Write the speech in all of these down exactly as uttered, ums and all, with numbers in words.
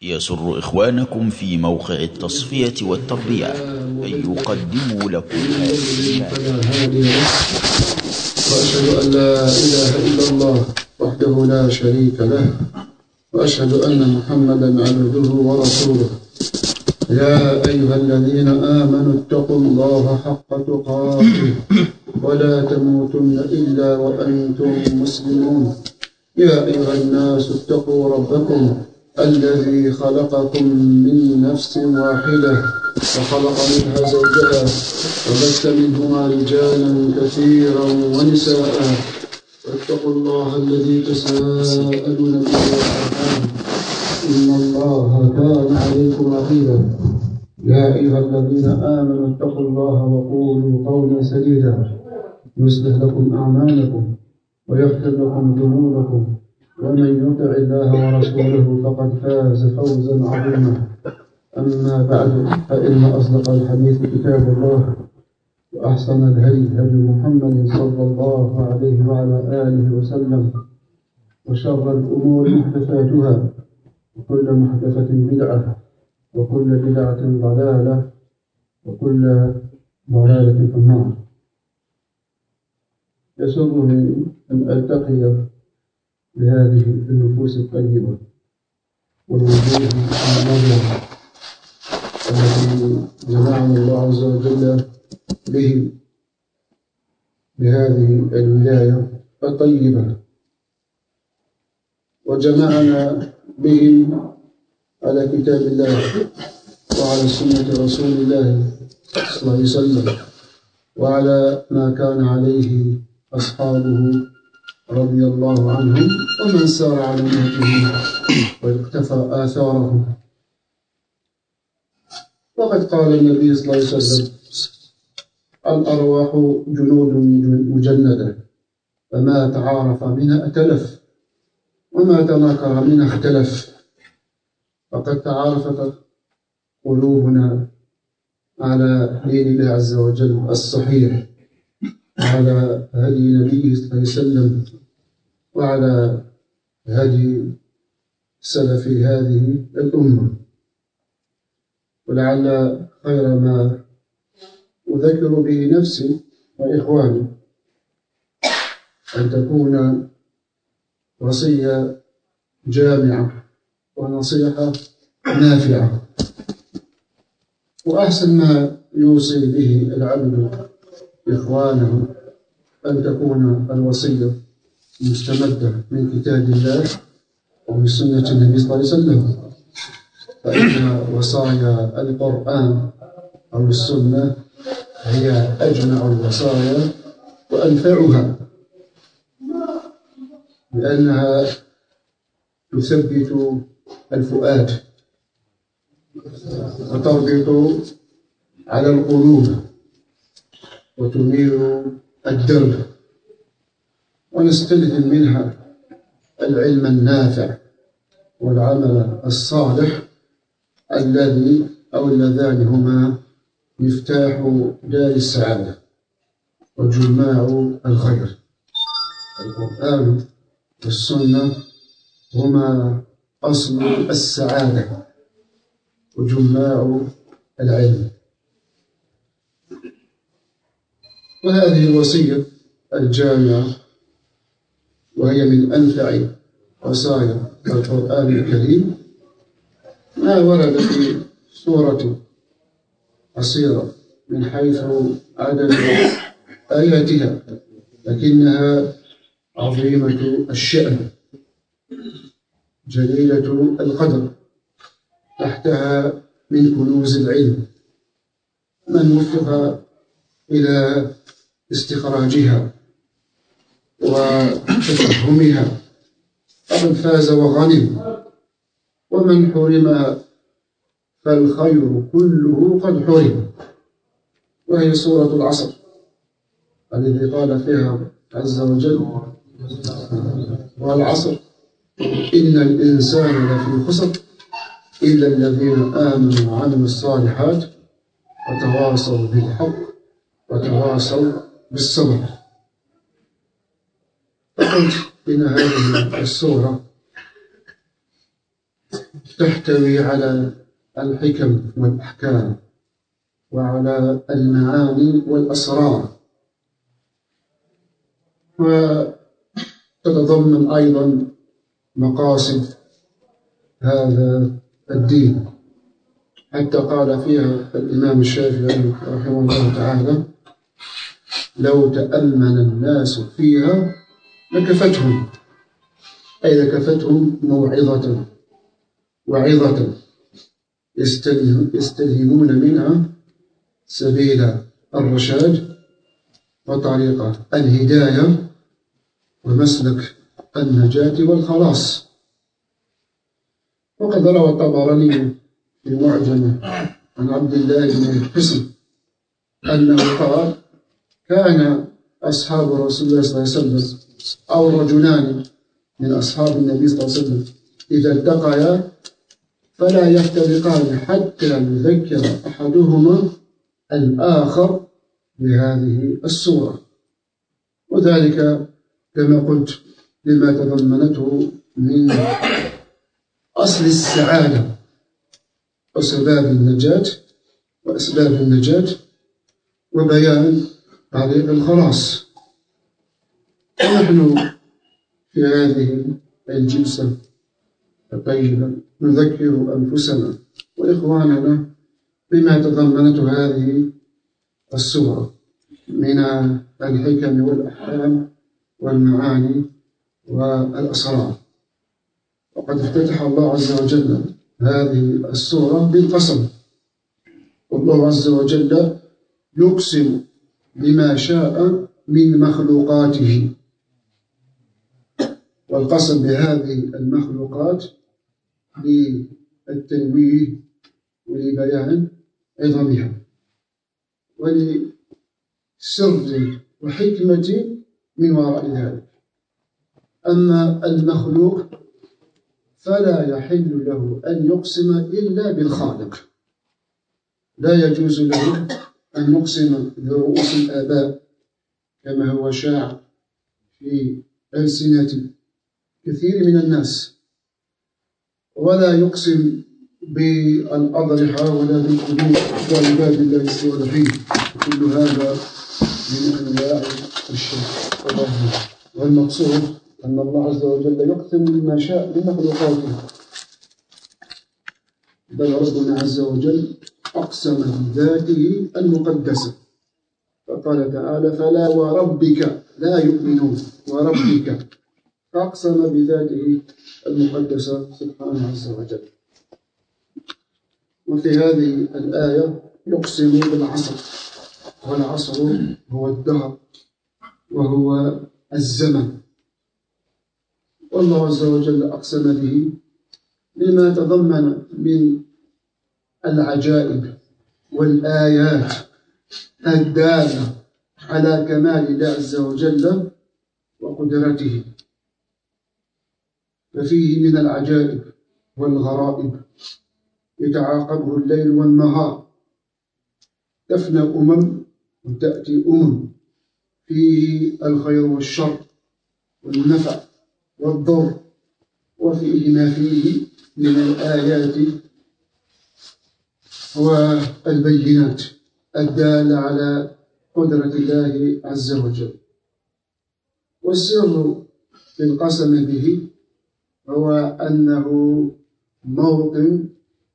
يسر إخوانكم في موقع التصفية والتربية أن يقدموا لكم هذه فلا هادي له، وأشهد أن لا إله إلا الله وحده لا شريك له، وأشهد أن محمدا عبده ورسوله. يا أيها الذين آمنوا اتقوا الله حق تقاته ولا تموتن إلا وأنتم مسلمون. يا أيها الناس اتقوا ربكم الذي خلقكم من نفس واحدة وخلق منها زوجها وبث منهما رجالا كثيرا ونساء، واتقوا الله الذي تساءلون به والأرحام إن الله كان عليكم رقيبا. يا أيها الذين آمنوا اتقوا الله وقولوا قولا سديدا يصلح لكم أعمالكم ويغفر لكم ذنوبكم، ومن يطع الله ورسوله فقد فاز فوزا عظيما. أما بعد، فإن أصدق الحديث كتاب الله، وأحسن الهدي هدي محمد صلى الله عليه وعلى آله وسلم، وشر الأمور محدثاتها، وكل محدثة بدعة، وكل بدعة ضلالة، وكل ضلالة في النار. يسرني أن ألتقي بهذه النفوس الطيبة والوجوه النظرة التي جمعنا الله عز وجل به بهذه الولاية الطيبة، وجمعنا بهم على كتاب الله وعلى سنة رسول الله صلى الله عليه وسلم، وعلى ما كان عليه أصحابه رضي الله عنهم ومن سار على نهجهم واقتفى آثارهم. وقد قال النبي صلى الله عليه وسلم: الأرواح جنود مجندة، فما تعارف منها ائتلف، وما تناكر منها اختلف. فقد تعارفت قلوبنا على دين الله عز وجل الصحيح، وعلى هدي نبيه صلى الله عليه وسلم، وعلى هدي سلف هذه الأمة. ولعل خير ما أذكر به نفسي وإخواني أن تكون وصية جامعة ونصيحة نافعة. وأحسن ما يوصي به العبد إخوانه أن تكون الوصية مستمدة من كتاب الله ومن سنة النبي صلى الله عليه وسلم، فإن وصايا القرآن أو السنة هي أجمع الوصايا وأنفعها، لأنها تثبت الفؤاد وتربط على القلوب وتنير الدرب، ونستلهم منها العلم النافع والعمل الصالح الذي أو اللذان هما مفتاح دار السعادة وجماع الخير. القرآن والسنة هما أصل السعادة وجماع العلم. وهذه الوصية الجامعة، وهي من أنفع وصايا القرآن الكريم، ما ورد في سورة قصيرة من حيث عدد آياتها، لكنها عظيمة الشأن جليلة القدر، تحتها من كنوز العلم من وفق إلى استخراجها وتفهمها فمن فاز وغنم، ومن حرمها فالخير كله قد حرم. وهي سورة العصر الذي قال فيها عز وجل: والعصر إن الإنسان لفي خسر إلا الذين آمنوا وعملوا الصالحات وتواصوا بالحق وتواصوا بالصبر. فقلت إن هذه السورة تحتوي على الحكم والأحكام وعلى المعاني والأسرار، وتتضمن أيضا مقاصد هذا الدين، حتى قال فيها الإمام الشافعي رحمه الله تعالى: لو تأمن الناس فيها لكفتهم، أي لكفتهم موعظة وعظة يستلهمون منها سبيل الرشاد وطريق الهداية ومسلك النجاة والخلاص. وقد روى الطبراني في معجمه عن عبد الله بن حصن أنه قال: كان أصحاب رسول الله صلى الله عليه وسلم أو رجلان من أصحاب النبي صلى الله عليه وسلم إذا التقيا فلا يفترقان حتى يذكر أحدهما الآخر بهذه السورة، وذلك كما قلت لما تضمنته من أصل السعادة وسباب النجاة وأسباب النجاة وبيان طريق الخلاص. ونحن في هذه الجلسة الطيبة نذكر أنفسنا وإخواننا بما تضمنته هذه السورة من الحكم والأحكام والمعاني والأسرار. وقد افتتح الله عز وجل هذه السورة بالقسم، والله عز وجل يقسم بما شاء من مخلوقاته، والقسم بهذه المخلوقات للتنويه ولبيان عظمها ولسر وحكمة من وراء ذلك. أما المخلوق فلا يحل له أن يقسم إلا بالخالق، لا يجوز له أن يقسم برؤوس الآباء كما هو شاع في ألسنة كثير من الناس، ولا يقسم بالأضرحة ولا بالقبور وعباد الله الصالحين، كل هذا من أنواع الشرك. والمقصود أن الله عز وجل يقسم بما شاء بمخلوقاته، بل ربنا عز وجل أقسم بذاته المقدسة، فقال تعالى: فلا وربك لا يؤمنون، وربك، فأقسم بذاته المقدسة سبحانه عز وجل. وفي هذه الآية يقسم بالعصر، والعصر هو الدهر وهو الزمن، والله عز وجل أقسم به لما تضمن من العجائب والآيات الدالة على كمال الله عز وجل وقدرته. ففيه من العجائب والغرائب يتعاقبه الليل والنهار، تفنى أمم وتأتي أمم، فيه الخير والشر والنفع والضر، وفيه ما فيه من الآيات والبينات الدالة على قدرة الله عز وجل. والسر في القسم به هو أنه موطن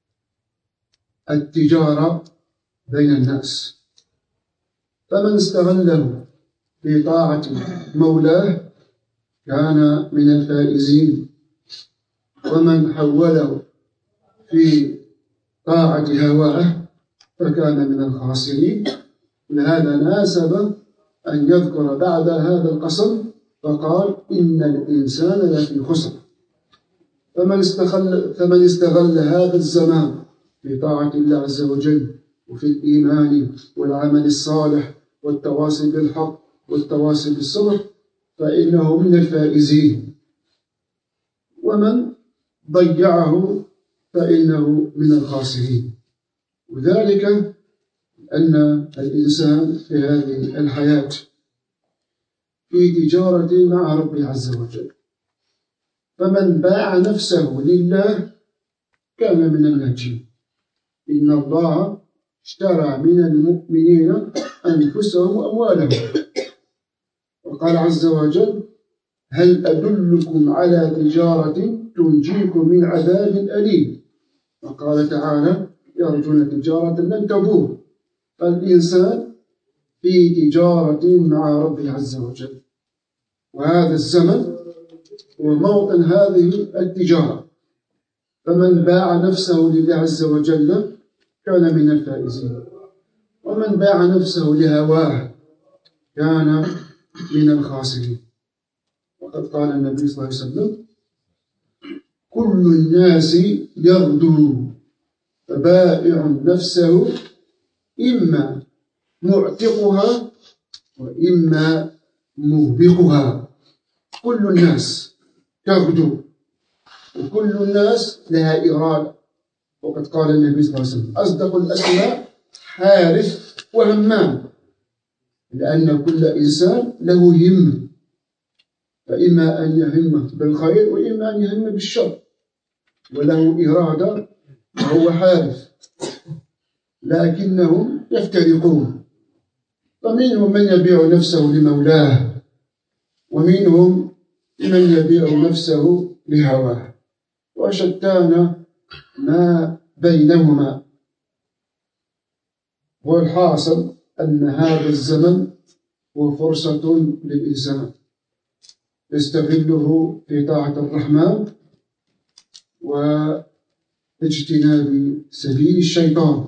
التجارة بين الناس، فمن استغله في طاعة مولاه كان من الفائزين، ومن حوله في طاعة هواه فكان من الخاسرين. لهذا ناسب أن يذكر بعد هذا القسم فقال: إن الإنسان لفي خسر. فمن استغل, فمن استغل هذا الزمان في طاعة الله عز وجل وفي الإيمان والعمل الصالح والتواصي بالحق والتواصي بالصبر فإنه من الفائزين، ومن ضيعه فإنه من الخاسرين. وذلك أن الإنسان في هذه الحياة في تجارة مع ربه عز وجل، فمن باع نفسه لله كان من الناجين. إن الله اشترى من المؤمنين أنفسهم وأموالهم. وقال عز وجل: هل أدلكم على تجارة تنجيكم من عذاب أليم. وقال تعالى: يرجون تجارة لن تبور. فالإنسان في تجارة مع ربه عز وجل، وهذا الزمن هو موطن هذه التجارة. فمن باع نفسه لله عز وجل كان من الفائزين، ومن باع نفسه لهواه كان من الخاسرين. وقد قال النبي صلى الله عليه وسلم: كل الناس يغدو، فبائع نفسه إما معتقها وإما موبقها. كل الناس تغدو، وكل الناس لها إرادة. وقد قال النبي صلى الله عليه وسلم: أصدق الأسماء حارث وهمام، لأن كل إنسان له همة، فإما أن يهم بالخير وإما أن يهم بالشر، وله إرادة وهو حارث، لكنهم يفترقون. فمنهم من يبيع نفسه لمولاه، ومنهم من يبيع نفسه لهواه، وشتان ما بينهما. والحاصل أن هذا الزمن هو فرصة للإنسان يستغله في طاعة الرحمن واجتناب سبيل الشيطان.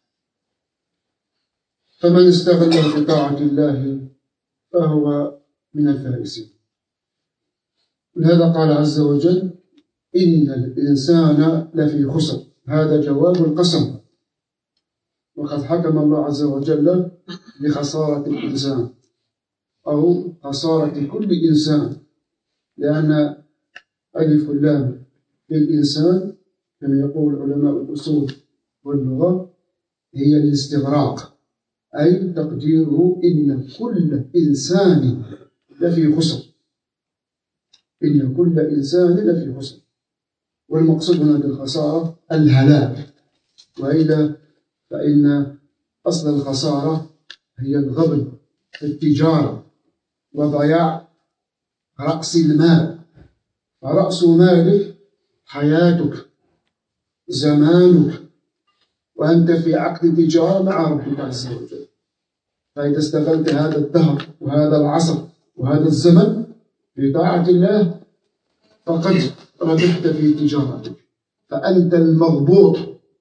فمن استغله في طاعة الله فهو من الفائزين. ولهذا قال عز وجل: إن الإنسان لفي خسر. هذا جواب القسم، وقد حكم الله عز وجل بخسارة الإنسان أو خسارة كل إنسان، لأن ألف اللام في الإنسان كما يقول علماء الأصول واللغة هي الاستغراق، أي تقديره إن كل إنسان لفي خسر. إن كل إنسان لفي خسر، والمقصود هنا بالخسارة الهلاك، وإلا فإن أصل الخسارة هي الغبن في التجارة وضياع رأس المال. فرأس مالك حياتك، زمانك، وأنت في عقد تجارة مع ربك عز وجل. فإذا استغلت هذا الدهر وهذا العصر وهذا الزمن في طاعة الله فقد ربحت في تجارتك، فأنت المغبوط.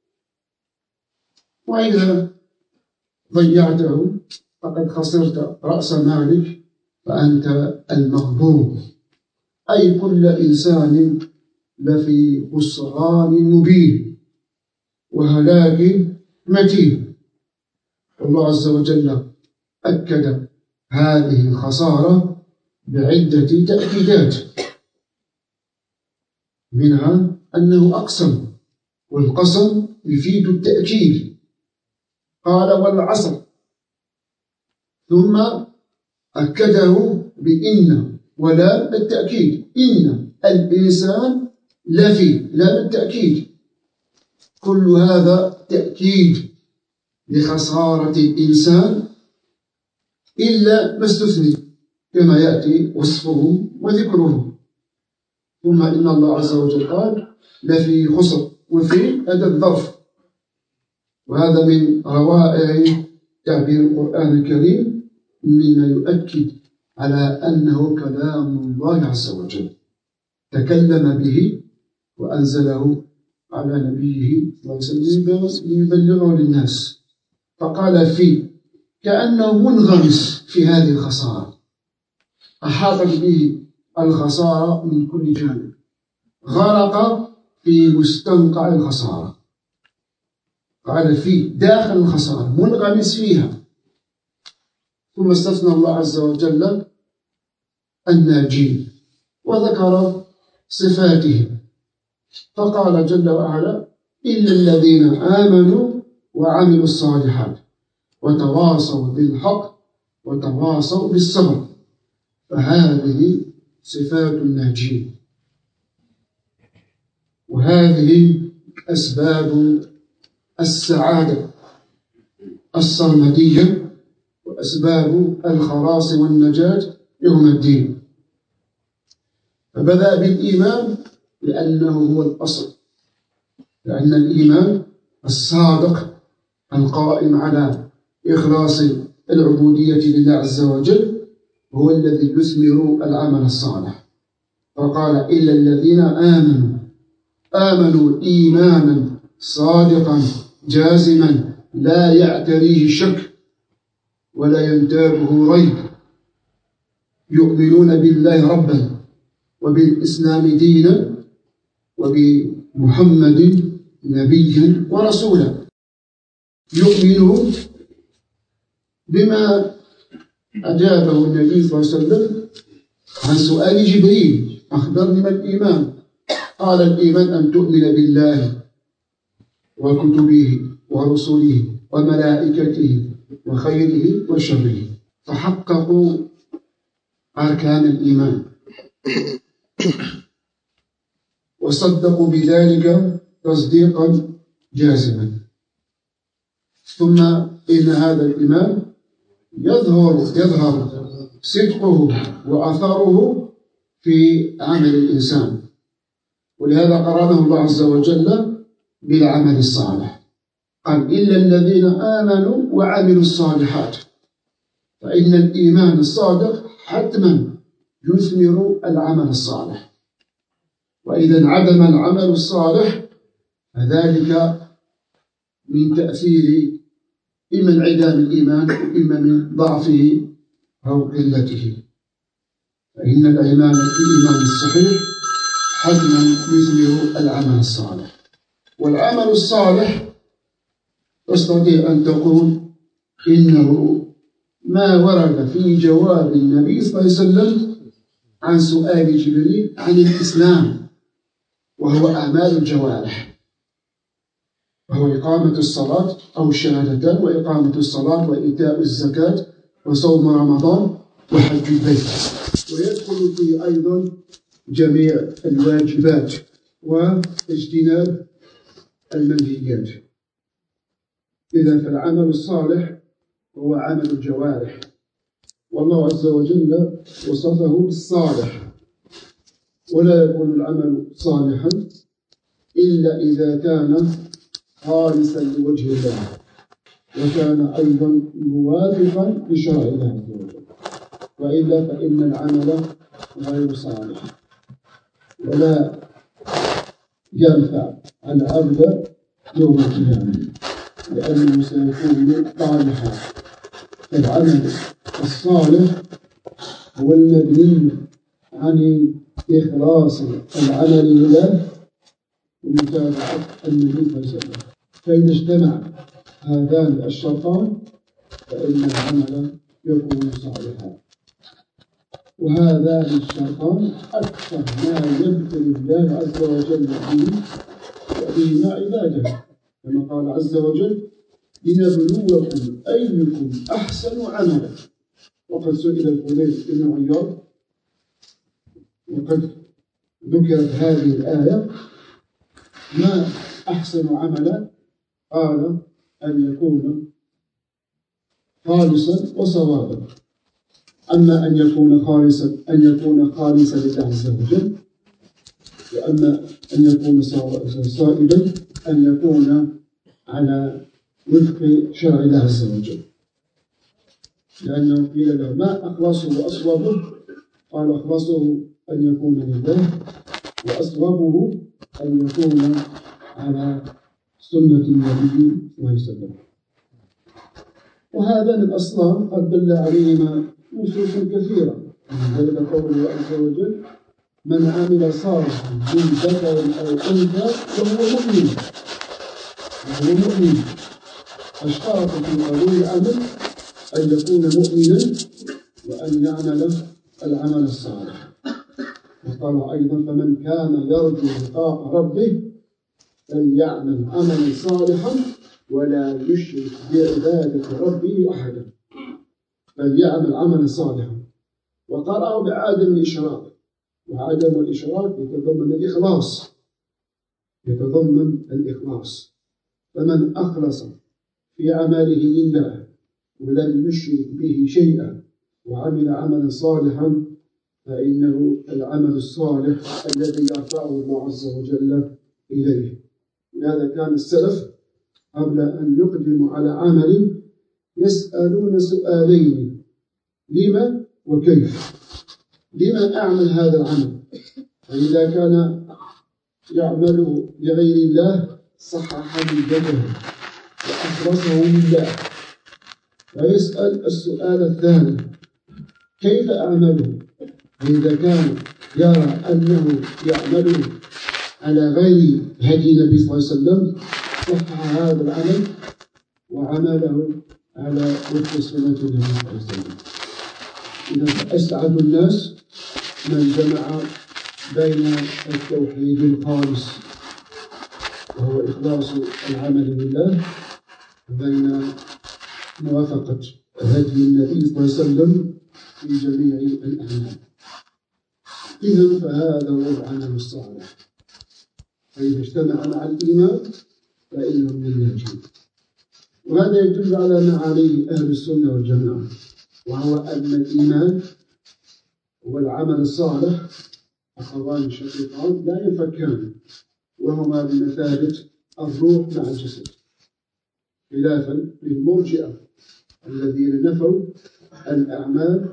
وإذا ضيعته فقد خسرت رأس مالك، فأنت المغبوط. أي كل إنسان لفي خسران مبين وهلاك متين. الله عز وجل أكد هذه الخسارة بعدة تأكيدات، منها أنه أقسم، والقسم يفيد التأكيد. قال: والعصر، ثم أكده بإن ولا التأكيد. إن الإنسان لفي لا التأكيد. كل هذا تأكيد لخسارة الإنسان إلا ما استثني كما يأتي وصفه وذكره. ثم إن الله عز وجل قال: لفي خسر، وفي هذا الظرف، وهذا من روائع تعبير القرآن الكريم، مما يؤكد على أنه كلام الله عز وجل تكلم به وأنزله على نبيه صلى الله عليه وسلم ليبلغه للناس. فقال: في، كأنه منغمس في هذه الخسارة، أحاطت به الخسارة من كل جانب، غرق في مستنقع الخسارة. قال: في، داخل الخسارة، منغمس فيها. ثم استثنى الله عز وجل الناجين وذكر صفاتهم، فقال جل وعلا: إلا الذين آمنوا وعملوا الصالحات وتواصوا بالحق وتواصوا بالصبر. فهذه صفات الناجين، وهذه أسباب السعادة السرمدية وأسباب الخلاص والنجاة يوم الدين. فبدأ بالإيمان لأنه هو الأصل، لأن الإيمان الصادق القائم على إخلاص العبودية لله عز وجل هو الذي يثمر العمل الصالح. فقال إلا الذين آمنوا آمنوا إيمانا صادقا جازما لا يعتريه شك ولا ينتابه ريب، يؤمنون بالله ربا وبالإسلام دينا وبمحمد نبيا ورسولا، يؤمنون بما أجابه النبي صلى الله عليه وسلم عن سؤال جبريل: أخبرني ما الإيمان؟ قال: الإيمان أن تؤمن بالله وكتبه ورسله وملائكته وخيره وشره. فحققوا أركان الإيمان وصدقوا بذلك تصديقا جازما. ثم إن هذا الإيمان يظهر يظهر صدقه وأثره في عمل الإنسان، ولهذا قرنه الله عز وجل بالعمل الصالح. قال: إلا الذين آمنوا وعملوا الصالحات. فإن الإيمان الصادق حتما يثمر العمل الصالح، وإذا انعدم العمل الصالح فذلك من تأثير إما انعدام الإيمان وإما من ضعفه أو قلته. فإن الإيمان الإيمان الصحيح حتما يثمر العمل الصالح. والعمل الصالح تستطيع أن تقول إنه ما ورد في جواب النبي صلى الله عليه وسلم عن سؤال جبريل عن الإسلام، وهو أعمال الجوارح، وهو إقامة الصلاة أو الشهادتان، وإقامة الصلاة وإيتاء الزكاة وصوم رمضان وحج البيت، ويدخل فيه أيضا جميع الواجبات واجتناب المنهيات. إذا فالعمل الصالح هو عمل الجوارح، والله عز وجل وصفه بالصالح، ولا يكون العمل صالحا إلا إذا كان خالصا لوجه الله، وكان أيضا موافقا لشرع الله عز وجل، وإلا فإن العمل غير صالح ولا ينفع العبد يوم القيامة، لأنه سيكون طالحا. العمل الصالح هو المبني عن إخلاص العمل لله ومتابعة النبي صلى الله عليه وسلم. فإذا اجتمع هذان الشرطان فإن العمل يكون صالحا. وهذان الشرطان أكثر ما يبتلي الله عز وجل به وبهما عباده، كما قال عز وجل: لنبلوكم أيكم أحسن عملا. وقد سئل الفضيل بن عياض وقد ذكرت هذه الآية: ما أحسن عملا؟ قال: أن يكون خالصا وصوابا. أما أن يكون خالصا أن يكون خالصا لله عز وجل، وأما أن يكون صائبا أن يكون على وفق شرع الله عز وجل. لأنه قيل له: ما أخلصه وأصوبه؟ قال: أخلصه أن يكون لله، وأصوبه أن يكون على سنة النبي صلى الله عليه وسلم. وهذان الأصلان قد دل عليهما نصوص كثيرة، من ذلك قوله عز وجل: من عمل صالحا من ذكر أو أنثى فهو مؤمن وهو مؤمن. اشترط في قبول العمل أن يكون مؤمنا وأن يعمل العمل الصالح. وقال أيضا: فمن كان يرجو لقاء ربه فليعمل عملا صالحا ولا يشرك بعبادة ربه أحدا. فليعمل عملا صالحا. وقرأوا بعدم الإشراك، وعدم الإشراك يتضمن الإخلاص، يتضمن الإخلاص. فمن أخلص في عمله لله ولم يشرك به شيئا وعمل عملا صالحا فإنه العمل الصالح الذي يرفعه الله عز وجل إليه. لهذا كان السلف قبل أن يقدموا على عمل يسألون سؤالين: لما وكيف. لما أعمل هذا العمل؟ فإذا كان يعمله لغير الله صحح نيته وأخلصه لله. ويسأل السؤال الثاني: كيف أعمله؟ فإذا كان يرى أنه يعمله على غير هدي النبي صلى الله عليه وسلم صحح هذا العمل وعمله على وفق سنة النبي صلى الله عليه وسلم. إذا أسعد الناس من جمع بين التوحيد الخالص وهو إخلاص العمل لله بين موافقة هدي النبي صلى الله عليه وسلم في جميع الأعمال. إذن فهذا هو العمل الصالح، فإذا اجتمع مع الإيمان فإنه من الناجين. وهذا يدل على ما عليه أهل السنة والجماعة، وهو أن الإيمان والعمل الصالح أخوان شقيقان لا ينفكان، وهما بمثابة الروح مع الجسد، خلافا للمرجئة الذين نفوا الأعمال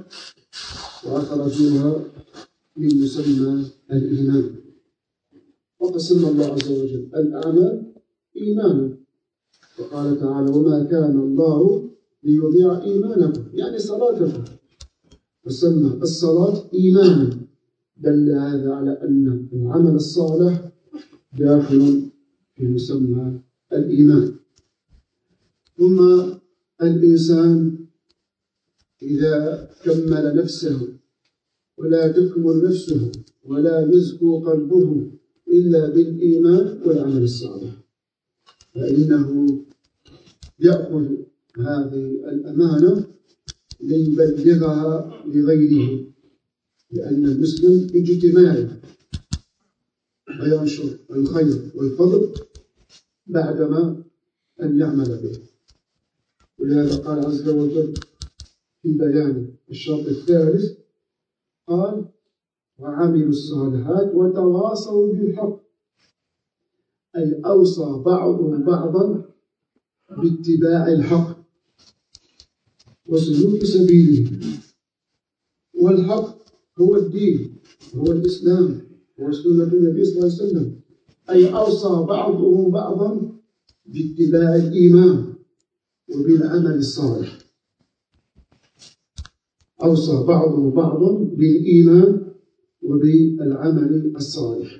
وأخرجوها من مسمى الإيمان. وقسم الله عز وجل الأعمال إيمانا، وقال تعالى: وما كان الله ليضيع إيمانكم، يعني صلاتكم، فسمى الصلاة إيمانا. دل هذا على أن العمل الصالح داخل في مسمى الإيمان. ثم الإنسان إذا كمل نفسه ولا تكمل نفسه ولا يزكو قلبه إلا بالإيمان والعمل الصالح، فإنه يأخذ هذه الأمانة ليبلغها لغيره، لأن المسلم اجتماعي وينشر الخير والفضل بعدما أن يعمل به. ولهذا قال عز وجل في بيان الشرط الثالث، قال: وعملوا الصالحات وتواصوا بالحق، أي أوصى بعضهم بعضا باتباع الحق وسلوك سبيله. والحق هو الدين، هو الإسلام، هو سنة النبي صلى الله عليه وسلم، أي أوصى بعضهم بعضا باتباع الإيمان وبالعمل الصالح. أوصى بعضهم بعضا بالإيمان وبالعمل الصالح.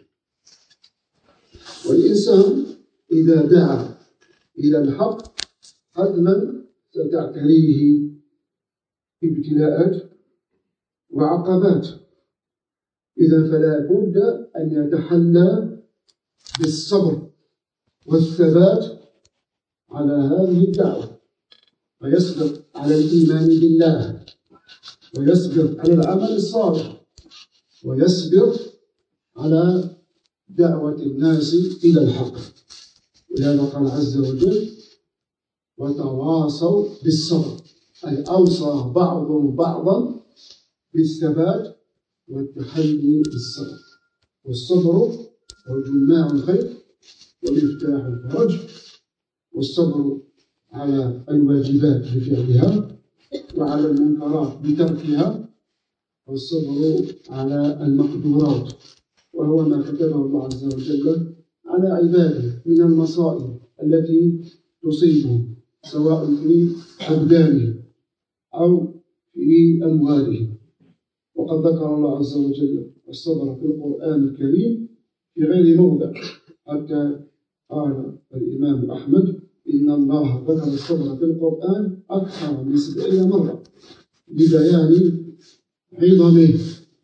والإنسان إذا دعا إلى الحق حتما ستعتريه ابتلاءات وعقبات، إذا فلا بد أن يتحلى بالصبر والثبات على هذه الدعوة، ويصبر على الإيمان بالله، ويصبر على العمل الصالح، ويصبر على دعوة الناس إلى الحق. ولهذا قال عز وجل: وتواصوا بالصبر، أي أوصى بعضهم بعضا بالثبات والتحلي بالصبر. والصبر هو جماع الخير ومفتاح الفرج، والصبر على الواجبات بفعلها وعلى المنكرات بتركها، والصبر على المقدورات وهو ما كتبه الله عز وجل على عباده من المصائب التي تصيبهم سواء في أبدانهم أو في أموالهم. وقد ذكر الله عز وجل الصبر في القرآن الكريم في غير موضع، حتى قال الإمام أحمد: إن الله ذكر الصبر في القرآن أكثر من سبعين مرة لبيان عظمه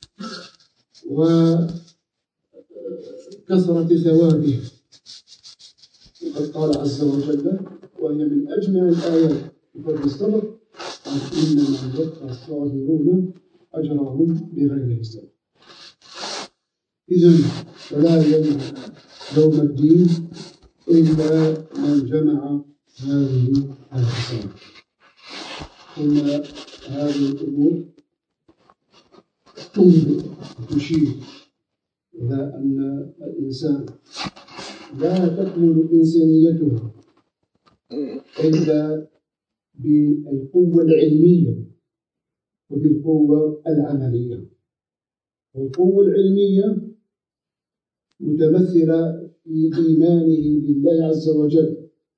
وكثرة ثوابه. وقد قال عز وجل، وهي من أجمع الآيات بفضل الصبر: إنما يوفى الصابرون أجرهم بغير حساب. إذن فلا يمنع يوم الدين إلا من جمع هذه الخصال. ثم هذه الأمور تنبئ وتشير إلى أن الإنسان لا تكمل إنسانيته إلا بالقوة العلمية وبالقوة العملية. والقوة العلمية متمثلة في إيمانه بالله عز وجل،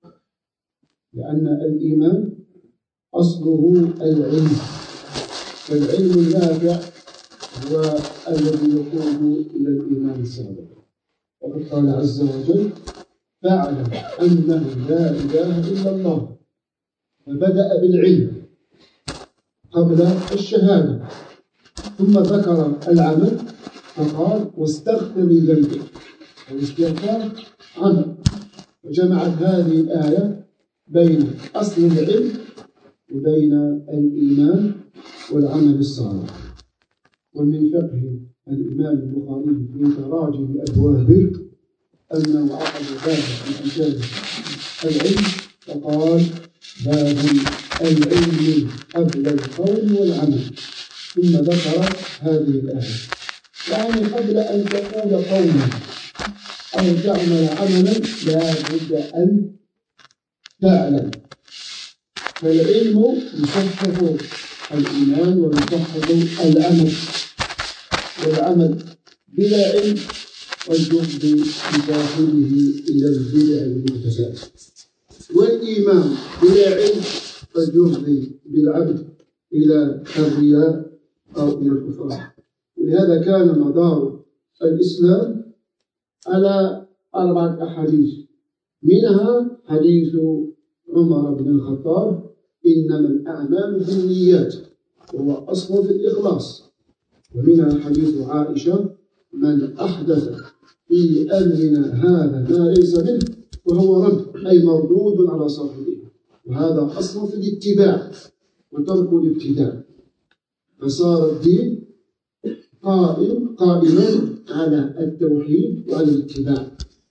لأن الإيمان أصله العلم، فالعلم النافع هو الذي يقود إلى الإيمان الصادق. وقد قال عز وجل: فاعلم أنه لا إله إلا الله، فبدأ بالعلم قبل الشهادة، ثم ذكر العمل فقال: واستغفر لذنبك. والاستغفار عمل، وجمعت هذه الآية بين أصل العلم وبين الإيمان والعمل الصالح. ومن فقه الإمام البخاري في تراجم أبوابه أنه عقد بابا من أبواب العلم فقال: باب العلم قبل القول والعمل، ثم ذكر هذه الآية. يعني قبل أن تقول قولا أو تعمل عملا لا بد أن تعلم. فالعلم يصحح الإيمان ويصحح العمل، والعمل بلا علم قد يفضي بصاحبه إلى البدع والمحدثات، والإيمان بلا علم قد يفضي بالعبد إلى الرياء أو إلى الكفر. ولهذا كان مدار الإسلام على أربعة أحاديث، منها حديث عمر بن الخطاب: إنما الأعمال بالنيات، وهو أصل في الإخلاص. ومنها حديث عائشة: من أحدث في أمرنا هذا ما ليس منه وهو رد، أي مردود على صاحبه. وهذا أصل في الاتباع وترك الابتداع، فصار الدين قائم قائما على التوحيد وعلى الاتباع.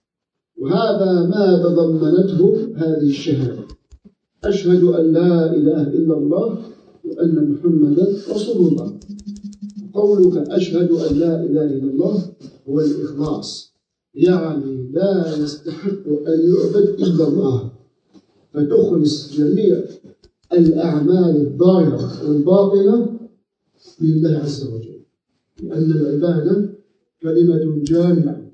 وهذا ما تضمنته هذه الشهادة: أشهد أن لا إله إلا الله وأن محمدا رسول الله. قولك أشهد أن لا إله إلا الله هو الإخلاص، يعني لا يستحق أن يعبد إلا الله، فتخلص جميع الأعمال الظاهرة والباطنة لله عز وجل، لأن العبادة كلمة جامعة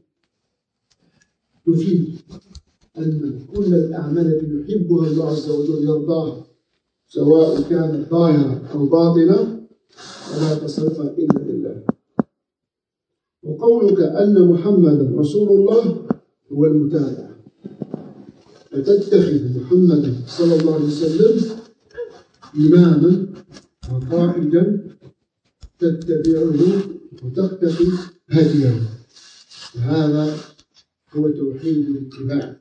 تفيد أن كل الأعمال التي يحبها الله عز وجل يرضاها، سواء كانت ظاهرة أو باطنة، ولا تصرف إلا لله. وقولك أن محمدا رسول الله هو المتابعة، فتتخذ محمدا صلى الله عليه وسلم إماما وقائدا تتبعه وتقتفي هديه، وهذا هو توحيد الاتباع،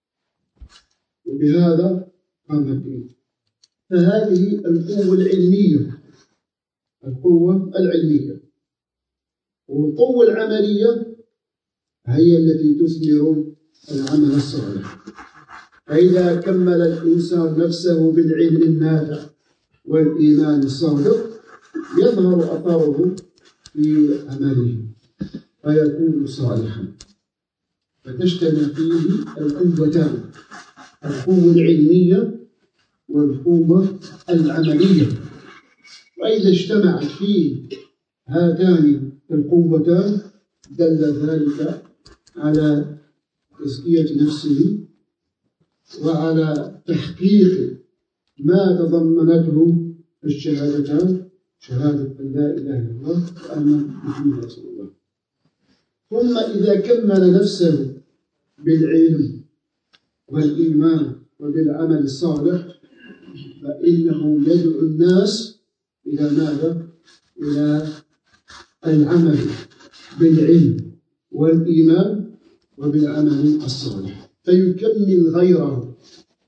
وبهذا قام الدين. فهذه القوة العلمية، القوة العلمية. والقوة العملية هي التي تثمر العمل الصالح. فإذا كمل الإنسان نفسه بالعلم النافع والإيمان الصادق يظهر أثره في عمله فيكون صالحا، فتجتمع فيه القوتان: القوة العلمية والقوة العملية. وإذا اجتمعت فيه هاتان القوتان دل ذلك على تزكية نفسه وعلى تحقيق ما تضمنته الشهادتان: شهادة أن لا إله إلا الله وأن محمدا رسول الله. ثم إذا كمل نفسه بالعلم والإيمان وبالعمل الصالح فإنه يدعو الناس إلى ماذا؟ إلى العمل بالعلم والإيمان وبالعمل الصالح، فيكمل غيره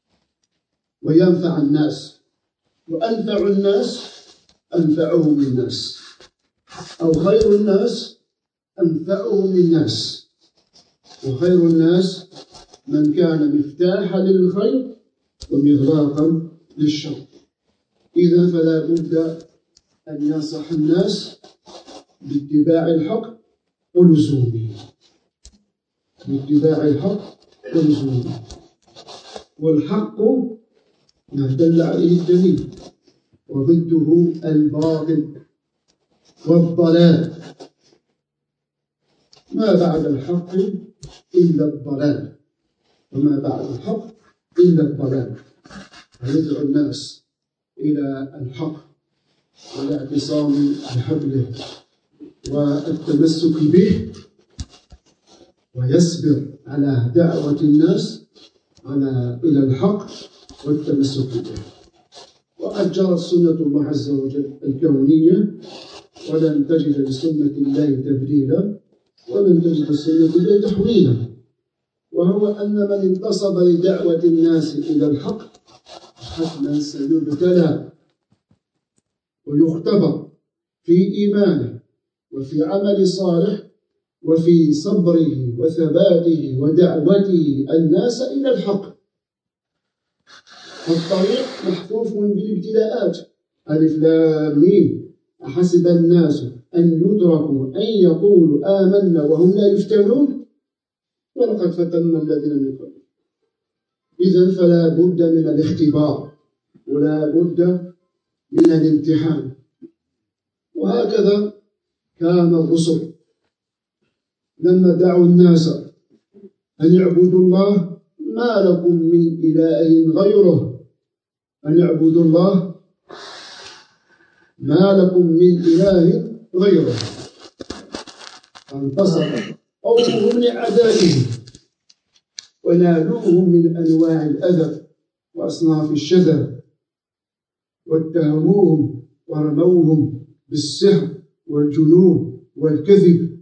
وينفع الناس. وأنفع الناس أنفعهم للناس، أو خير الناس أنفعهم للناس. وخير الناس من كان مفتاحا للخير ومغلاقا للشر. إذا فلا بد أن ينصح الناس باتباع الحق ولزومه، باتباع الحق ولزومه. والحق ما دل عليه الدليل، وضده الباطل والضلال. ما بعد الحق إلا الضلال، وما بعد الحق إلا الضلال. فيدعو الناس إلى الحق والاعتصام بحبله والتمسك به، ويصبر على دعوة الناس على إلى الحق والتمسك به. وقد جرت سنة الله عز وجل الكونية، ولن تجد لسنة الله تبديلا، ولن تجد لسنة الله تحويلا، وهو أن من انتصب لدعوة الناس إلى الحق حتما سيبتلى ويختبر في إيمانه وفي عمل صالح وفي صبره وثباته ودعوته الناس إلى الحق. الطريق محفوف بالابتلاءات. ألف لام ميم أحسب الناس أن يتركوا أن يقولوا آمنا وهم لا يفتنون ولقد فتنا الذين من قبلهم. إذن فلا بد من الاختبار ولا بد من الامتحان. وهكذا كان الرسل لما دعوا الناس أن يعبدوا الله ما لكم من إله غيره، أن يعبدوا الله ما لكم من إله غيره، فانتصر قومهم لأعدائهم ونالوهم من أنواع الأذى وأصناف الشذى، واتهموهم ورموهم بالسحر والجنون والكذب.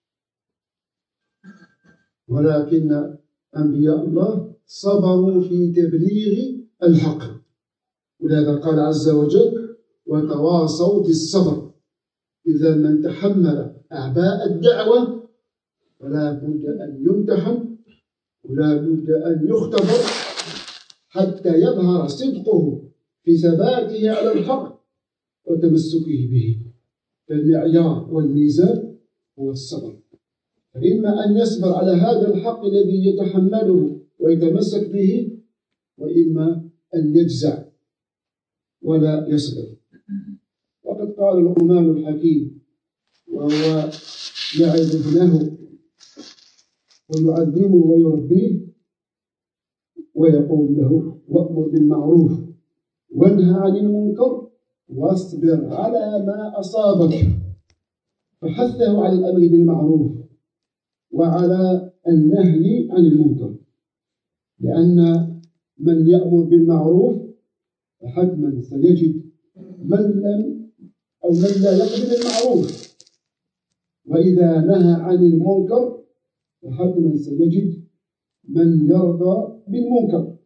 ولكن أنبياء الله صبروا في تبليغ الحق، ولهذا قال عز وجل وتواصوا بالصبر. إذا من تحمل أعباء الدعوة فلا بد أن يمتحن ولا بد أن يختبر حتى يظهر صدقه في ثباته على الحق وتمسكه به. فالمعيار والميزان هو الصبر، فإما أن يصبر على هذا الحق الذي يتحمله ويتمسك به، وإما أن يجزع ولا يصبر. وقد قال الإمام الحكيم وهو يعظ ابنه ويعلمه ويربيه ويقول له وأمر بالمعروف وانهى عن المنكر واصبر على ما أصابك، فحثه على الأمر بالمعروف وعلى النهي عن المنكر، لأن من يأمر بالمعروف فحتما سيجد من لم أو من لا يقبل المعروف، وإذا نهى عن المنكر فحتما سيجد من يرضى بالمنكر.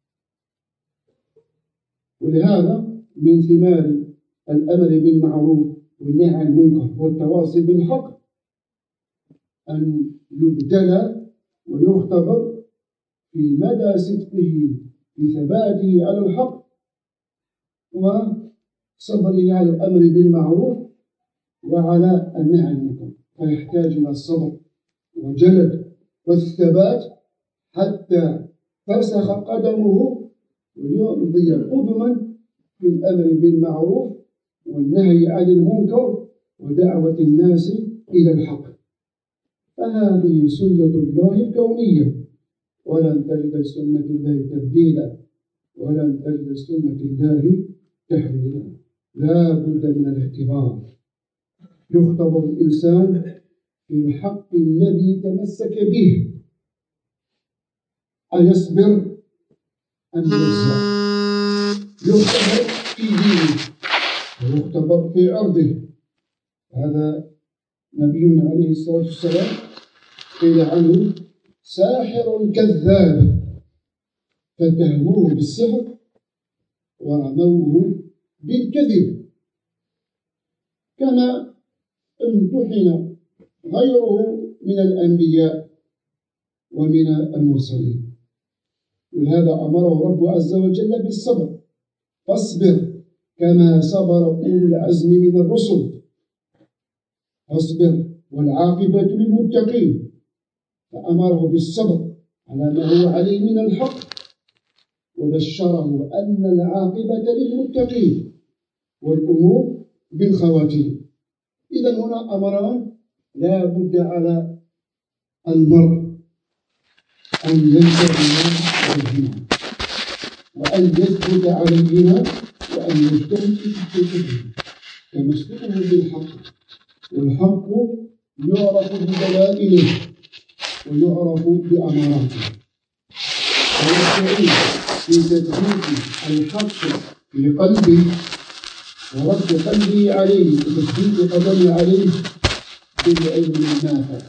ولهذا من ثمار الأمر بالمعروف والنهي عن المنكر والتواصي بالحق أن يبتلى ويختبر في مدى صدقه في ثباته على الحق وصبره على الأمر بالمعروف وعلى النهي عن المنكر، فيحتاج إلى الصبر والجلد والثبات حتى ترسخ قدمه ويمضي قدما في الأمر بالمعروف والنهي عن المنكر ودعوة الناس إلى الحق. فهذه سنة الله الكونية، ولن تجد لسنة الله تبديلا ولن تجد لسنة الله تحويلا. لا بد من الاختبار، يختبر الإنسان في الحق الذي تمسك به أيصبر أم يجزع، يختبر في دينه ويختبر في أرضه. هذا نبينا عليه الصلاة والسلام قيل عنه ساحر كذاب، فاتهموه بالسحر ورموه بالكذب. كما امتحن غيره من الأنبياء ومن المرسلين. ولهذا أمره رب عز وجل بالصبر، فاصبر كما صبر أولو العزم من الرسل، فاصبر والعاقبة للمتقين، فأمره بالصبر على ما هو عليه من الحق، وبشره أن العاقبة للمتقين والأمور بالخواتيم. إذن هنا أمران لا بد على المرء أن ينتبه عليهما، وأن يثبت عليهما، وأن يجتهد في تحقيقهما تمسكه بالحق. والحق يعرف بدلائله ويعرف بأماراته، ويستعين في تثبيت الحق في قلبه ورد قلبه عليه وتثبيت قدمه عليه بالعلم النافع،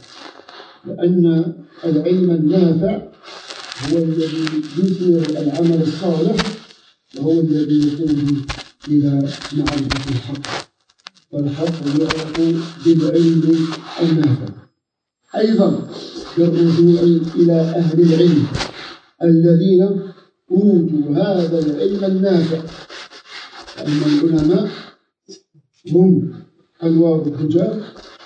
لأن العلم النافع هو الذي يثمر العمل الصالح، وهو الذي يقود إلى معرفة الحق، فالحق يعرف بالعلم النافع. أيضا بالرجوع إلى أهل العلم الذين أوتوا هذا العلم النافع، فإن العلماء هم أنوار الهدى،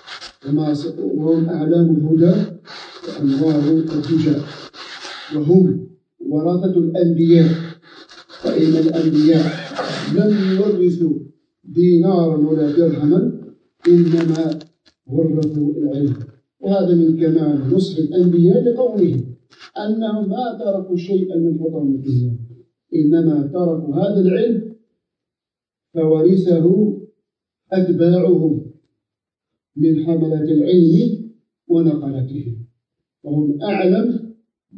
وهم أعلام الهدى وأنوار الهدى، وهم ورثة الأنبياء، فإن الأنبياء لم يورثوا دينارا ولا درهما، إنما ورثوا العلم. وهذا من كمال نصح الأنبياء لقومهم أنهم ما تركوا شيئا من حطام الدنيا، إنما تركوا هذا العلم فورثه أتباعهم من حملة العلم ونقلته، وهم أعلم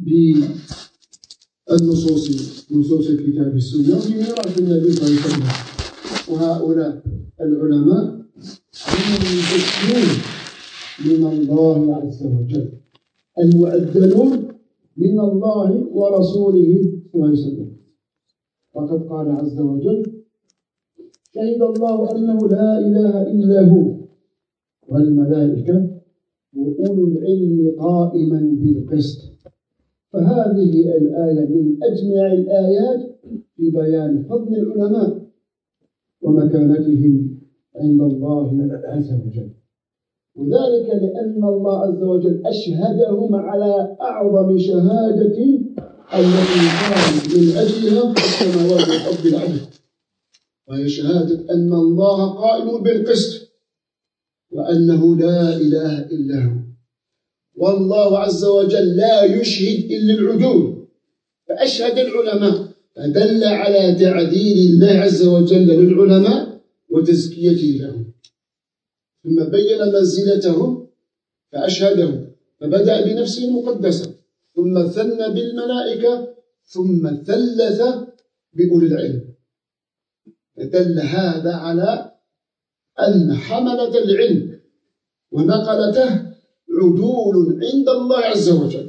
بالنصوص نصوص الكتاب والسنة وبميراث النبي صلى الله عليه وسلم. وهؤلاء العلماء هم المستثنون من الله عز وجل، المؤذنون من الله ورسوله صلى الله عليه وسلم. فقد قال عز وجل: شهد الله أنه لا إله إلا هو والملائكة وأولو العلم قائما بالقسط. فهذه الآية من أجمع الآيات في بيان فضل العلماء ومكانتهم عند الله عز وجل، وذلك لأن الله عز وجل أشهدهم على أعظم شهادة التي قامت من أجلها السماوات والأرض بالعدل، وهي شهادة أن الله قائم بالقسط وأنه لا إله إلا هو. والله عز وجل لا يشهد إلا العدول، فأشهد العلماء، فدل على تعديل الله عز وجل للعلماء وتزكيته لهم، ثم بين منزلتهم فأشهدهم، فبدأ بنفسه المقدسة، ثم ثنى بالملائكة، ثم ثلث بأولي العلم. فدل هذا على أن حملة العلم ونقلته عدول عند الله عز وجل،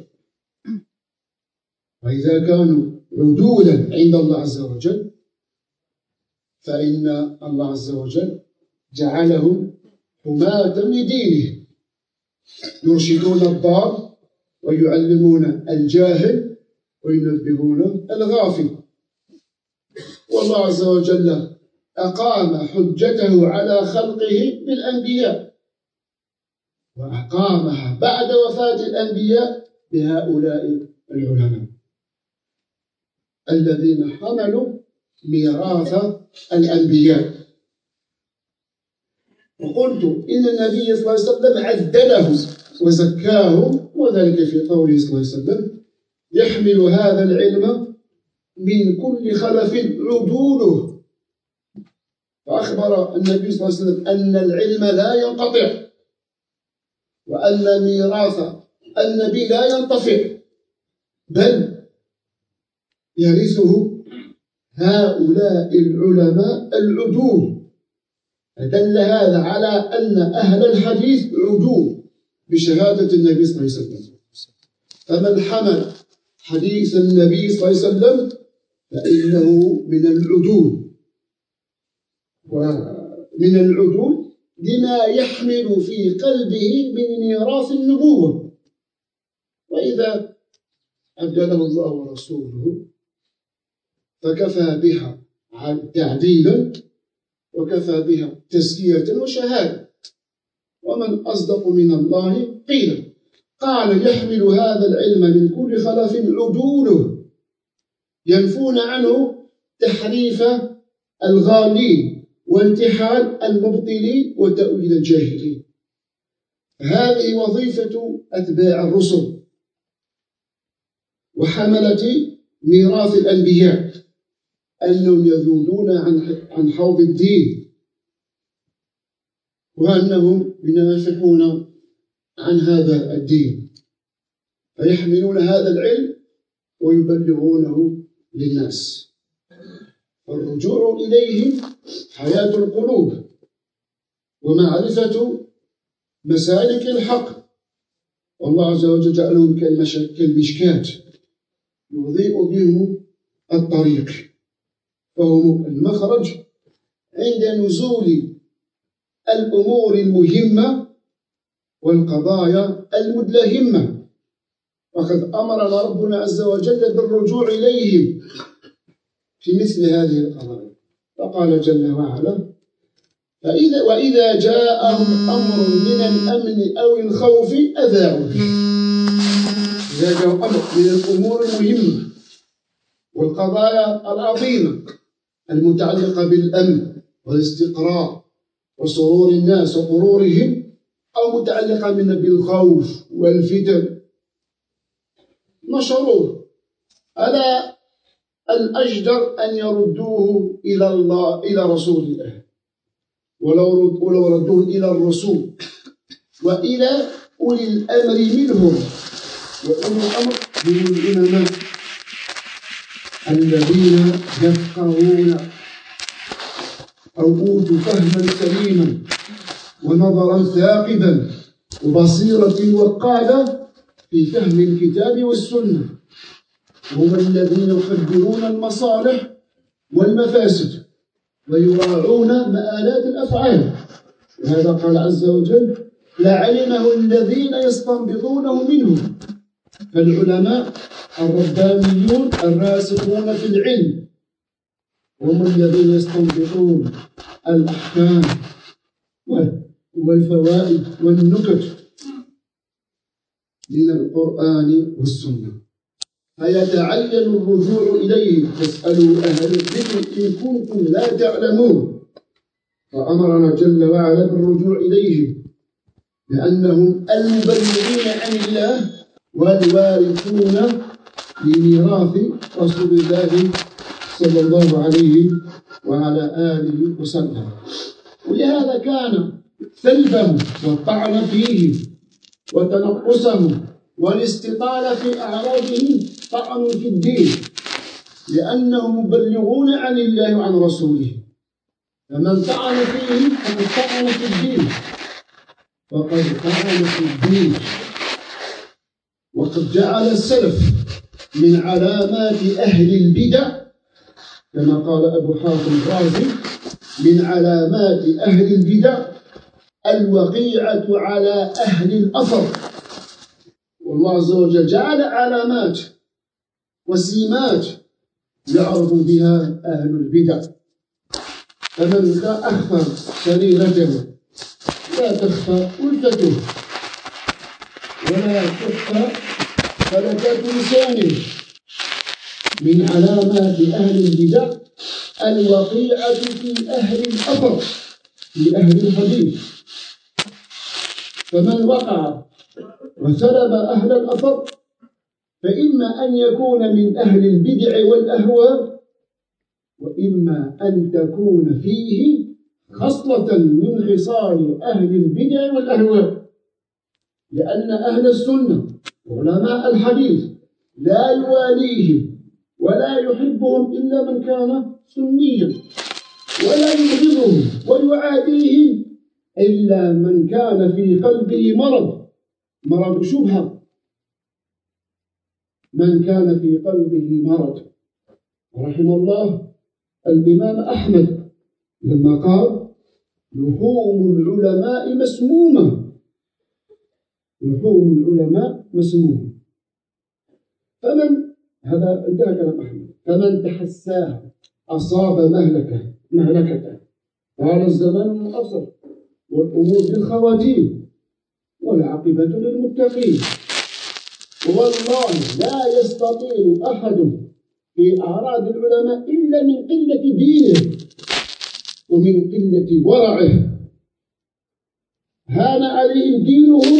وإذا كانوا عدولا عند الله عز وجل فإن الله عز وجل جعلهم حماة لدينه، يرشدون الضال ويعلمون الجاهل وينبهون الغافل. والله عز وجل أقام حجته على خلقه بالأنبياء، وأقامها بعد وفاة الأنبياء بهؤلاء العلماء الذين حملوا ميراث الأنبياء. وقلت إن النبي صلى الله عليه وسلم عدلهم وزكاهم، وذلك في قوله صلى الله عليه وسلم: يحمل هذا العلم من كل خلف عدوله. فأخبر النبي صلى الله عليه وسلم أن العلم لا ينقطع، وأن ميراث النبي لا ينطفئ، بل يرثه هؤلاء العلماء العدول. فدل هذا على أن أهل الحديث عدول بشهادة النبي صلى الله عليه وسلم. فمن حمل حديث النبي صلى الله عليه وسلم فإنه من العدول، ومن العدول لما يحمل في قلبه من ميراث النبوة. وإذا أبدله الله ورسوله فكفى بها تعديلا وكفى بها تزكية وشهادة. ومن أصدق من الله قيلا. قال يحمل هذا العلم من كل خلف عدوله ينفون عنه تحريف الغالين وانتحال المبطلين وتأويل الجاهلين. هذه وظيفة أتباع الرسل وحملة ميراث الأنبياء، أنهم يذودون عن حوض الدين وأنهم ينافحون عن هذا الدين، فيحملون هذا العلم ويبلغونه للناس. الرجوع إليهم حياة القلوب ومعرفة مسالك الحق، والله عز وجل جعلهم كالمشكاة يضيء بهم الطريق، فهم المخرج عند نزول الأمور المهمة والقضايا المدلهمة. وقد أمرنا ربنا عز وجل بالرجوع إليهم في مثل هذه القضايا، فقال جل وعلا: فإذا وإذا جاءهم أمر من الأمن أو الخوف أذاعوا به. إذا جاء أمر من الأمور المهمة والقضايا العظيمة المتعلقة بالأمن والاستقرار وسرور الناس وقرورهم، أو متعلقة من بالخوف والفتن، نشروه. ألا الأجدر أن يردوه إلى الله إلى رسول الله، ولو رد ولو ردوه إلى الرسول وإلى أولي الأمر منهم. وأولي الأمر هم العلماء الذين يفقهون أو أوتوا فهما سليما ونظرا ثاقبا وبصيرة وقادة في فهم الكتاب والسنة، هم الذين يقدرون المصالح والمفاسد ويراعون مآلات الأفعال. وهذا قال عز وجل: لعلمه الذين يستنبطونه منهم. فالعلماء الربانيون الراسخون في العلم هم الذين يستنبطون الأحكام والفوائد والنكت من القرآن والسنة، فيتعين الرجوع إليه. فاسألوا أهل الذكر إن كنتم لا تعلمون. فأمرنا جل وعلا بالرجوع إليهم لأنهم المبلغين عن الله والوارثون لميراث رسول الله صلى الله عليه وعلى آله وسلم. ولهذا كان سلبهم والطعن فيهم وتنقصهم والاستطالة في أعراضهم طعن في الدين، لأنهم مبلغون عن الله وعن رسوله. فمن طعن فيهم فقد طعن في الدين، فقد طعن في الدين. وقد جعل السلف من علامات أهل البدع كما قال أبو حاتم الرازي: من علامات أهل البدع الوقيعة على أهل الأثر. والله عز وجل جعل علامات وسمات يعرف بها أهل البدع. فمن أخفى سريرته لا تخفى ألفته ولا تخفى فلكات لسانه. من علامات أهل البدع الوقيعة في أهل الأثر، في أهل الحديث. فمن وقع وسلب أهل الأثر فإما أن يكون من أهل البدع والأهواء، وإما أن تكون فيه خصلة من خصال أهل البدع والأهواء. لأن أهل السنة وعلماء الحديث لا يواليهم ولا يحبهم إلا من كان سنيا، ولا يبغضهم ويعاديهم إلا من كان في قلبه مرض مرض شبهة، من كان في قلبه مرض. رحم الله الإمام أحمد لما قال: لحوم العلماء مسمومة، لحوم العلماء مسمومة. فمن هذا انتهى كلام أحمد. فمن تحساها أصاب مهلكة مهلكته. قال الزمان منقصر والأمور بالخواتيم والعاقبة للمتقين. والله لا يستطيع أحد في أعراض العلماء إلا من قلة دينه ومن قلة ورعه. هان عليهم دينهم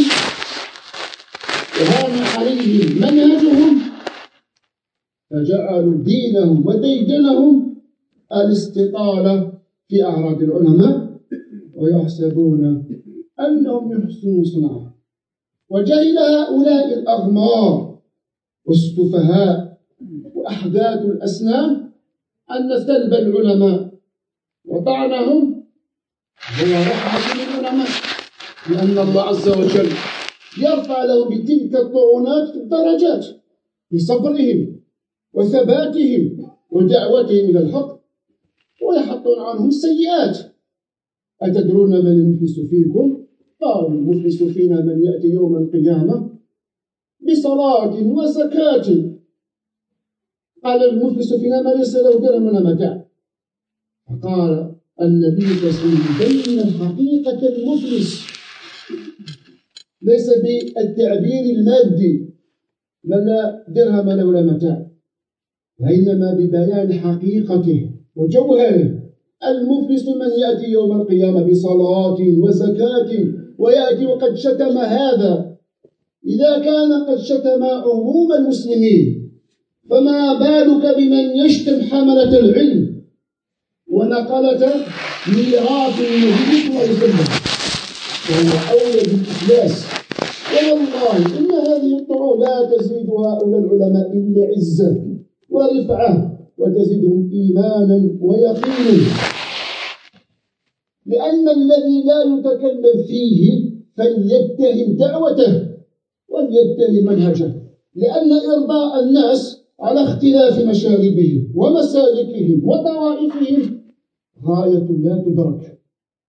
وهان عليهم منهجهم، فجعلوا دينهم وديدنهم الاستطالة في أعراض العلماء ويحسبون أنهم يحسنون صنعا. وجهل هؤلاء الأغمار والسفهاء وأحداث الأسنان أن سلب العلماء وطعنهم هو رحمة للعلماء، لأن الله عز وجل يرفع لهم بتلك الطعنات الدرجات بصبرهم وثباتهم ودعوتهم إلى الحق، ويحطون عنهم السيئات. أتدرون من المفلس فيكم؟ قالوا المفلس فينا من يأتي يوم القيامة بصلاة وزكاة. قال المفلس فينا من ليس له درهم ولا متاع. فقال النبي صلى الله عليه وسلم بين حقيقة المفلس ليس بالتعبير المادي من لا درهم ولا متاع، وإنما ببيان حقيقته وجوهره. المفلس من يأتي يوم القيامة بصلاة وزكاة ويأتي وقد شتم هذا. إذا كان قد شتم عموم المسلمين فما بالك بمن يشتم حملة العلم ونقلة ميراث النبي صلى الله عليه وسلم، وهو أولى بالإخلاص. والله إن هذه الطعون لا تزيد هؤلاء العلماء إلا عزة ورفعة وتزيدهم إيمانا ويقينا، لأن الذي لا يتكلم فيه فليتهم دعوته وليتهم منهجه، لأن إرضاء الناس على اختلاف مشاربهم ومسالكهم وطوائفهم غاية لا تدرك،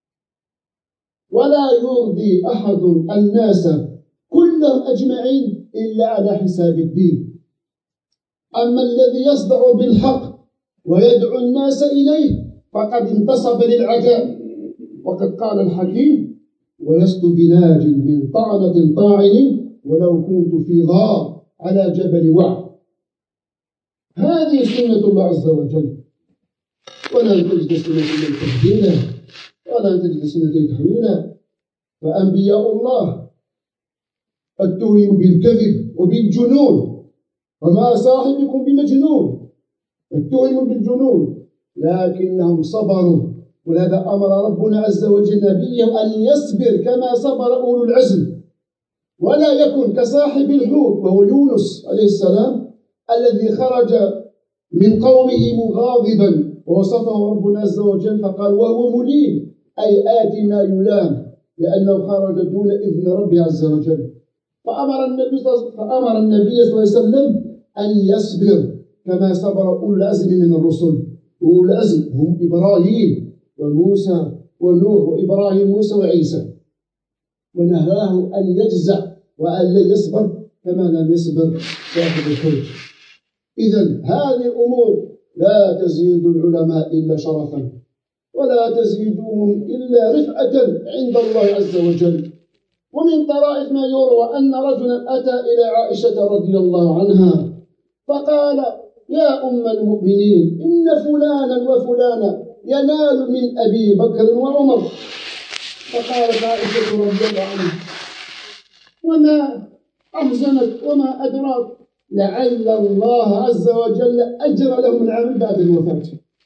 ولا يرضي أحد الناس كلهم أجمعين إلا على حساب الدين. أما الذي يصدع بالحق ويدعو الناس إليه فقد انتصب للعداء. وقد قال الحكيم: ولست بناج من طعنة طاعن ولو كنت في غار على جبل وعد. هذه سنة الله عز وجل، ولا تجد سنة من تهدينا ولا تجد سنة تحويلا. فأنبياء الله اتهموا بالكذب وبالجنون، وما صاحبكم بمجنون، اتهموا بالجنون لكنهم صبروا. ولهذا أمر ربنا عز وجل نبيه أن يصبر كما صبر أولو العزم، ولا يكن كصاحب الحوت وهو يونس عليه السلام الذي خرج من قومه مغاضبا، ووصفه ربنا عز وجل فقال وهو مليم، أي آت ما يلام، لأنه خرج دون إذن ربه عز وجل. فأمر النبي فأمر النبي صلى الله عليه وسلم أن يصبر كما صبر أولو العزم من الرسل. أولو العزم هم إبراهيم وموسى ونوح وإبراهيم موسى وعيسى، ونهاه أن يجزع وأن لا يصبر كما لم يصبر صاحب الحوت. إذن هذه الأمور لا تزيد العلماء إلا شرفا، ولا تزيدهم إلا رفعة عند الله عز وجل. ومن طرائف ما يروى أن رجلا أتى إلى عائشة رضي الله عنها فقال: يا أم المؤمنين، إن فلانا وفلانا ينال من أبي بكر وعمر. فقالت عائشة رضي الله عنها: وما أحزنك وما أدراك، لعل الله عز وجل أجرى لهم العمل بعد الوفاة.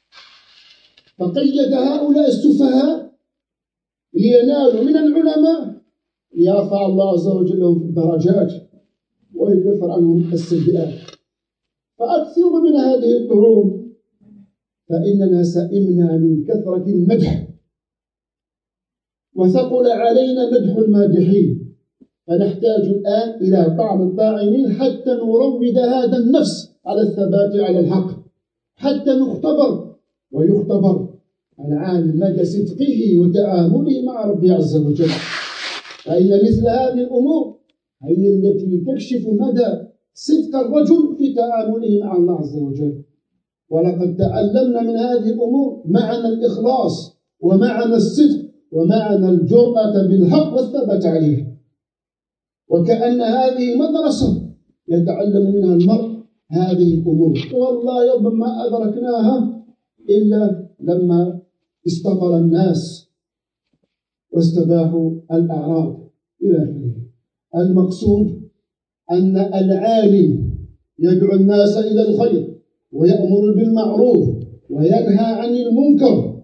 فقيد هؤلاء السفهاء لينالوا من العلماء ليرفع الله عز وجل لهم في الدرجات ويكفر عنهم السيئات. فأكثروا من هذه الطعون، فإننا سئمنا من كثرة المدح وثقل علينا مدح المادحين، فنحتاج الآن إلى طعن الطاعنين حتى نروض هذا النفس على الثبات على الحق، حتى نختبر ويختبر العالم مدى صدقه وتعامله مع ربه عز وجل. فإن مثل هذه الأمور هي التي تكشف مدى صدق الرجل في تعامله مع الله عز وجل. ولقد تعلمنا من هذه الأمور معنى الإخلاص ومعنى الصدق ومعنى الجرأة بالحق والثبات عليه، وكأن هذه مدرسة يتعلم منها المرء هذه الأمور. والله ربما أدركناها إلا لما استطر الناس واستباحوا الأعراض إلى آخره. المقصود أن العالم يدعو الناس إلى الخير ويأمر بالمعروف وينهى عن المنكر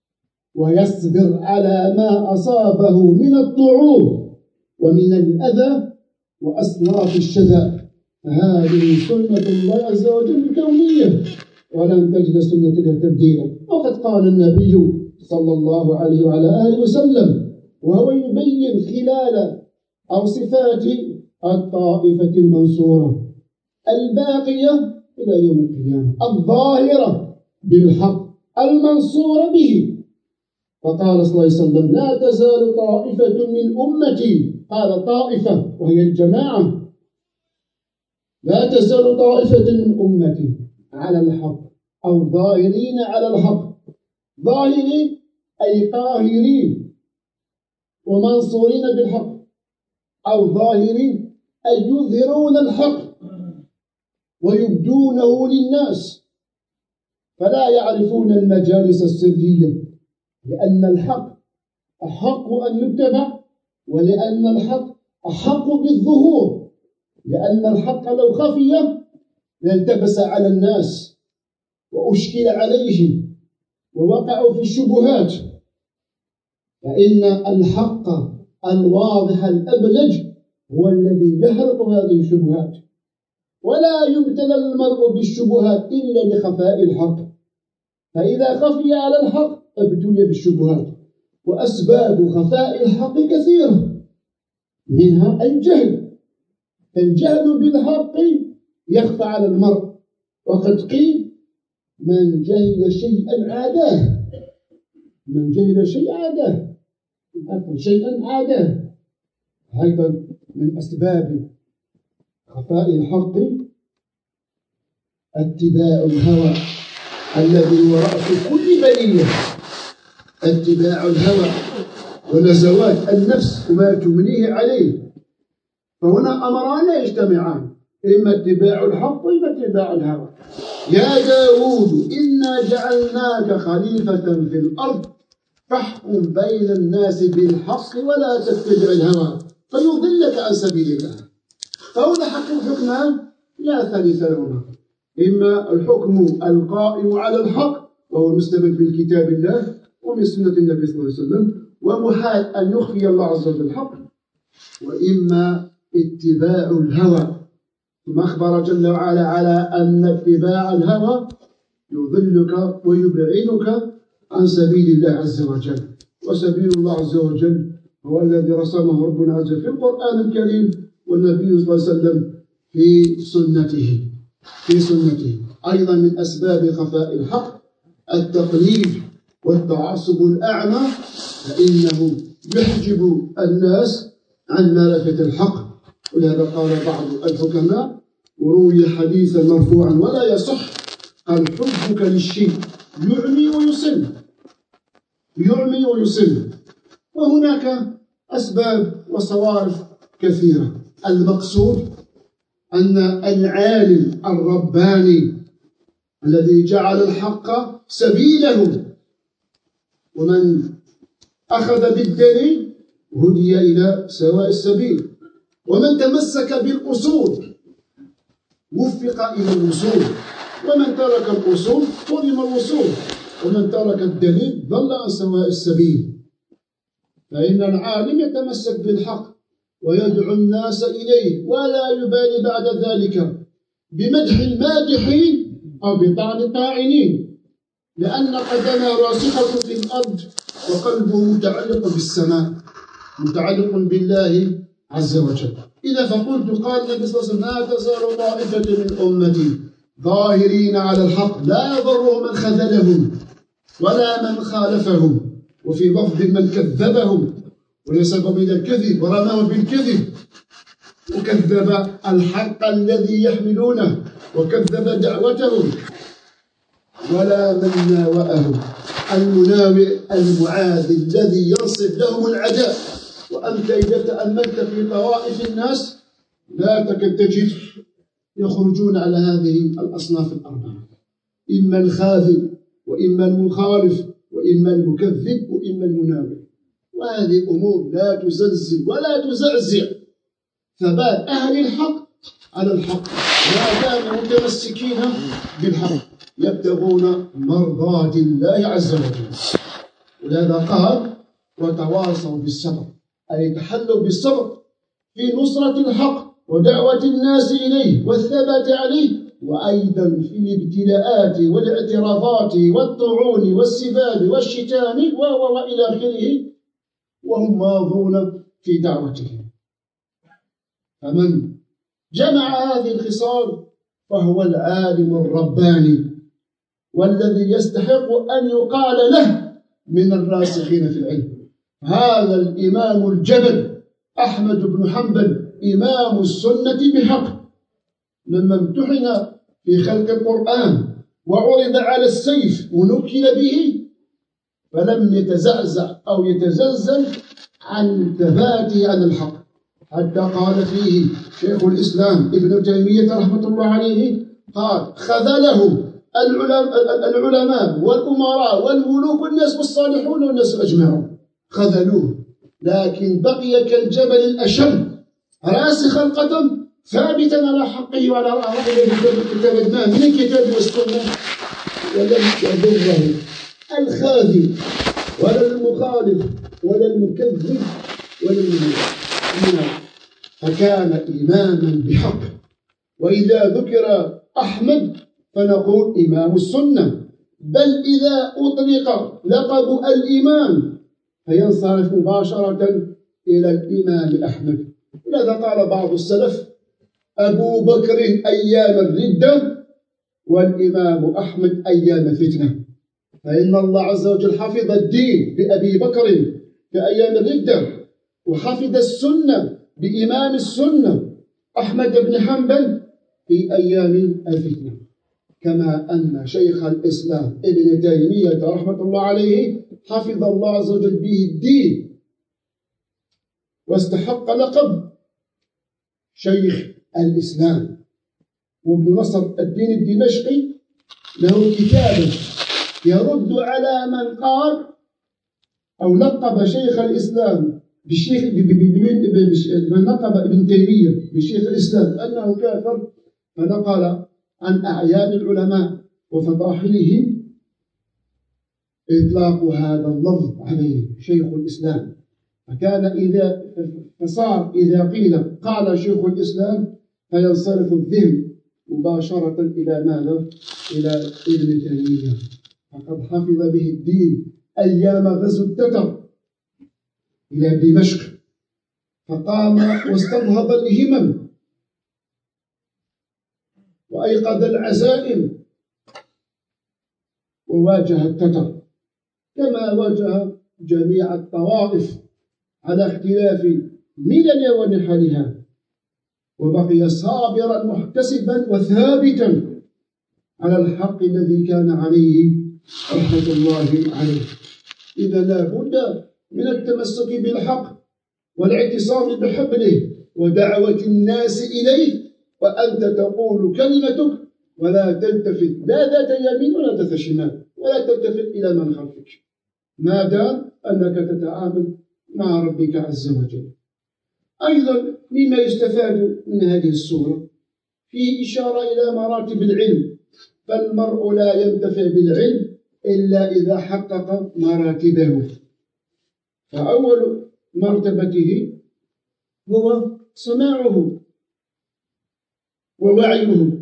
ويصبر على ما أصابه من الطعون ومن الأذى وأصناف الشذا، هذه سنة الله عز وجل الكونية ولن تجد سنة تبديلا. وقد قال النبي صلى الله عليه وعلى آله وسلم وهو يبين خلال أو صفات الطائفة المنصورة الباقية إلى يوم القيامة الظاهرة بالحق المنصورة به، فقال صلى الله عليه وسلم لا تزال طائفة من أمتي، قال طائفة وهي الجماعة، لا تزال طائفة من أمتي على الحق أو ظاهرين على الحق، ظاهرين أي قاهرين ومنصورين بالحق، أو ظاهرين أي يظهرون الحق ويبدونه للناس فلا يعرفون المجالس السرية، لأن الحق أحق أن يتبع ولأن الحق أحق بالظهور، لأن الحق لو خفي لالتبس على الناس وأشكل عليهم ووقعوا في الشبهات، فإن الحق الواضح الأبلج هو الذي يحرق هذه الشبهات، ولا يبتلى المرء بالشبهات إلا لخفاء الحق، فإذا خفي على الحق ابتلي بالشبهات. وأسباب خفاء الحق كثيرة، منها الجهل، فالجهل بالحق يخفى على المرء، وقد قيل من جهل شيئا عاداه، من جهل شيئا عاداه شيئا عاداه. أيضا من أسباب خفاء الحق اتباع الهوى الذي هو رأس كل بلية، اتباع الهوى ونزوات النفس وما تمنيه عليه. فهنا أمران يجتمعان، إما اتباع الحق وإما اتباع الهوى. يا داود إنا جعلناك خليفة في الأرض فاحكم بين الناس بالحق ولا تتبع الهوى فيضلك عن سبيل الله. فهنا حق الحكمان لا ثالث لهما، إما الحكم القائم على الحق وهو المستمد من كتاب الله ومن سنة النبي صلى الله عليه وسلم، ومحال أن يخفي الله عز وجل الحق، وإما اتباع الهوى. ثم أخبر جل وعلا على أن اتباع الهوى يضلك ويبعدك عن سبيل الله عز وجل، وسبيل الله عز وجل هو الذي رسمه ربنا عز وجل في القرآن الكريم والنبي صلى الله عليه وسلم في سنته في سنته. أيضا من أسباب خفاء الحق التقليد والتعصب الأعمى، فإنه يحجب الناس عن معرفة الحق. ولهذا قال بعض الحكماء وروي حديثا مرفوعا ولا يصح قال حبك للشيء يعمي ويصم يعمي ويصم. وهناك أسباب وصوارف كثيرة. المقصود أن العالم الرباني الذي جعل الحق سبيله، ومن أخذ بالدليل هدي إلى سواء السبيل، ومن تمسك بالأصول وفق إلى الوصول، ومن ترك الأصول ظلم الوصول، ومن ترك الدليل ضل عن سواء السبيل. فإن العالم يتمسك بالحق ويدعو الناس إليه ولا يبالي بعد ذلك بمدح المادحين أو بطعن الطاعنين، لأن قدمه راسخة في الأرض وقلبه متعلق بالسماء متعلق بالله عز وجل. إذا فقلت قال النبي صلى الله عليه وسلم لا تزال طائفة من أمتي ظاهرين على الحق لا يضرهم من خذلهم ولا من خالفهم، وفي لفظ من كذبهم ونسبهم إلى الكذب ورماهم بالكذب. وكذب الحق الذي يحملونه وكذب دعوتهم. ولا من ناوأه المناوئ المعادي الذي ينصب لهم العداء. وأنت إذا تأملت في طوائف الناس لا تكاد تجد يخرجون على هذه الأصناف الأربعة، إما الخاذل وإما المخالف وإما المكذب وإما المناوئ. وهذه أمور لا تزلزل ولا تزعزع ثبات أهل الحق على الحق ما داموا متمسكين بالحق يبتغون مرضات الله عز وجل. ولهذا قال وتواصوا بالصبر، أي تحلوا بالصبر في نصرة الحق ودعوة الناس إليه والثبات عليه، وأيضا في الابتلاءات والاعتراضات والطعون والسباب والشتام وإلى آخره، وهم ماضون في دعوتهم. فمن جمع هذه الخصال فهو العالم الرباني والذي يستحق أن يقال له من الراسخين في العلم. هذا الإمام الجبل أحمد بن حنبل إمام السنة بحق، لما امتحن في خلق القرآن وعرض على السيف ونكل به فلم يتزعزع أو يتزلزل عن ثباته على الحق، حتى قال فيه شيخ الإسلام ابن تيمية رحمة الله عليه قال خذله العلماء والأمراء والملوك والناس والصالحون والناس أجمعون، خذلوه، لكن بقي كالجبل الأشم راسخا القدم ثابتا على حقه وعلى رأيه كتبناه من الكتاب والسنة، ولم يضره الخاذل ولا المخالف ولا المكذب ولا المنافق، فكان إماما بحق. وإذا ذكر أحمد فنقول إمام السنة، بل إذا أطلق لقب الإمام فينصرف مباشرة إلى الإمام أحمد. ولذا قال بعض السلف أبو بكر أيام الردة والإمام أحمد أيام فتنة، فإن الله عز وجل حفظ الدين بأبي بكر في أيام الردة، وحفظ السنة بإمام السنة أحمد بن حنبل في أيام الفتنة. كما أن شيخ الإسلام ابن تيمية رحمة الله عليه حفظ الله عز وجل به الدين واستحق لقب شيخ الإسلام. وابن نصر الدين الدمشقي له كتاب يرد على من قال أو لقب شيخ الإسلام بالشيخ من لقب ابن تيمية بشيخ الإسلام أنه كافر، فنقل عن أعيان العلماء وفضاحلهم إطلاق هذا اللفظ عليه شيخ الإسلام. فكان إذا فصار إذا قيل قال شيخ الإسلام فينصرف الذهن مباشرة إلى ماذا؟ إلى ابن تيمية، فقد حفظ به الدين أيام غزو التتر إلى دمشق، فقام واستنهض الهمم وأيقظ العزائم وواجه التتر كما واجه جميع الطوائف على اختلاف ملل ونحلها، وبقي صابرا محتسبا وثابتا على الحق الذي كان عليه رحمة الله عليه. إذا لا بد من التمسك بالحق والاعتصام بحبله ودعوة الناس إليه، وأنت تقول كلمتك ولا تلتفت لا ذات يمين ولا ذات شمال، ولا تلتفت إلى من خلفك، ما دام أنك تتعامل مع ربك عز وجل. أيضا مما يستفاد من هذه السورة فيه إشارة إلى مراتب العلم، فالمرء لا ينتفع بالعلم إلا إذا حقق مراتبه. فأول مرتبته هو سماعه ووعيه،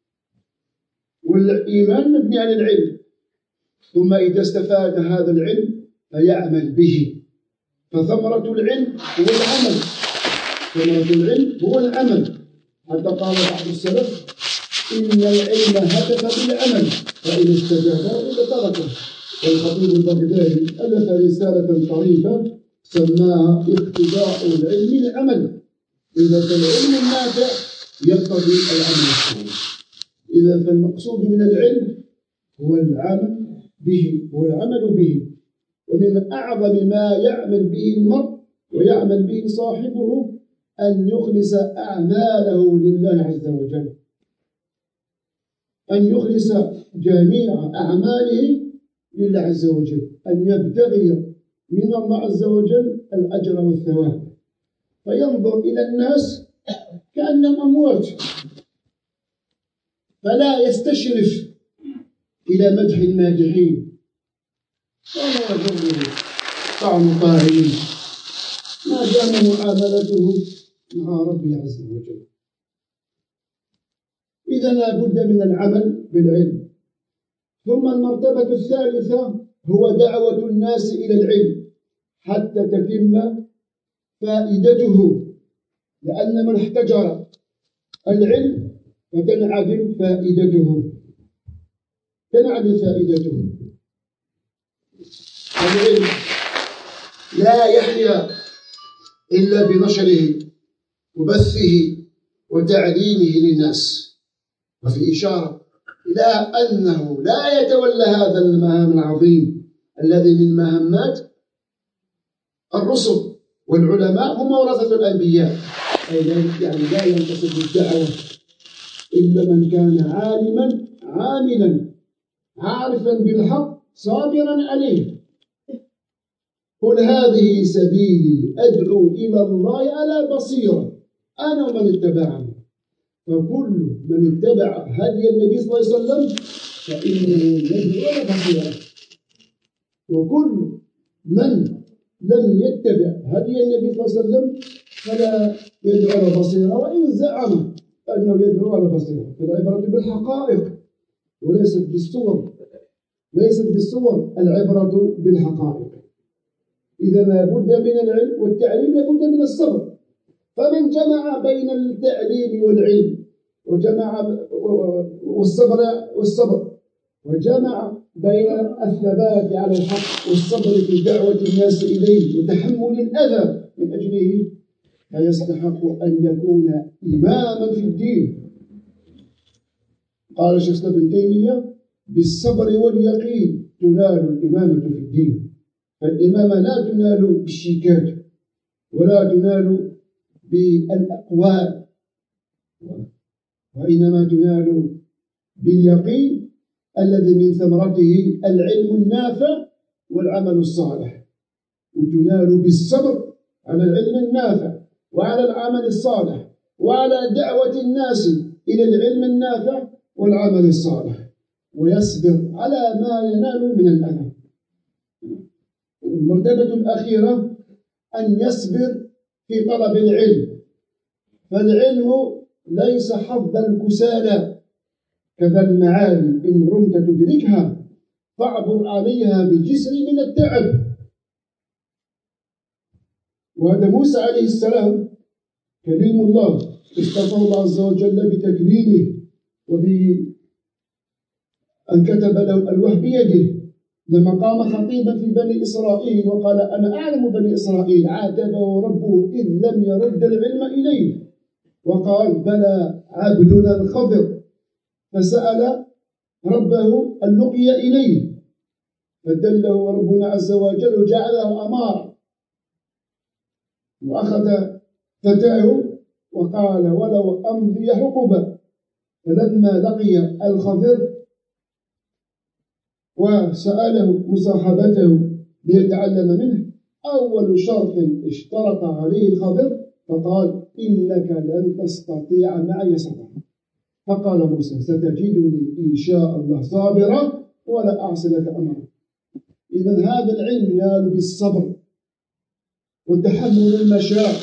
والإيمان مبني على العلم، ثم إذا استفاد هذا العلم فيعمل به. فثمرة العلم هو العمل، ثمرة العلم هو العمل، حتى قال بعض السلف إن العلم هدف بالعمل فإن استجابه لتركه. والخطيب البغدادي ألف رسالة طريفة سماها اقتضاء العلم العمل، إذا فالعلم النافع يقتضي العمل الصالح. إذا فالمقصود من العلم هو العمل به، هو العمل به. ومن أعظم ما يعمل به المرء ويعمل به صاحبه أن يخلص أعماله لله عز وجل، أن يخلص جميع أعماله لله عز وجل، أن يبتغي من الله عز وجل الأجر والثواب، فينظر إلى الناس كأنهم أموات، فلا يستشرف إلى مدح المادحين ولا يضره طعن طاعين ما دام معاملته مع ربه عز وجل. إذا لا بد من العمل بالعلم. ثم المرتبة الثالثة هو دعوة الناس إلى العلم حتى تتم فائدته، لأن من احتجر العلم فتنعدم فائدته، تنعدم فائدته. العلم لا يحيا إلا بنشره وبثه وتعليمه للناس. وفي إشارة إلى أنه لا يتولى هذا المهام العظيم الذي من مهمات الرسل والعلماء هم ورثة الأنبياء، أي يعني لا ينتصب بالدعوة إلا من كان عالما عاملا عارفا بالحق صابرا عليه. قل هذه سبيلي أدعو إلى الله على بصيرة أنا ومن اتبعني. فكل من اتبع هدي النبي صلى الله عليه وسلم فإنه يدعو على بصيرة، وكل من لم يتبع هدي النبي صلى الله عليه وسلم فلا يدعو على بصيرة، وإن زعم أنه يدعو على بصيرة. فالعبرة بالحقائق وليست بالصور، ليست بالصور، العبرة بالحقائق. إذا لا بد من العلم والتعليم، لا بد من الصبر. فمن جمع بين التعليم والعلم وجمع والصبر والصبر وجمع بين الثبات على الحق والصبر في دعوة الناس إليه وتحمل الأذى من أجله، فيستحق أن يكون إماما في الدين. قال شيخ ابن تيمية: بالصبر واليقين تنال الإمامة في الدين. فالإمامة لا تنال بالشيكات ولا تنال بالأقوال، وإنما تنال باليقين الذي من ثمرته العلم النافع والعمل الصالح، وتنال بالصبر على العلم النافع وعلى العمل الصالح وعلى دعوة الناس إلى العلم النافع والعمل الصالح، ويصبر على ما ينال من الأذى. المرتبة الأخيرة أن يصبر في طلب العلم، فالعلم ليس حظ الكسالى كذا المعالي، إن رمت تدركها فاعبر عليها بجسر من التعب. وهذا موسى عليه السلام كليم الله، اصطفاه الله عز وجل بتكليمه وبأن كتب له الألواح بيده. لما قام خطيبا في بني إسرائيل وقال: أنا أعلم بني إسرائيل، عاتبه ربه إذ لم يرد العلم إليه، وقال: بلى عبدنا الخضر، فسأل ربه اللقي إليه فدله ربنا عز وجل وجعله أمارا، وأخذ فتاه وقال: ولو أمضي حقبا. فلما لقي الخضر وسأله مصاحبته ليتعلم منه، أول شرط اشترط عليه الخضر فقال: إنك لن تستطيع معي صبرا. فقال موسى: ستجدني إن شاء الله صابرا ولا أعصي لك أمرا. إذا هذا العلم ينال بالصبر وتحمل المشاق،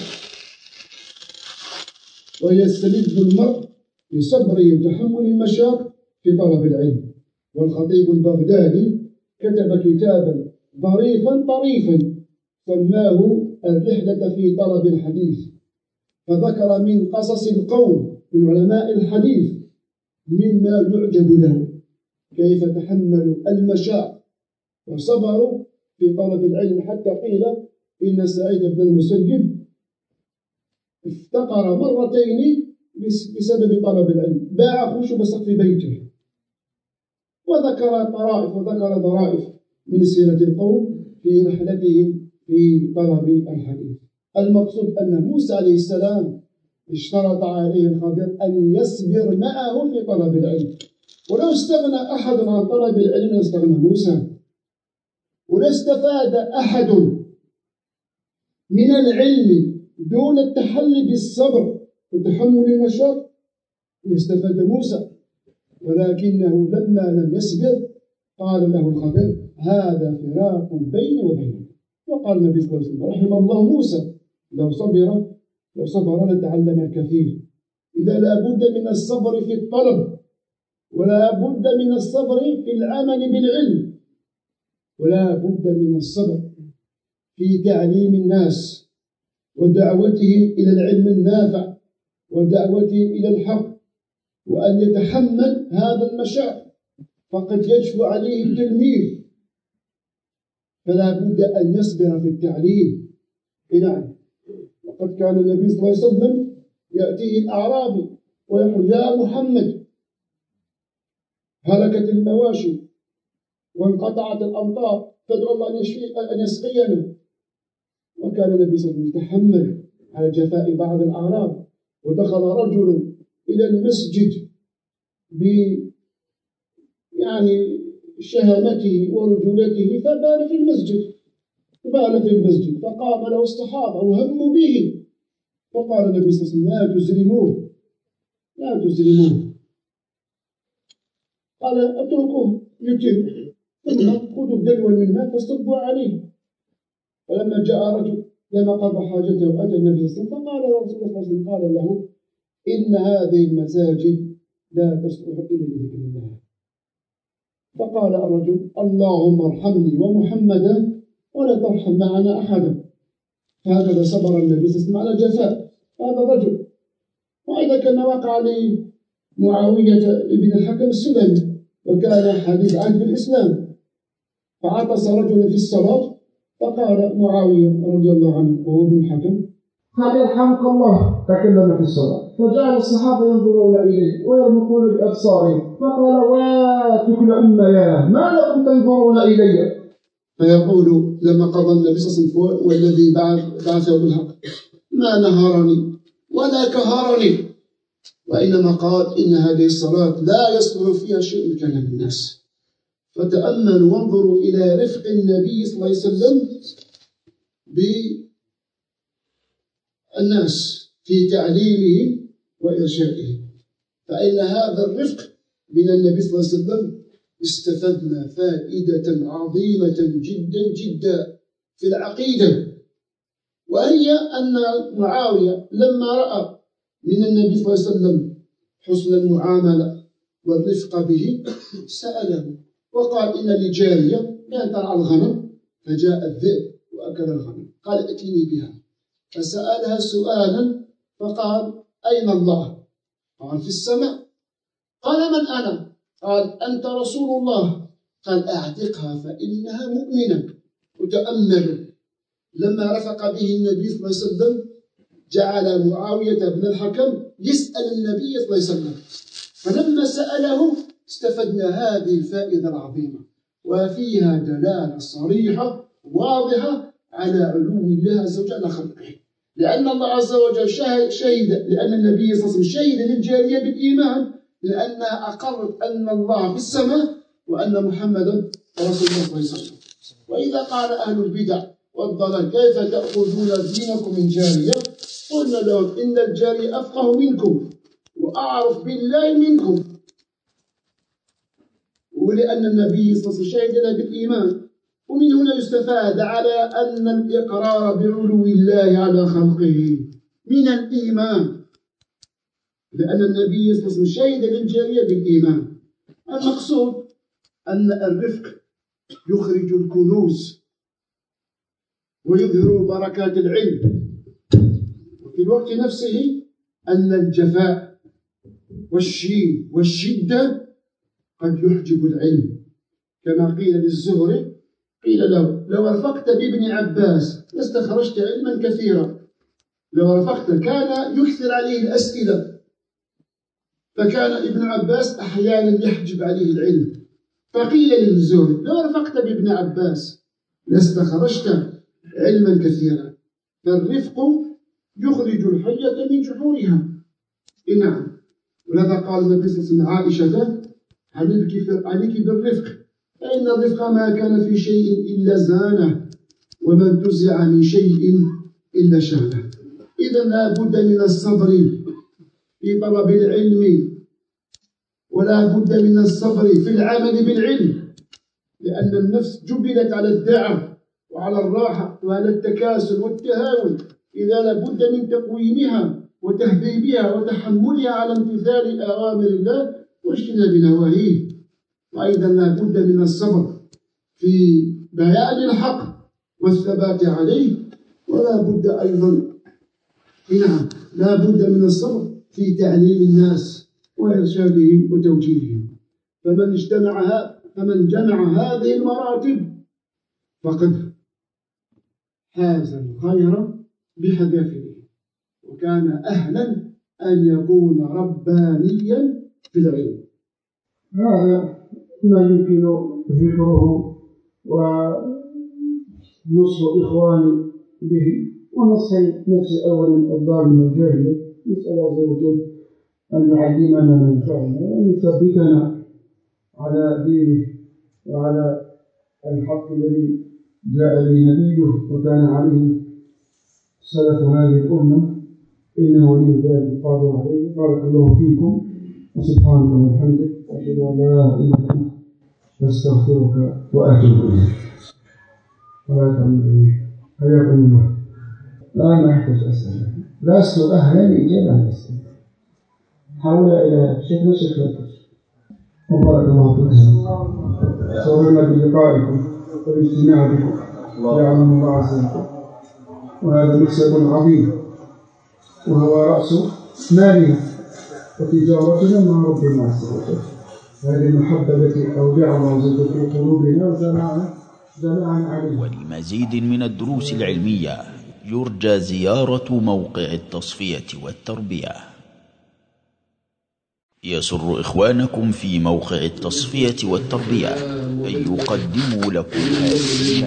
ويستلذ المرء بصبره وتحمل المشاق في طلب العلم. والخطيب البغدادي كتب كتابا ظريفا طريفا سماه الرحلة في طلب الحديث، فذكر من قصص القوم من علماء الحديث مما يعجب له، كيف تحملوا المشاق وصبروا في طلب العلم، حتى قيل إن سعيد بن المسيب افتقر مرتين بسبب طلب العلم، باع خشب سقف بيته. وذكر طرائف وذكر ظرائف من سيرة القوم في رحلتهم في طلب الحديث. المقصود أن موسى عليه السلام اشترط عليه الخضر أن يصبر معه في طلب العلم، ولو استغنى أحد عن طلب العلم لاستغنى موسى، ولا استفاد أحد من العلم دون التحلي بالصبر وتحمل المشاق لاستفاد موسى، ولكنه لما لم يصبر قال له الخضر هذا فراق بيني وبينك. وقال النبي صلى الله عليه وسلم رحم الله موسى لو صبر لو صبر لتعلم الكثير. إذا لا بد من الصبر في الطلب، ولا بد من الصبر في العمل بالعلم، ولا بد من الصبر في تعليم الناس ودعوتهم إلى العلم النافع ودعوتهم إلى الحق، وأن يتحمل هذا المشاق، فقد يجفو عليه التلميذ، فلا بد أن يصبر في التعليم. نعم، وقد كان النبي صلى الله عليه وسلم يأتيه الأعرابي ويقول يا محمد هلكت المواشي وانقطعت الأمطار فادعو الله أن يسقينا. وكان النبي صلى الله عليه وسلم يتحمل على جفاء بعض الأعراب. ودخل رجل إلى المسجد ب يعني شهامته ورجولته فبال في المسجد بال في المسجد فقام له الصحابة وهموا به، فقال النبي صلى الله عليه وسلم لا تزرموه لا تزرموه قال اتركوه يتم، ثم خذوا الدلول من ماء فاصطبوا عليه. فلما جاء رجل لما قضى حاجته واتى النبي صلى الله عليه وسلم فقال له رسول الله صلى الله عليه وسلم قال له ان هذه المساجد لا تصلح الا لذكر الله. فقال الرجل اللهم ارحمني ومحمدا ولا ترحم معنا احدا. فهكذا صبر النبي صلى الله عليه وسلم على جفاء هذا الرجل. وإذا كما وقع لمعاوية بن الحكم السلمي وكان حديث عهد بالإسلام، فعطس رجل في الصلاة فقال معاوية رضي الله عنه وهو ابن الحكم قال يرحمك الله تكلم في الصلاة، فجعل الصحابة ينظرون إليه ويرمقون بأبصارهم فقال واتك الأمياه ما لكم تنظرون إلي؟ فيقول لما قضى النبي صلى الله عليه وسلم والذي بعثه بالحق ما نهرني ولا كهرني، وإنما قال إن هذه الصلاة لا يصلح فيها شيء من كلام الناس. فتأملوا وانظروا إلى رفق النبي صلى الله عليه وسلم بالناس في تعليمهم وإرشادهم، فإن هذا الرفق من النبي صلى الله عليه وسلم استفدنا فائدة عظيمة جدا جدا في العقيدة، وهي أن معاوية لما رأى من النبي صلى الله عليه وسلم حسن المعاملة والرفق به سأله وقال إن لي جارية كانت ترعى الغنم فجاء الذئب وأكل الغنم، قال ائتني بها. فسألها سؤالا فقال أين الله؟ قال في السماء. قال من أنا؟ قال أنت رسول الله. قال أعتقها فإنها مؤمنة. وتأملوا لما رفق به النبي صلى الله عليه وسلم جعل معاوية بن الحكم يسأل النبي صلى الله عليه وسلم، فلما سأله استفدنا هذه الفائدة العظيمة، وفيها دلالة صريحة واضحة على علو الله عز وجل على خلقه، لأن الله عز وجل شهد, شهد لأن النبي صلى الله عليه وسلم شهد للجارية بالإيمان لأنها أقرت أن الله في السماء وأن محمدا رسول الله صلى الله عليه وسلم. وإذا قال أهل البدع والضلال كيف تأخذون دينكم من جارية؟ قلنا لهم إن الجارية أفقه منكم وأعرف بالله منكم، ولأن النبي صلى الله عليه وسلم شهد لنا بالإيمان. ومن هنا يستفاد على أن الإقرار بعلو الله على خلقه من الإيمان، لأن النبي صلى الله عليه وسلم شهد للجارية بالإيمان. المقصود أن الرفق يخرج الكنوز ويظهر بركات العلم، وفي الوقت نفسه أن الجفاء والشين والشدة قد يحجب العلم، كما قيل للزهري قيل له لو رفقت بابن عباس لاستخرجت علما كثيرا، لو رفقت كان يكثر عليه الأسئلة، فكان ابن عباس أحيانا يحجب عليه العلم، فقيل للزهري لو رفقت بابن عباس لاستخرجت علما كثيرا، فالرفق يخرج الحية من جحورها. نعم، ولهذا قال النبي صلى الله عليه وسلم عائشة عليك بالرفق، فإن الرفق ما كان في شيء إلا زانه، وما انتزع من شيء إلا شانه. إذا لا بد من الصبر في طلب العلم، ولا بد من الصبر في العمل بالعلم، لأن النفس جبلت على الدعة وعلى الراحة وعلى التكاسل والتهاون. إذا لا بد من تقويمها وتهذيبها وتحملها على امتثال أوامر الله واجتناب نواهيه. وأيضا لا بد من الصبر في بيان الحق والثبات عليه، ولا بد أيضا نعم لا بد من الصبر في تعليم الناس وإرشادهم وتوجيههم. فمن اجتمع فمن جمع هذه المراتب فقد حاز الخير بحذافيره، وكان أهلا أن يكون ربانيا في العلم. هذا ما يمكن ذكره ونص إخواني به، ونص نفسي أولا الظالم الجاهل. نسأل الله عز وجل أن يعلمنا ما ينفعنا وأن يثبتنا على دينه وعلى الحق الذي جاء به نبيه وكان عليه سلف هذه الأمة، إنه ولي ذلك القادر عليه. بارك الله فيكم وسبحانك وبحمدك، أشهد أن لا إله إلا أنت، أستغفرك وأتوب إليك. ولا تعملوا حياكم الله. لا نحتاج أسئلة، لست أهلا لإجابة عن الأسئلة. حول إلى شيخنا شيخ لطف، وبارك الله فيكم. سررنا بلقائكم والاجتماع بكم، يعلم الله عز وجل. وهذا مكسب عظيم، وهو رأس مالنا وتجارتنا مع ربنا عز وجل. هذه المحبة التي أودعها الله عز وجل في قلوبنا وجمعنا جمعنا عليها. ولمزيد من الدروس العلمية يرجى زيارة موقع التصفية والتربية. يسر إخوانكم في موقع التصفية والتربية أن يقدموا لكم هذه.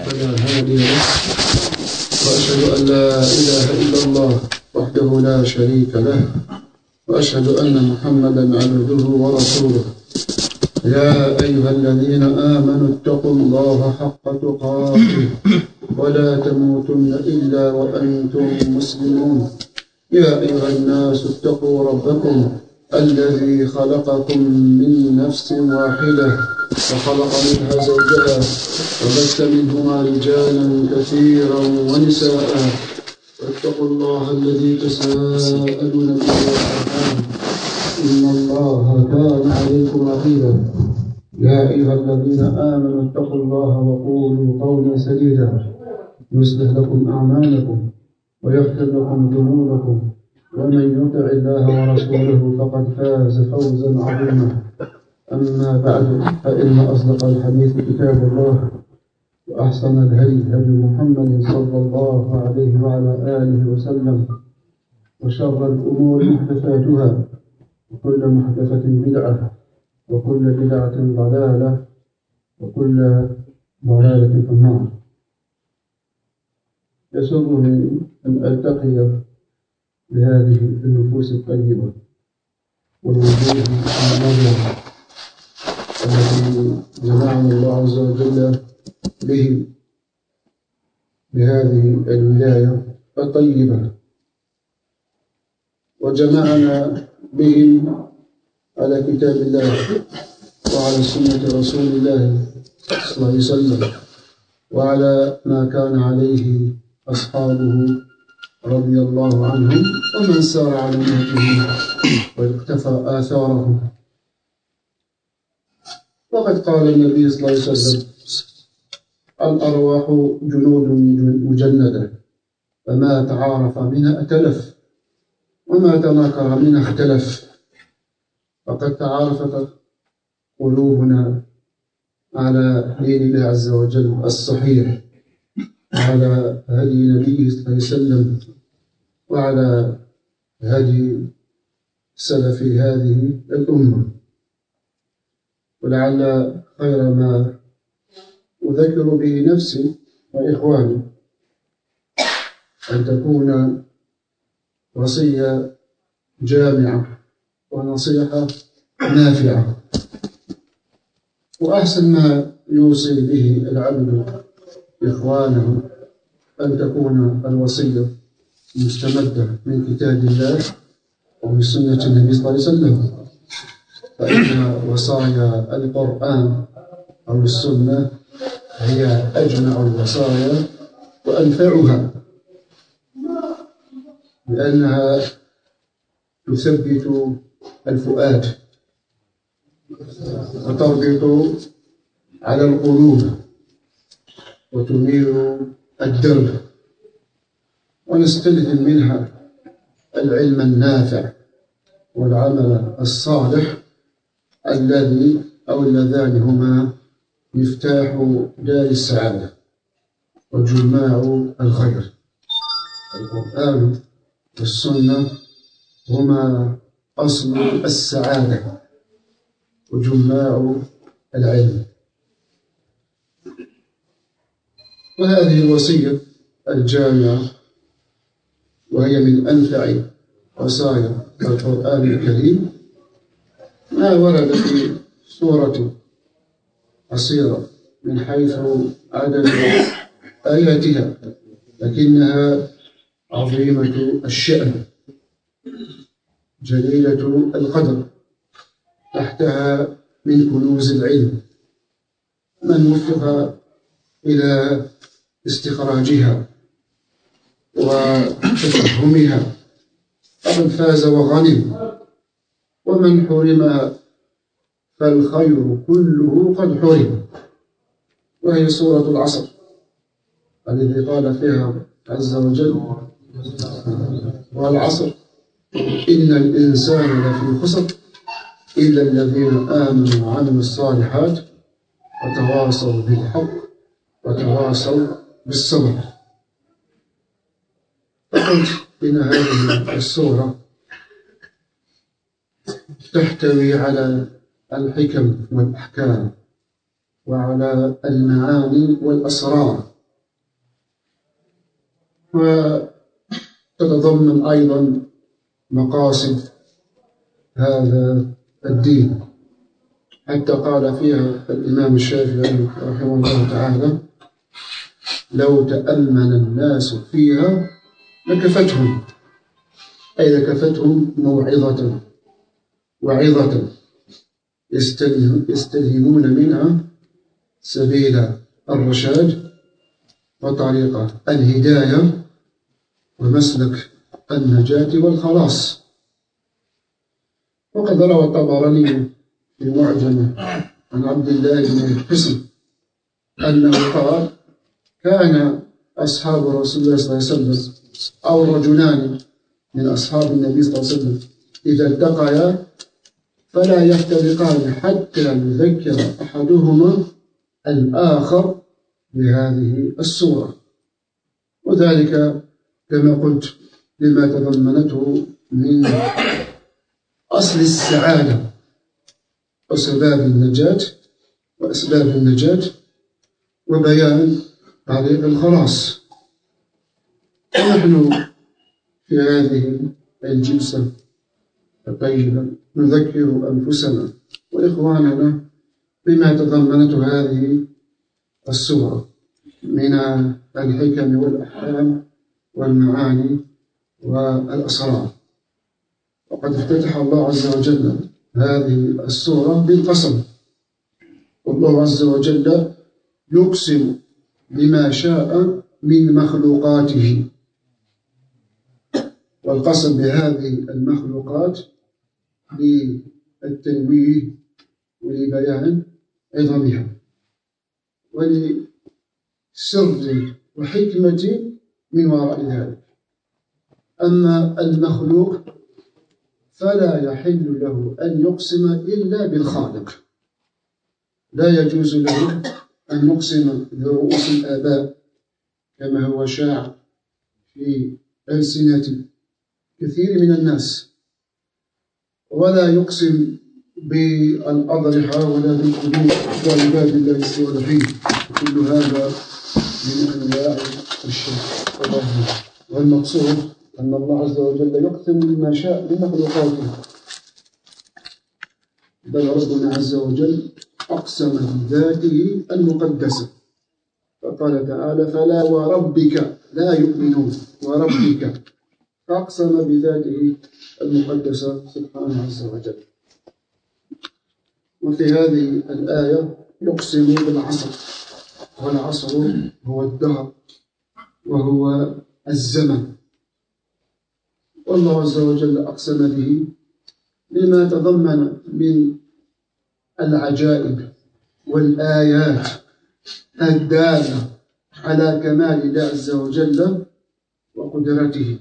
وأشهد أن لا إله إلا الله وحده لا شريك له، وأشهد أن محمدا عبده ورسوله. يا أيها الذين آمنوا اتقوا الله حق تقاته ولا تموتن إلا وأنتم مسلمون. يا أيها الناس اتقوا ربكم الذي خلقكم من نفس واحدة وخلق منها زوجها وبث منهما رجالا كثيرا ونساء، واتقوا الله الذي تساءلون به والأرحام إن الله كان عليكم رقيبا. يا أيها الذين آمنوا اتقوا الله وقولوا قولا سديدا يصلح لكم أعمالكم ويغفر لكم ذنوبكم، ومن يطع الله ورسوله فقد فاز فوزا عظيما. أما بعد، فإن أصدق الحديث كتاب الله، وأحسن الهدي هدي محمد صلى الله عليه وعلى آله وسلم، وشر الأمور محدثاتها، وكل محدثة بدعة، وكل بدعة ضلالة، وكل ضلالة في النار. يسرني أن ألتقي بهذه النفوس الطيبة والوجوه المنورة التي جمعنا الله عز وجل به بهذه الولاية الطيبة، وجمعنا بهم على كتاب الله وعلى سنة رسول الله صلى الله عليه وسلم، وعلى ما كان عليه أصحابه رضي الله عنهم ومن سار على نهجهم واقتفى آثارهم. وقد قال النبي صلى الله عليه وسلم: الأرواح جنود مجندة، فما تعارف منها ائتلف، وما تناكر منها اختلف. فقد تعارفت قلوبنا على دين الله عز وجل الصحيح، على هدي نبيه صلى الله عليه وسلم وعلى هدي سلف هذه الأمة. ولعل خير ما أذكر به نفسي وإخواني أن تكون وصية جامعة ونصيحة نافعة. وأحسن ما يوصي به العبد إخوانه أن تكون الوصية مستمدة من كتاب الله ومن سنة النبي صلى الله عليه وسلم، فإن وصايا القرآن أو السنة هي أجمع الوصايا وأنفعها، لأنها تثبت الفؤاد وتربط على القلوب وتنير الدرب، ونستلهم منها العلم النافع والعمل الصالح الذي أو اللذان هما مفتاح دار السعادة وجماع الخير. القرآن والسنة هما أصل السعادة وجماع العلم. وهذه الوصية الجامعة وهي من أنفع وصايا القرآن الكريم ما ورد في سورة قصيرة من حيث عدد آياتها، لكنها عظيمة الشأن جليلة القدر، تحتها من كنوز العلم من وفق إلى استخراجها وتفهمها فقد فاز وغنم، ومن حرمها فالخير كله قد حرم. وهي سورة العصر الذي قال فيها عز وجل: والعصر إن الإنسان لفي خسر إلا الذين آمنوا وعملوا الصالحات وتواصوا بالحق وتواصوا بالصبر. فقلت إن هذه السورة تحتوي على الحكم والأحكام وعلى المعاني والأسرار، وتتضمن أيضا مقاصد هذا الدين، حتى قال فيها الإمام الشافعي رحمه الله تعالى: لو تأمن الناس فيها لكفتهم، أي لكفتهم موعظة وعظة يستلهمون منها سبيل الرشاد وطريق الهداية ومسلك النجاة والخلاص. وقد روى الطبراني في معجمه عن عبد الله بن حصن أنه قال: كان أصحاب رسول الله صلى الله عليه وسلم أو رجلان من أصحاب النبي صلى الله عليه وسلم إذا التقيا فلا يفترقان حتى يذكر أحدهما الآخر بهذه السورة، وذلك كما قلت لما تضمنته من أصل السعادة وسباب النجاة وأسباب النجاة وبيان طريق الخلاص. ونحن في هذه الجلسة الطيبة نذكر أنفسنا وإخواننا بما تضمنته هذه السورة من الحكم والأحكام والمعاني والأسرار. وقد افتتح الله عز وجل هذه السورة بالقسم، والله عز وجل يقسم بما شاء من مخلوقاته، والقسم بهذه المخلوقات للتنويه ولبيان عظمها ولسر وحكمة من وراء ذلك. أما المخلوق فلا يحل له أن يقسم إلا بالخالق، لا يجوز له أن يقسم برؤوس الآباء كما هو شاع في ألسنة كثير من الناس، ولا يقسم بالأضرحة ولا بالقلوب كعباد الله الصالحين. كل هذا من أنواع الشرك. والمقصود أن الله عز وجل يقسم بما شاء بمخلوقاته، بل ربنا عز وجل أقسم بذاته المقدسة، فقال تعالى: فلا وربك لا يؤمنون، وربك، فأقسم بذاته المقدسة سبحانه عز وجل. وفي هذه الآية يقسم بالعصر، والعصر هو الدهر وهو الزمن، والله عز وجل أقسم به لما تضمن من العجائب والآيات الدالة على كمال الله عز وجل وقدرته.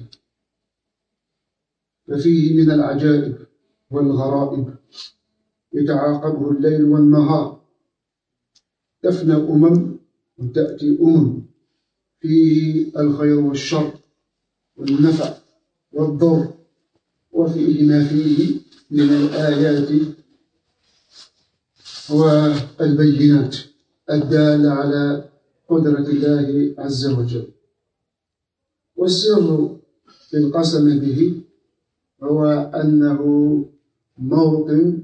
ففيه من العجائب والغرائب يتعاقبه الليل والنهار، تفنى أمم وتأتي أمم، فيه الخير والشر والنفع والضر، وفيه ما فيه من الآيات والبينات الدالة على قدرة الله عز وجل. والسر في القسم به هو أنه موطن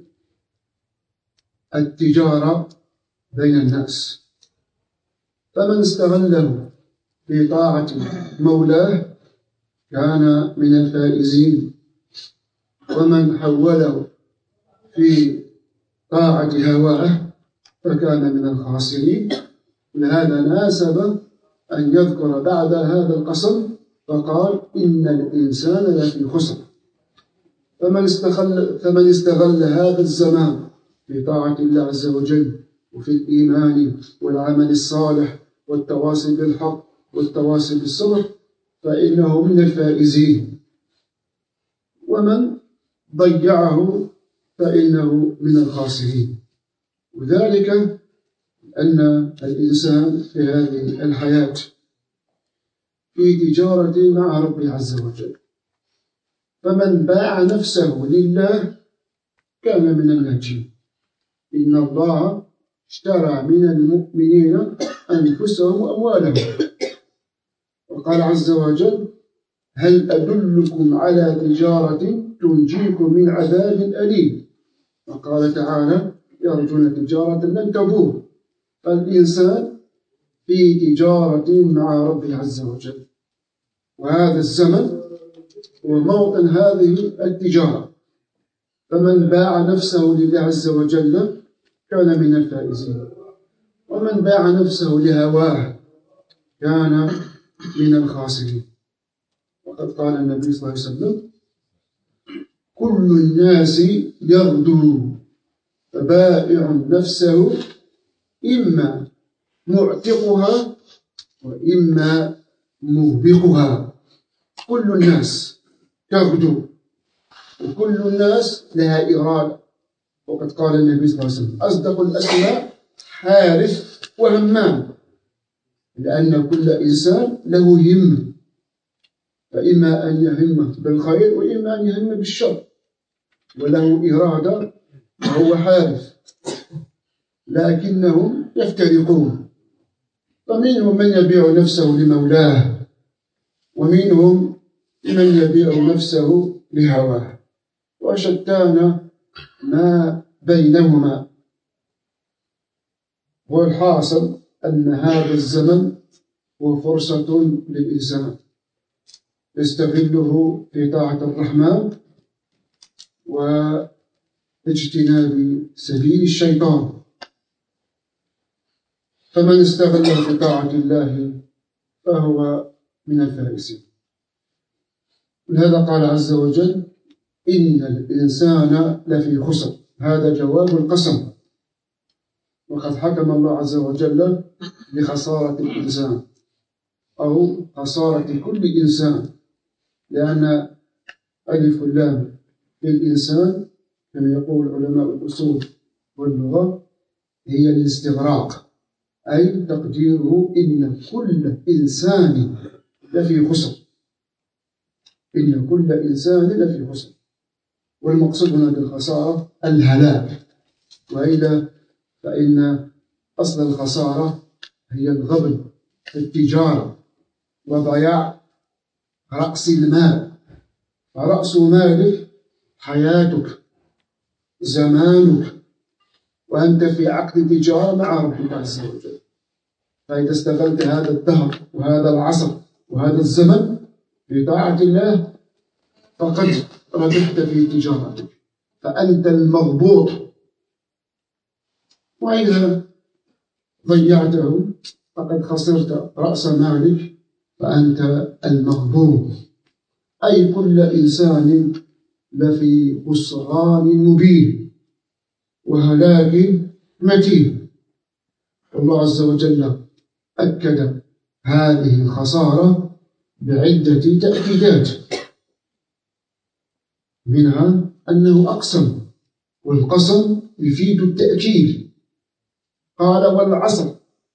التجارة بين الناس، فمن استغله في طاعة مولاه كان من الفائزين، ومن حوله في طاعة هواه فكان من الخاسرين. لهذا ناسب أن يذكر بعد هذا القسم فقال: إن الإنسان لفي خسر. فمن استغل, فمن استغل هذا الزمان في طاعة الله عز وجل وفي الإيمان والعمل الصالح والتواصي بالحق والتواصي بالصبر فإنه من الفائزين، ومن ضيعه فإنه من الخاسرين. وذلك أن الإنسان في هذه الحياة في تجارة مع ربه عز وجل، فمن باع نفسه لله كان من الناجين. إن الله اشترى من المؤمنين أنفسهم وأموالهم، وقال عز وجل: هل أدلكم على تجارة تنجيكم من عذاب أليم. وقال تعالى: يرجون تجارة لن تبور. فالإنسان في تجارة مع ربه عز وجل، وهذا الزمن هو موطن هذه التجارة. فمن باع نفسه لله عز وجل كان من الفائزين، ومن باع نفسه لهواه كان من الخاسرين. وقد قال النبي صلى الله عليه وسلم: كل الناس يغدو، فبائع نفسه إما معتقها وإما موبقها. كل الناس تغدو، وكل الناس لها إرادة. وقد قال النبي صلى الله عليه وسلم: أصدق الأسماء حارث وهمام، لأن كل إنسان له همة، فإما أن يهم بالخير وإما أن يهم بالشر، وله إرادة وهو حارث، لكنهم يفترقون. فمنهم من يبيع نفسه لمولاه، ومنهم من يبيع نفسه لهواه، وشتان ما بينهما. والحاصل أن هذا الزمن هو فرصة للإنسان يستغله في طاعة الرحمن واجتناب سبيل الشيطان. فمن استغله في طاعة الله فهو من الفائزين. ولهذا قال عز وجل: إن الإنسان لفي خسر. هذا جواب القسم، وقد حكم الله عز وجل بخسارة الإنسان أو خسارة كل إنسان، لأن ألف اللام للإنسان كما يقول علماء الأصول واللغة هي الاستغراق، أي تقديره إن كل إنسان لفي خسر. إن كل إنسان لفي خسر. والمقصود هنا بالخسارة الهلاك، وإلا فإن أصل الخسارة هي الغبن في التجارة وضياع رأس المال. فرأس مالك حياتك، زمانك، وأنت في عقد تجارة مع ربك عز وجل. فإذا استغلت هذا الدهر وهذا العصر وهذا الزمن في طاعة الله فقد ربحت في تجارتك، فأنت المغبوط. وإذا ضيعته فقد خسرت رأس مالك، فأنت المغبوط. أي كل إنسان لفي خسران مبين وهلاك متين. الله عز وجل أكد هذه الخسارة بعدة تأكيدات، منها أنه أقسم، والقسم يفيد التأكيد. قال والعصر،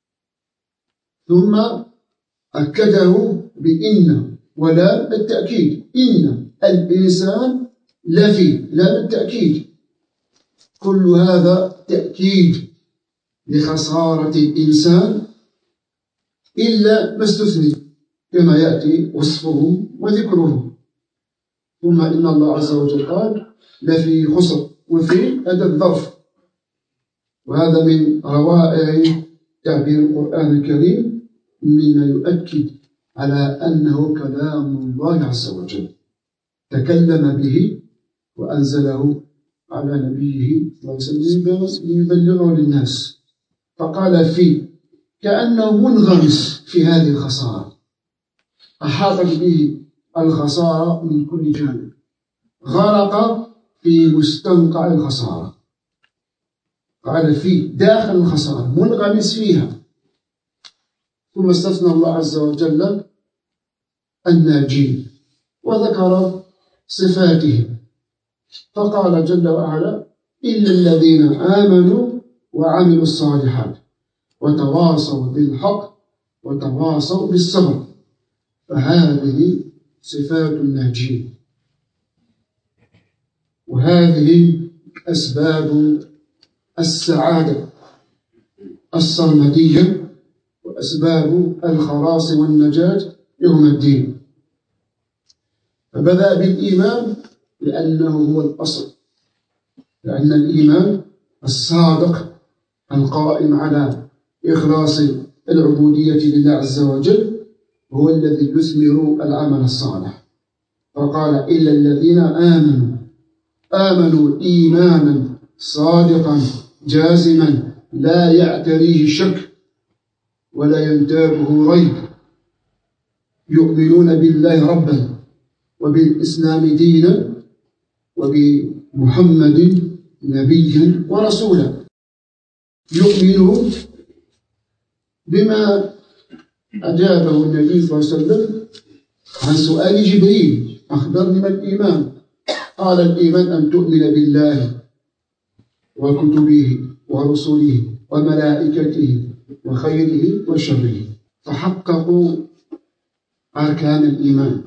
ثم أكده بإن ولا التأكيد، إن الإنسان لفي لا التأكيد. كل هذا تأكيد لخسارة الإنسان إلا ما استثني كما يأتي وصفه وذكره. ثم إن الله عز وجل قال لفي خسر، وفي هذا الظرف، وهذا من روائع تعبير القرآن الكريم مما يؤكد على أنه كلام الله عز وجل تكلم به وأنزله على نبيه صلى الله عليه وسلم ليبلغه للناس. فقال في كأنه منغمس في هذه الخسارة، أحاطت به الخسارة من كل جانب، غرق في مستنقع الخسارة. قال في داخل الخسارة، منغمس فيها. ثم استثنى الله عز وجل الناجين وذكر صفاتهم، فقال جل وعلا إلا الذين آمنوا وعملوا الصالحات وتواصوا بالحق وتواصوا بالصبر، فهذه صفات الناجين. وهذه أسباب السعادة السرمدية وأسباب الخلاص والنجاة يوم الدين. فبدأ بالإيمان لأنه هو الأصل، لأن الإيمان الصادق القائم على إخلاص العبودية لله عز وجل هو الذي يثمر العمل الصالح. فقال إلا الذين آمنوا، آمنوا إيمانا صادقا جازما لا يعتريه شك ولا ينتابه ريب، يؤمنون بالله ربا وبالإسلام دينا وبمحمد نبيا ورسولا. يؤمنون بما أجابه النبي صلى الله عليه وسلم عن سؤال جبريل أخبرني ما الإيمان؟ قال الإيمان أن تؤمن بالله وكتبه ورسله وملائكته وخيره وشره. فحققوا أركان الإيمان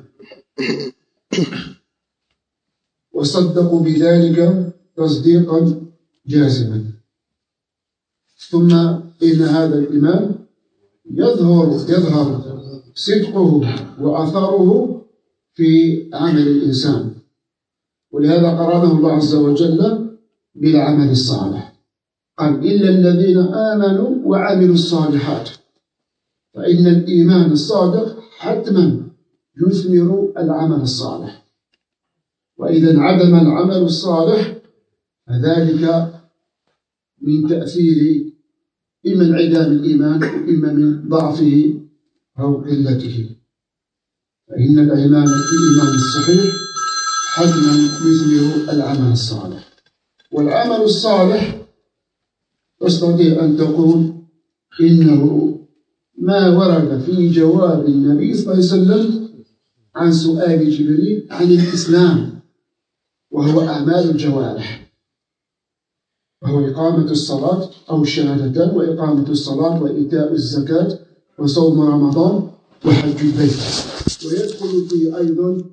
وصدقوا بذلك تصديقا جازما. ثم إن هذا الإيمان يظهر يظهر صدقه وأثره في عمل الإنسان، ولهذا قرنه الله عز وجل بالعمل الصالح. قال إلا الذين آمنوا وعملوا الصالحات، فإن الإيمان الصادق حتما يثمر العمل الصالح. وإذا انعدم العمل الصالح فذلك من تأثير إما انعدام الإيمان وإما من ضعفه أو قلته. فإن الإيمان الإيمان الصحيح حتما يثمر العمل الصالح. والعمل الصالح تستطيع أن تقول إنه ما ورد في جواب النبي صلى الله عليه وسلم عن سؤال جبريل عن الإسلام، وهو أعمال الجوارح، وهو إقامة الصلاة أو الشهادتان، وإقامة الصلاة وإيتاء الزكاة وصوم رمضان وحج البيت. ويدخل فيه أيضا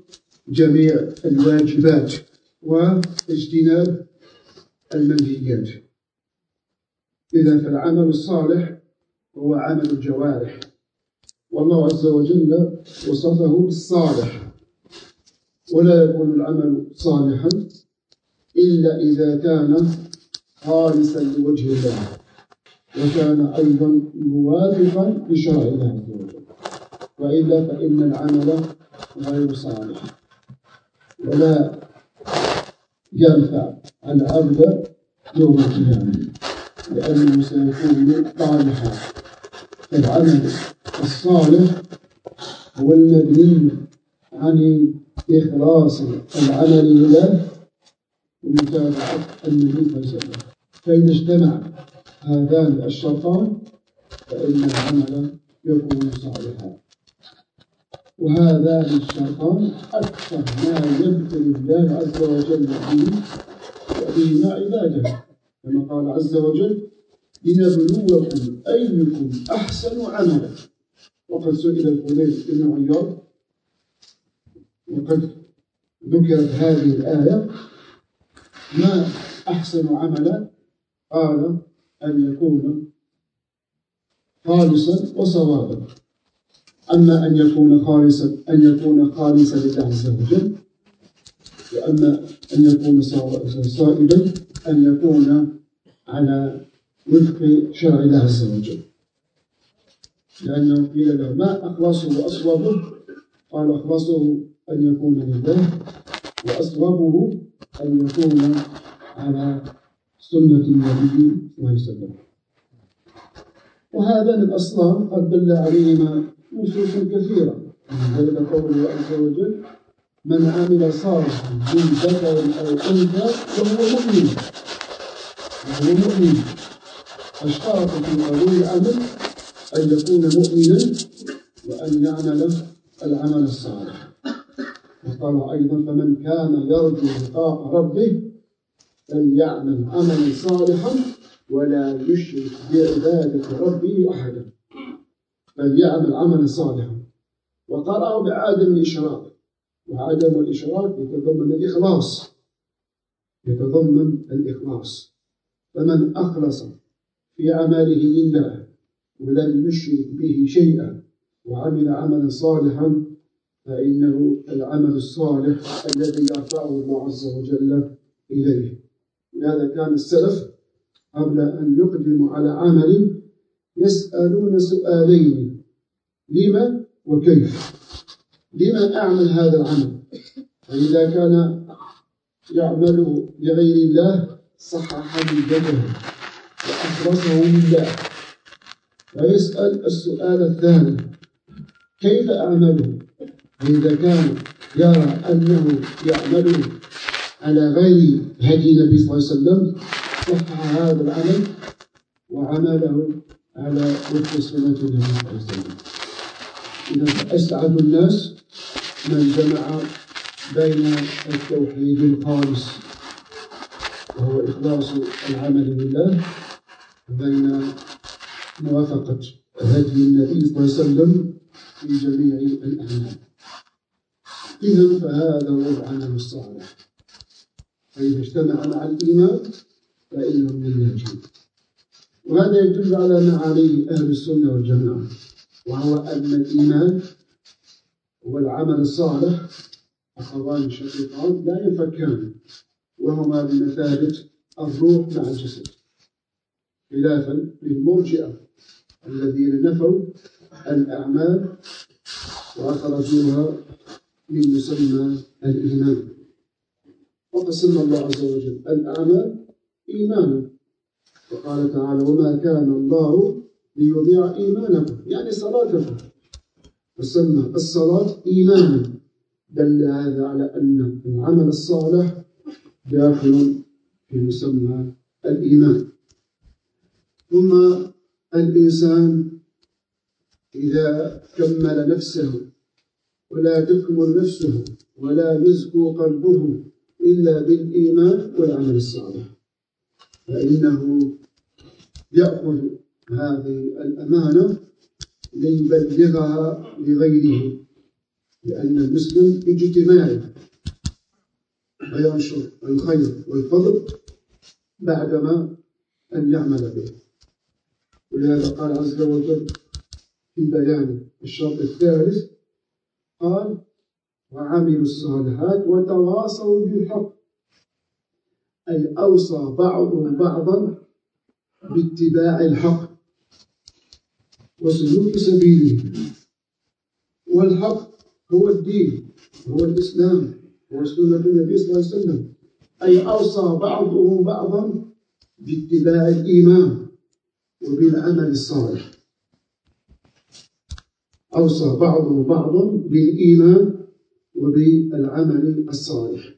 جميع الواجبات واجتناب المنهيات. إذا فالعمل الصالح هو عمل الجوارح، والله عز وجل وصفه بالصالح، ولا يكون العمل صالحا إلا إذا كان خالصا لوجه الله، وكان أيضا موافقا لشرع الله عز وجل، وإلا فإن العمل غير صالح ولا ينفع العبد يوم القيامة، لأنه سيكون طالحا. فالعمل الصالح هو المبني عن إخلاص العمل لله ومتابعة النبي صلى الله عليه وسلم، فإذا اجتمع هذان الشرطان فإن العمل يكون صالحا. وهذان الشرطان أكثر ما يذكر الله عز وجل به وبه مع عباده، كما قال عز وجل: لنبلوكم أيكم أحسن عملا. وقد سئل الفضيل بن عياض وقد ذكرت هذه الآية: ما أحسن عملا؟ قال: أن يكون خالصا وصوابا. أما أن يكون خالصا أن يكون خالصا لله عز وجل، وأما أن يكون صائبا أن يكون على وفق شرع الله عز وجل، لأنه قيل له: ما أخلصه وأصوبه؟ قال: أخلصه أن يكون لله، وأصوبه أن يكون على سنة النبي صلى الله عليه وسلم. وهذا من أصلان قد دل عليهما نصوص كثيرة، من ذلك قوله عز وجل: من عمل صالحا من ذكر أو أنثى وهو مؤمن وهو مؤمن اشترط في قبول العمل أن يكون مؤمنا وأن يعمل العمل الصالح. وقال أيضا: فمن كان يرجو لقاء ربه فليعمل عملا صالحا ولا يشرك بعبادة ربه أحدا. فليعمل عملا صالحا. وقرأوا بعدم الإشراك، وعدم الإشراك يتضمن الإخلاص يتضمن الإخلاص فمن أخلص في عمله لله ولم يشرك به شيئا وعمل عملا صالحا فإنه العمل الصالح الذي يرفعه الله عز وجل إليه. لهذا كان السلف قبل أن يقدموا على عمل يسألون سؤالين: لما وكيف؟ لما أعمل هذا العمل؟ فإذا كان يعمله لغير الله صحح نيته وأخلصه لله. ويسأل السؤال الثاني: كيف أعمله؟ فإذا كان يرى أنه يعمله على غير هدي النبي صلى الله عليه وسلم صحح هذا العمل وعمله على وفق سنة النبي صلى الله عليه وسلم. إذا أسعد الناس من جمع بين التوحيد الخالص وهو إخلاص العمل لله وبين موافقة هدي النبي صلى الله عليه وسلم في جميع الأعمال. إذن فهذا هو العمل الصالح، فإذا اجتمع مع الإيمان فإنه من الناجين. وهذا يدل على ما عليه أهل السنة والجماعة، وهو أن الإيمان والعمل الصالح أخوان شقيقان لا ينفكان، وهما بمثابة الروح مع الجسد، خلافا للمرجئة الذين نفوا الأعمال وأخرجوها من مسمى الإيمان. وقسم الله عز وجل الأعمال إيمانا، وقال تعالى: وما كان الله ليضيع إيمانكم، يعني صلاتكم، فسمى الصلاة إيمانا. دل هذا على أن العمل الصالح داخل في مسمى الإيمان. ثم الإنسان إذا كمل نفسه ولا تكمل نفسه ولا يزكو قلبه إلا بالإيمان والعمل الصالح، فإنه يأخذ هذه الأمانة ليبلغها لغيره لأن المسلم اجتماعي وينشر الخير والفضل بعدما أن يعمل به. ولهذا قال عز وجل في بيان الشرط الثالث قال وعملوا الصالحات وتواصوا بالحق، أي أوصى بعضهم بعضا باتباع الحق وسلوك سبيله. والحق هو الدين، هو الإسلام، هو سنة النبي صلى الله عليه وسلم، أي أوصى بعضهم بعضا باتباع الإيمان وبالعمل الصالح. أوصى بعضهم بعضا بالإيمان وبالعمل الصالح.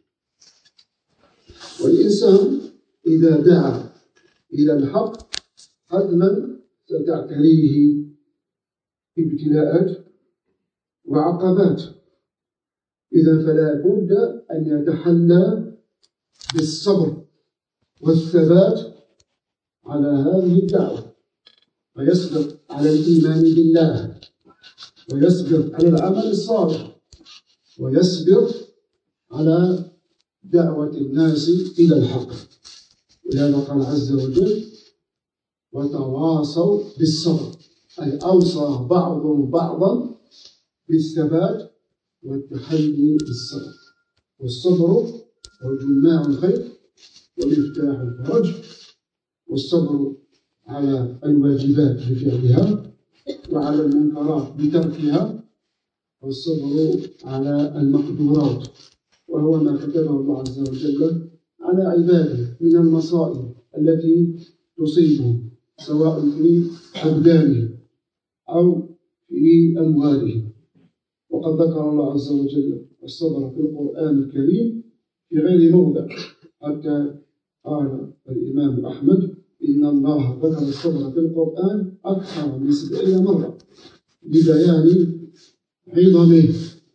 والإنسان إذا دعا إلى الحق حتما ستعتريه ابتلاءات وعقبات، إذا فلا بد أن يتحلى بالصبر والثبات على هذه الدعوة، ويصبر على الإيمان بالله، ويصبر على العمل الصالح، ويصبر على دعوة الناس إلى الحق. ولهذا قال عز وجل وتواصوا بالصبر، أي أوصى بعضهم بعضا بالثبات والتحلي بالصبر. والصبر هو جماع الخير ومفتاح الفرج، والصبر على الواجبات بفعلها وعلى المنكرات بتركها، والصبر على المقدورات وهو ما كتبه الله عز وجل على عباده من المصائب التي تصيبهم سواء في أبدانهم أو في أموالهم. وقد ذكر الله عز وجل الصبر في القرآن الكريم في غير موضع، حتى قال الإمام أحمد إن الله ذكر الصبر في القرآن أكثر من سبعين مرة لبيان عظمه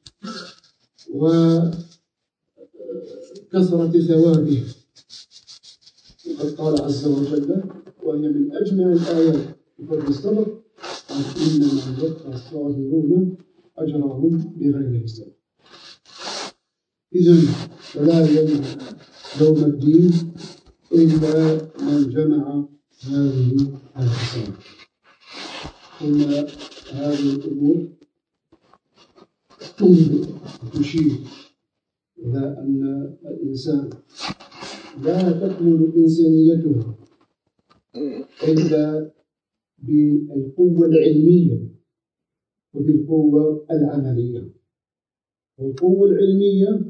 وكثرة ثوابه. وقد قال عز وجل وهي من أجمع الآيات في فضل الصبر إنما يوفى الصابرون أجرهم بغير حساب. إذن فلا يوم يوم الدين إلا من جمع هذه الخصال. ثم هذه الأمور تنبئ وتشير إلى أن الإنسان لا تكمل إنسانيته إلا بالقوة العلمية وبالقوة العملية. والقوة العلمية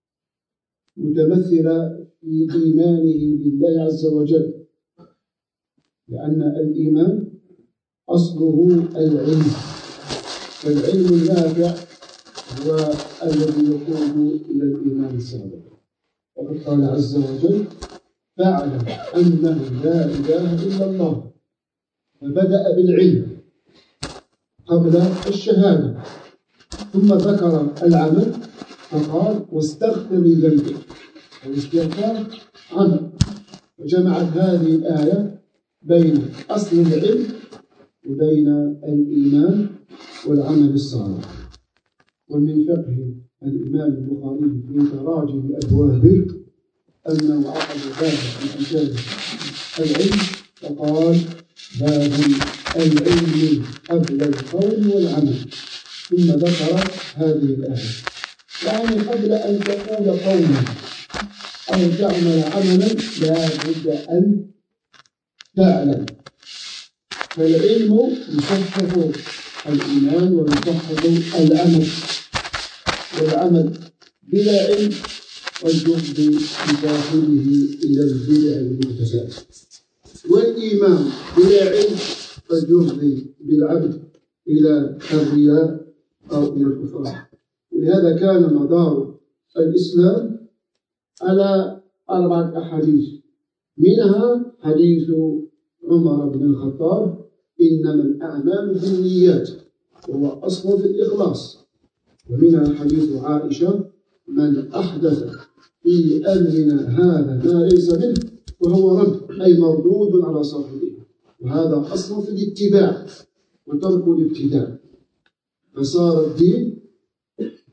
متمثلة في إيمانه بالله عز وجل، لأن الإيمان أصله العلم، فالعلم النافع هو الذي يقود إلى الإيمان الصادق. وقد قال عز وجل فاعلم أنه لا إله إلا الله، فبدأ بالعلم قبل الشهادة، ثم ذكر العمل فقال واستغفر لذنبك، والاستغفار عمل. وجمعت هذه الآية بين أصل العلم وبين الإيمان والعمل الصالح. ومن فقه الإمام البخاري في تراجم أبوابه أنه عقد بابا في كتاب العلم فقال باب العلم قبل القول والعمل، ثم ذكر هذه الآية، يعني قبل أن تقول قولا أو تعمل عملا لا بد أن تعلم. فالعلم يصحح الإيمان ويصحح العمل، والعمل بلا علم قد يفضي بصاحبه إلى البدع والمحدثات، والإيمان بلا علم قد يفضي بالعبد إلى الرياء أو إلى الكفران. ولهذا كان مدار الإسلام على أربعة أحاديث، منها حديث عمر بن الخطاب إنما الأعمال بالنيات وهو أصل في الإخلاص، ومنها حديث عائشة من أحدث في أمرنا هذا ما ليس منه وهو رد، أي مردود على صاحبه، وهذا أصل في الاتباع وترك الابتداع. فصار الدين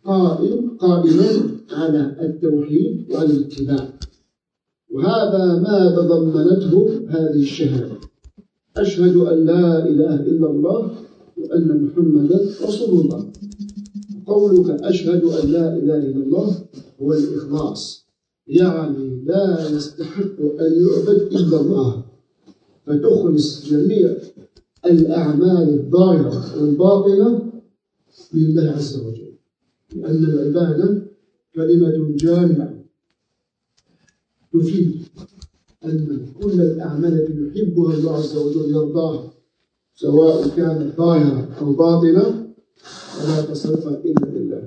قائم قائما على التوحيد وعلى الاتباع. وهذا ما تضمنته هذه الشهادة: أشهد أن لا إله إلا الله وأن محمدا رسول الله. قولك أشهد أن لا إله إلا الله هو الإخلاص، يعني لا يستحق أن يعبد إلا الله، فتخلص جميع الأعمال الظاهرة والباطنة لله عز وجل، لأن العبادة كلمة جامعة تفيد أن كل الأعمال التي يحبها الله عز وجل يرضاها، سواء كانت ظاهرة أو باطنة، ولا تصرف إلا لله.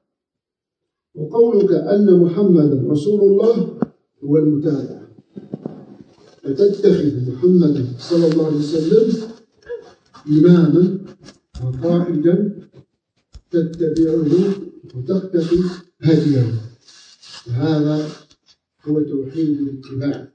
وقولك أن محمدا رسول الله هو المتابعة، فتتخذ محمدا صلى الله عليه وسلم إماما وقائدا تتبعه وتقتفي هديه، وهذا هو توحيد الاتباع،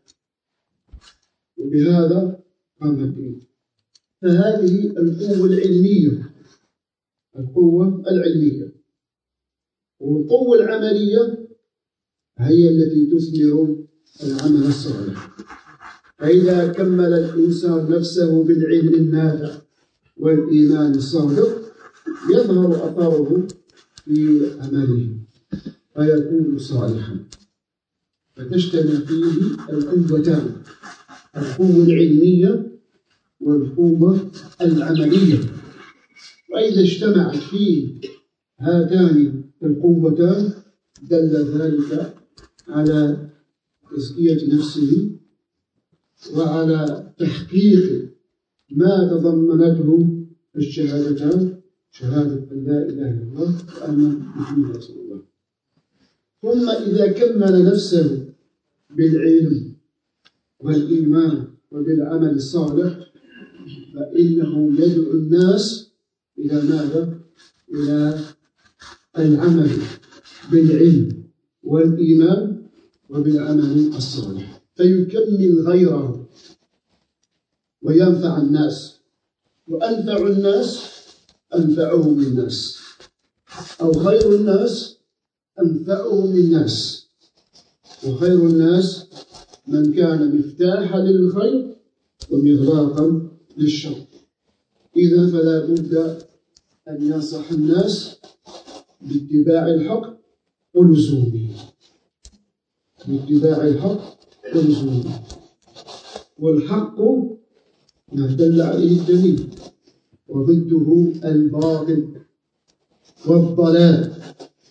وبهذا قام الدين. فهذه القوة العلمية، القوة العلمية. والقوة العملية هي التي تثمر العمل الصالح. فإذا كمل الإنسان نفسه بالعلم النافع والإيمان الصادق يظهر أثره في عمله فيكون صالحا، فتجتمع فيه القوتان: القوة العلمية والقوة العملية. وإذا اجتمعت فيه هاتان القوتان دل ذلك على تزكية نفسه وعلى تحقيق ما تضمنته الشهادتان: شهادة أن لا إله إلا الله وأن محمدا رسول الله. ثم إذا كمل نفسه بالعلم والإيمان وبالعمل الصالح فإنه يدعو الناس إلى ماذا؟ إلى العمل بالعلم والإيمان وبالعمل الصالح، فيكمل غيره وينفع الناس. وأنفع الناس أنفعهم للناس، أو خير الناس أنفعهم للناس. وخير الناس من كان مفتاحا للخير ومغلاقا للشر. إذا فلا بد أن ينصح الناس باتباع الحق ولزومه، باتباع الحق ولزومه. والحق ما دل عليه الدليل، وضده الباطل والضلال.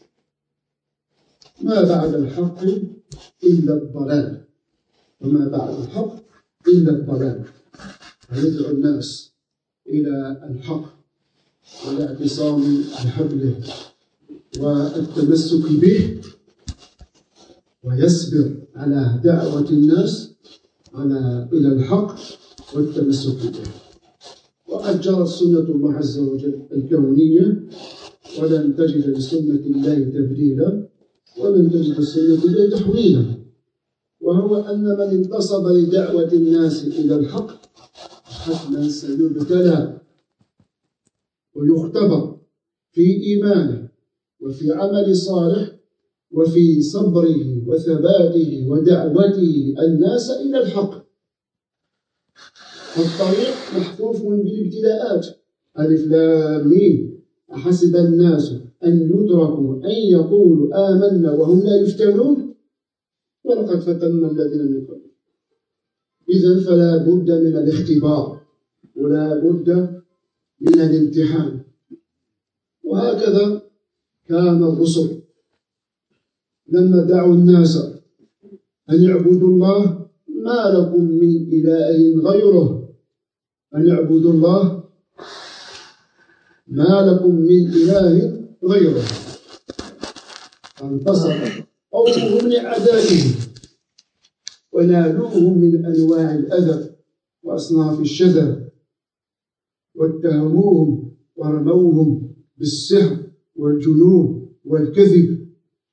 ما بعد الحق إلا الضلال، وما بعد الحق إلا الضلال. فيدعو الناس إلى الحق والاعتصام بحبله والتمسك به، ويصبر على دعوة الناس على إلى الحق والتمسك به. وقد جرت سنة الله عز وجل الكونية، ولن تجد لسنة الله تبديلا ولن تجد لسنة الله تحويلا، وهو أن من انتصب لدعوة الناس إلى الحق حتما سيبتلى ويختبر في إيمانه وفي عمل صالح وفي صبره وثباته ودعوته الناس إلى الحق. الطريق محفوف بالابتلاءات: ألف لام ميم أحسب الناس أن يتركوا أن يقولوا آمنا وهم لا يفتنون ولقد فتنا الذين من قبل. إذن فلا بد من الاختبار ولا بد من الامتحان. وهكذا كان الرسل لما دعوا الناس أن يعبدوا الله: ما لكم من إله غيره، أن يعبدوا الله ما لكم من إله غيره. فانتصر قومهم لأعدائهم ونالوهم من أنواع الأذى وأصناف الشذر، واتهموهم ورموهم بالسحر والجنون والكذب.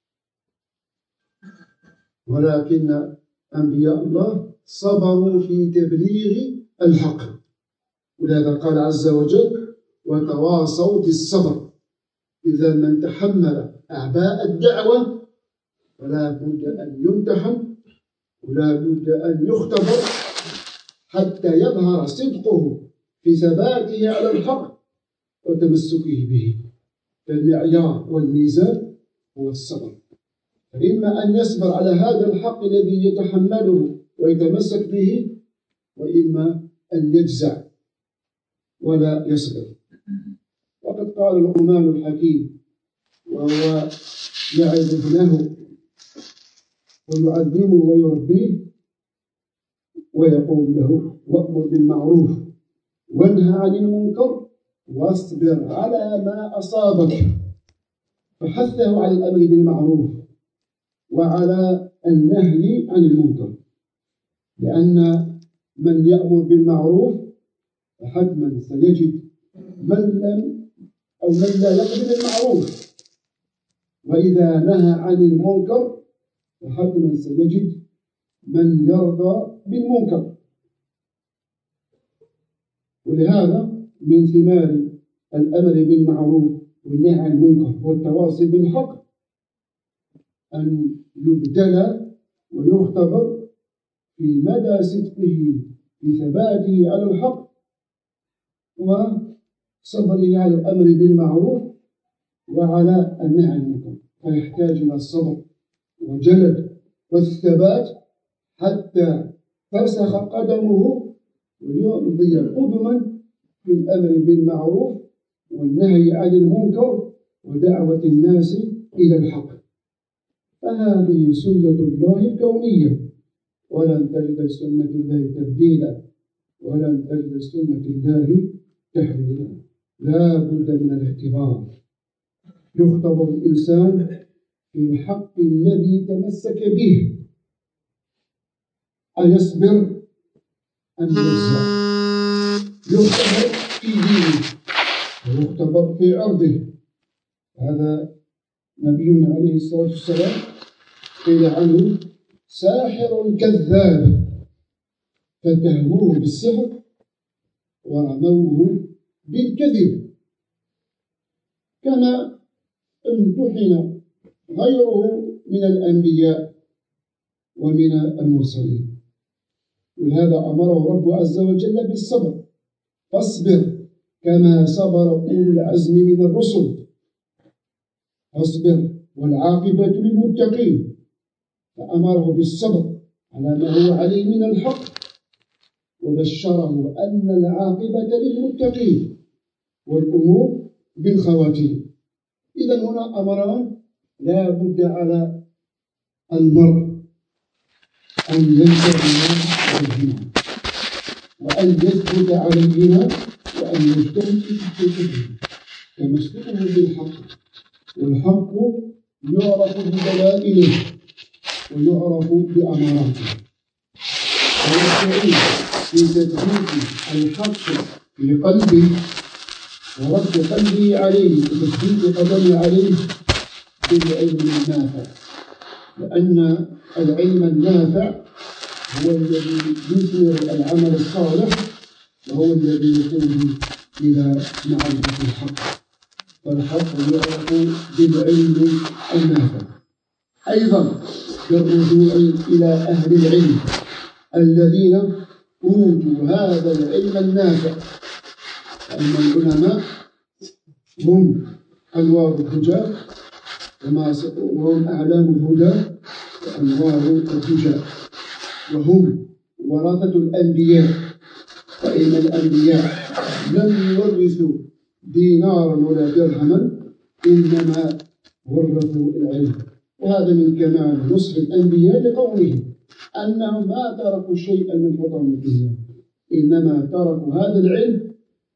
ولكن أنبياء الله صبروا في تبليغ الحق، ولهذا قال عز وجل: وتواصوا بالصبر إذا من تحمل أعباء الدعوة فلا بد أن يمتحن ولا بد أن يختبر حتى يظهر صدقه في ثباته على الحق وتمسكه به. فالمعيار والميزان هو الصبر، فإما أن يصبر على هذا الحق الذي يتحمله ويتمسك به، وإما أن يجزع ولا يصبر. وقد قال لقمان الحكيم وهو يعظ ابنه ويعلمه ويربيه ويقول له: وأمر بالمعروف وانهى عن المنكر واصبر على ما أصابك. فحثه على الأمر بالمعروف وعلى النهي عن المنكر، لأن من يأمر بالمعروف فحتما سيجد من لم أو من لا يقبل المعروف، وإذا نهى عن المنكر فحتما سيجد من يرضى بالمنكر. ولهذا من ثمار الأمر بالمعروف والنهي عن المنكر والتواصي بالحق أن يبتلى ويختبر في مدى صدقه في ثباته على الحق وصبره على الأمر بالمعروف وعلى النهي عن المنكر، فيحتاج إلى الصبر وجلد والثبات حتى ترسخ قدمه ويمضي قدما في الأمر بالمعروف والنهي عن المنكر ودعوة الناس إلى الحق. فهذه سنة الله الكونية، ولن تجد سنة الله تبديلا ولن تجد سنة الله تحويلا. لا بد من الاختبار، يختبر الإنسان في الحق الذي تمسك به، أيصبر أم يجزع، يختبر في دينه ويختبر في عرضه. هذا نبينا عليه الصلاة والسلام قيل عنه: ساحر كذاب، فاتهموه بالسحر ورموه بالكذب. كما امتحن غيره من الأنبياء ومن المرسلين، ولهذا أمره رب عز وجل بالصبر: فاصبر كما صبر أولو العزم من الرسل، فاصبر والعاقبة للمتقين. فأمره بالصبر على ما هو عليه من الحق، وبشره أن العاقبة للمتقين والأمور بالخواتيم. إذن هنا أمران لا بد على المرء أن ينتبه عليهما، وأن يثبت عليهما، وأن يجتهد في تحقيقهما تمسكه بالحق. والحق يعرف بدلائله ويعرف بأماراته، ويستعين في تثبيت الحق في قلبه ورد قلبه عليه وتثبيت قدمه عليه بالعلم النافع، لأن العلم النافع هو الذي يثمر العمل الصالح، وهو الذي يقود إلى معرفة الحق. فالحق يعرف بالعلم النافع. أيضا بالرجوع إلى أهل العلم الذين أوتوا هذا العلم النافع، فإن العلماء هم أنوار الهدى وهم أعلام الهدى وأنوار الهدى، وهم ورثة الأنبياء. فإن الأنبياء لم يورثوا دينارا ولا درهما، إنما ورثوا العلم. وهذا من كمال نصح الأنبياء لقومهم أنهم ما تركوا شيئا من حطام الدنيا، إنما تركوا هذا العلم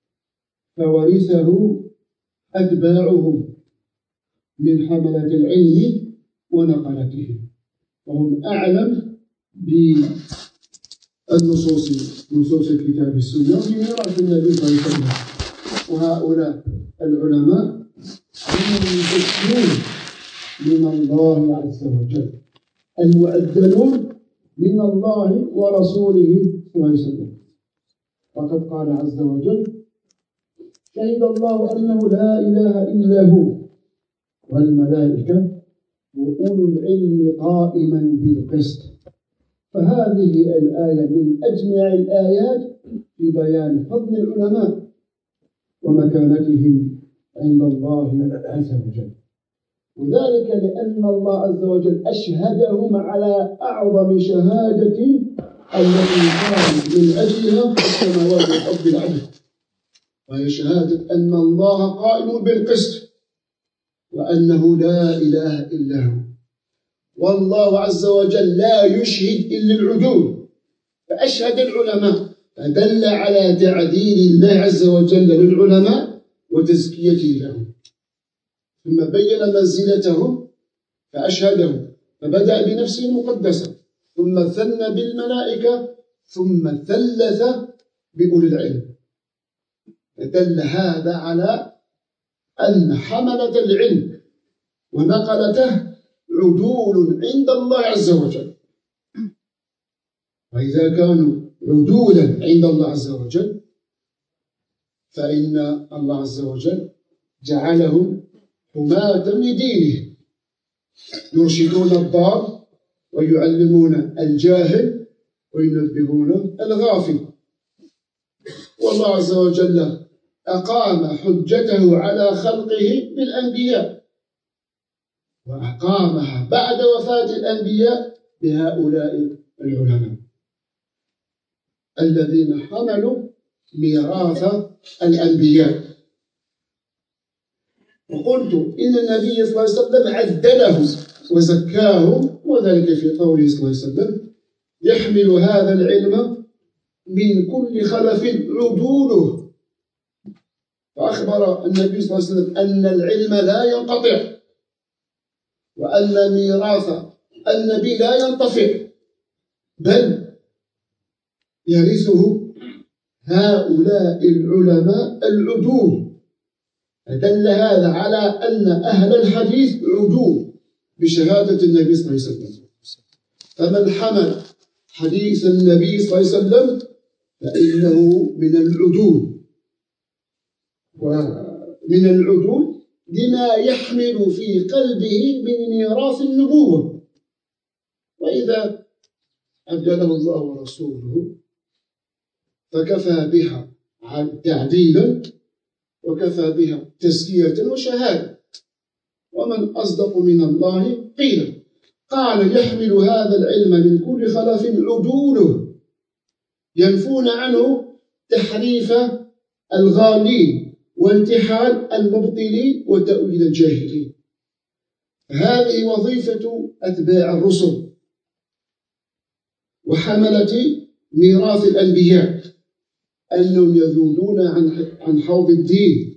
فورثه أتباعهم من حملة العلم ونقلته، وهم أعلم بالنصوص نصوص الكتاب السنة وميراث النبي صلى الله عليه وسلم. وهؤلاء العلماء هم المستثنون من الله عز وجل، المؤذنون من الله ورسوله صلى الله عليه وسلم. وقد قال عز وجل: شهد الله أنه لا إله إلا هو والملائكة وأولو العلم قائما بالقسط. فهذه الآية من أجمع الآيات في بيان فضل العلماء ومكانتهم عند الله عز وجل، وذلك لأن الله عز وجل أشهدهم على أعظم شهادة التي قام من أجلها السماوات والأرض العدل، وهي شهادة أن الله قائم بالقسط وأنه لا إله إلا هو، والله عز وجل لا يشهد إلا العدول، فأشهد العلماء، فدل على تعديل الله عز وجل للعلماء وتزكيته لهم، ثم بين منزلتهم فأشهدهم، فبدأ بنفسه المقدسة، ثم ثنى بالملائكة، ثم ثلث بأولي العلم، فدل هذا على أن حملة العلم ونقلته عدول عند الله عز وجل، وإذا كانوا عدولا عند الله عز وجل فإن الله عز وجل جعلهم حماة لدينه، يرشدون الضال ويعلمون الجاهل وينبهون الغافل. والله عز وجل أقام حجته على خلقه بالأنبياء، وأقامها بعد وفاة الأنبياء بهؤلاء العلماء الذين حملوا ميراث الأنبياء. وقلت إن النبي صلى الله عليه وسلم عدلهم وزكاهم، وذلك في قوله صلى الله عليه وسلم: يحمل هذا العلم من كل خلف عدوله. فأخبر النبي صلى الله عليه وسلم أن العلم لا ينقطع، وأن ميراث النبي لا ينطفئ، بل يرثه هؤلاء العلماء العدول. فدل هذا على أن أهل الحديث عدول بشهادة النبي صلى الله عليه وسلم، فمن حمل حديث النبي صلى الله عليه وسلم فإنه من العدول، ومن العدول لما يحمل في قلبه من ميراث النبوة. وإذا عدله الله ورسوله فكفى بها تعديلا وكفى بها تزكية وشهادة، ومن أصدق من الله قيلا. قال: يحمل هذا العلم من كل خلف عدوله، ينفون عنه تحريف الغالين وانتحال المبطلين وتأويل الجاهلين. هذه وظيفة أتباع الرسل وحملة ميراث الأنبياء، أنهم يذودون عن حوض الدين،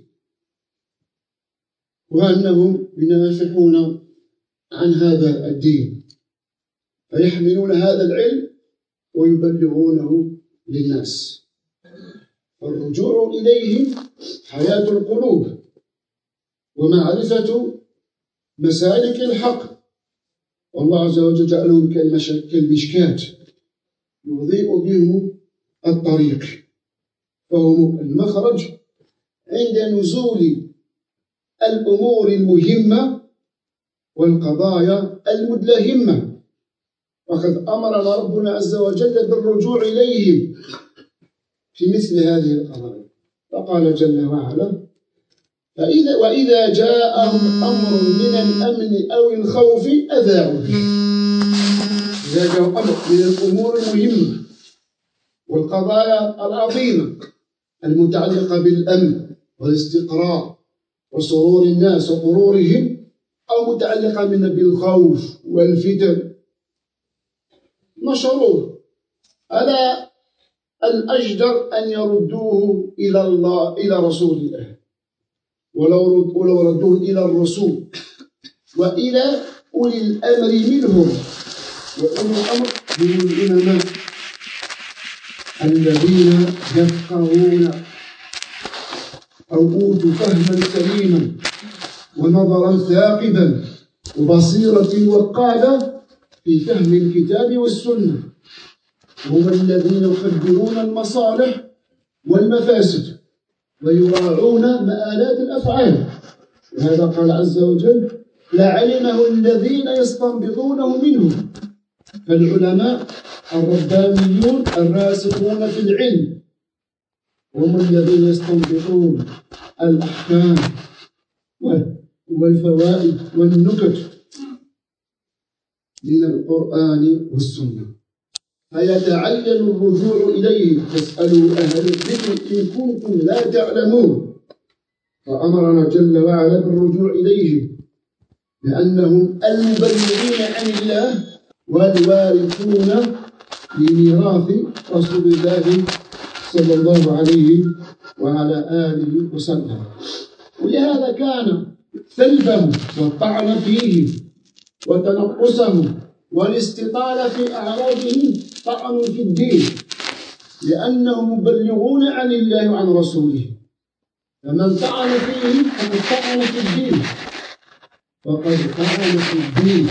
وأنهم ينافحون عن هذا الدين، فيحملون هذا العلم ويبلغونه للناس. الرجوع إليهم حياة القلوب ومعرفة مسالك الحق، والله عز وجل جعلهم كالمشكاة يضيء بهم الطريق، فهم المخرج عند نزول الأمور المهمة والقضايا المدلهمة. وقد أمرنا ربنا عز وجل بالرجوع إليهم في مثل هذه القضايا، فقال جل وعلا: فإذا وإذا جاءهم أمر من الأمن أو الخوف أذاعوا به. إذا جاء أمر من الأمور المهمة والقضايا العظيمة المتعلقة بالأمن والاستقرار وسرور الناس وقرورهم، أو متعلقة من بالخوف والفتن، نشروه. ألا الأجدر أن يردوه إلى الله، إلى رسول الله، ولو رد ولو ردوه إلى الرسول وإلى أولي الأمر منهم. وأولي الأمر هم العلماء الذين يفقهون أو أوتوا فهما سليما ونظرا ثاقبا وبصيرة وقادة في فهم الكتاب والسنة، هم الذين يقدرون المصالح والمفاسد ويراعون مآلات الأفعال. وهذا قال عز وجل: لعلمه الذين يستنبطونه منهم. فالعلماء الربانيون الراسخون في العلم هم الذين يستنبطون الأحكام والفوائد والنكت من القرآن والسنة، فيتعين الرجوع إليه. فاسألوا أهل الذكر إن كنتم لا تعلمون. فأمرنا جل وعلا بالرجوع إليه، لأنهم المبلغين عن الله والوارثون لميراث رسول الله صلى الله عليه وعلى آله وسلم. ولهذا كان سلبهم والطعن فيه وتنقصهم والاستطالة في أعراضهم طعن في الدين، لأنهم مبلغون عن الله وعن رسوله. فمن طعن فيه فقد طعن في الدين، فقد طعن في الدين.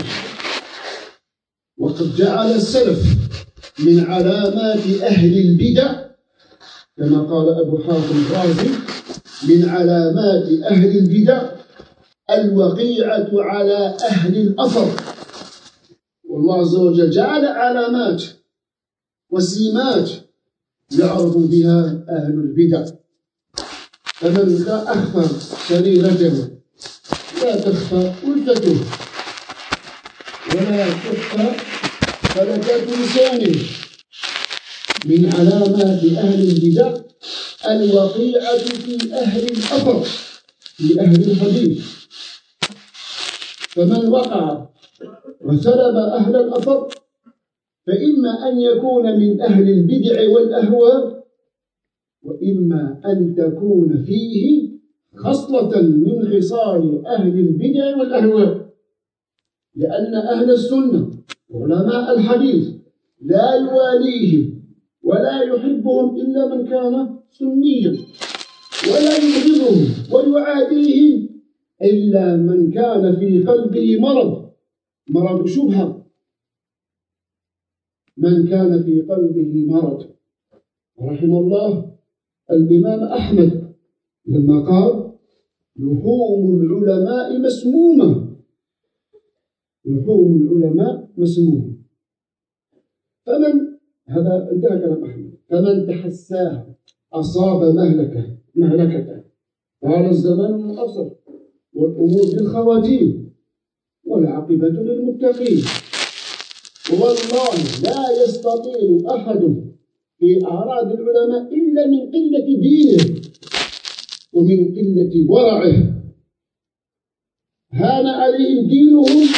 وقد جعل السلف من علامات أهل البدع كما قال أبو حاتم الرازي: من علامات أهل البدع الوقيعة على أهل الأثر. والله عز وجل جعل علامات وسمات يعرف بها أهل البدع. فمن أخفى سريرته لا تخفى ألفته ولا تخفى فلكة لسانه. من علامات أهل البدع الوقيعة في أهل الأثر، في أهل الحديث. فمن وقع وسلب أهل الأثر فإما أن يكون من أهل البدع والأهواء، وإما أن تكون فيه خصلة من خصال أهل البدع والأهواء. لأن أهل السنة علماء الحديث لا يواليهم ولا يحبهم إلا من كان سنيا، ولا يبغضهم ويعاديهم إلا من كان في قلبه مرض مرض شبهة من كان في قلبه مرض. رحم الله الإمام أحمد لما قال: لحوم العلماء مسمومة، لحوم العلماء مسمومة. فمن هذا انتهى كلام أحمد. فمن تحساه أصاب مهلكة مهلكته. قال: الزمان منقصر والأمور بالخواتيم والعاقبة للمتقين. والله لا يستطيع أحد في أعراض العلماء إلا من قلة دينه ومن قلة ورعه. هان عليهم دينهم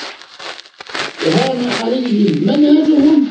وهان عليهم منهجهم،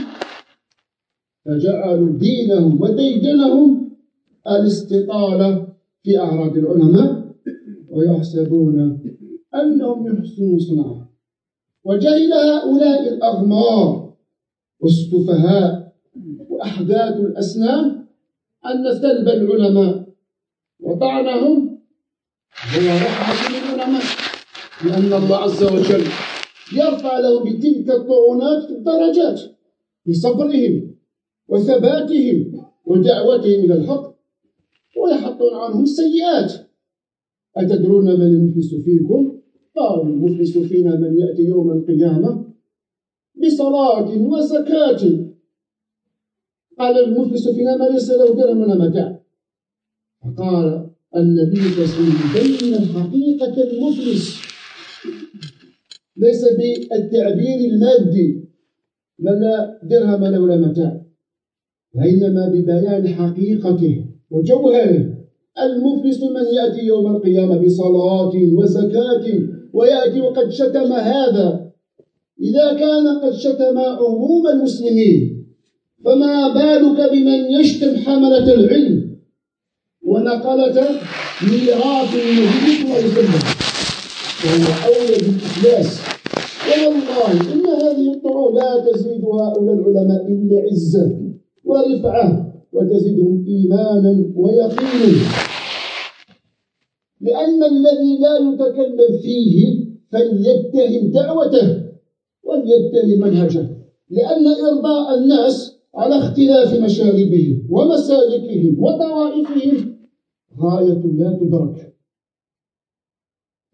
فجعلوا دينهم وديدنهم الاستطالة في أعراض العلماء، ويحسبون أنهم يحسنون صنعا. وجهل هؤلاء الأغمار والسفهاء وأحداث الأسنان أن سلب العلماء وطعنهم هو رحمة للعلماء، لأن الله عز وجل يرفع له بتلك الطعنات الدرجات بصبرهم وثباتهم ودعوتهم إلى الحق، ويحطون عنهم السيئات. أتدرون من المفلس فيكم؟ قالوا: المفلس فينا من يأتي يوم القيامة بصلاة وزكاة. قال: المفلس فينا من ليس له درهم ولا متاع. فقال النبي صلى الله عليه وسلم: بين الحقيقة المفلس ليس بالتعبير المادي من لا درهم له ولا متاع، وإنما ببيان حقيقته وجوهره. المفلس من يأتي يوم القيامة بصلاة وزكاة ويأتي وقد شتم هذا. إذا كان قد شتم عموم المسلمين فما بالك بمن يشتم حملة العلم ونقلة ميراث النبي صلى الله عليه وسلم، وهو أولى بالإفلاس. والله إن هذه الطرق لا تزيد هؤلاء العلماء إلا عزة ورفعة، وتزيدهم إيمانا ويقينا. لأن الذي لا يتكلم فيه فليتهم دعوته وليتهم منهجه، لأن إرضاء الناس على اختلاف مشاربهم ومسالكهم وطوائفهم غاية لا تدرك.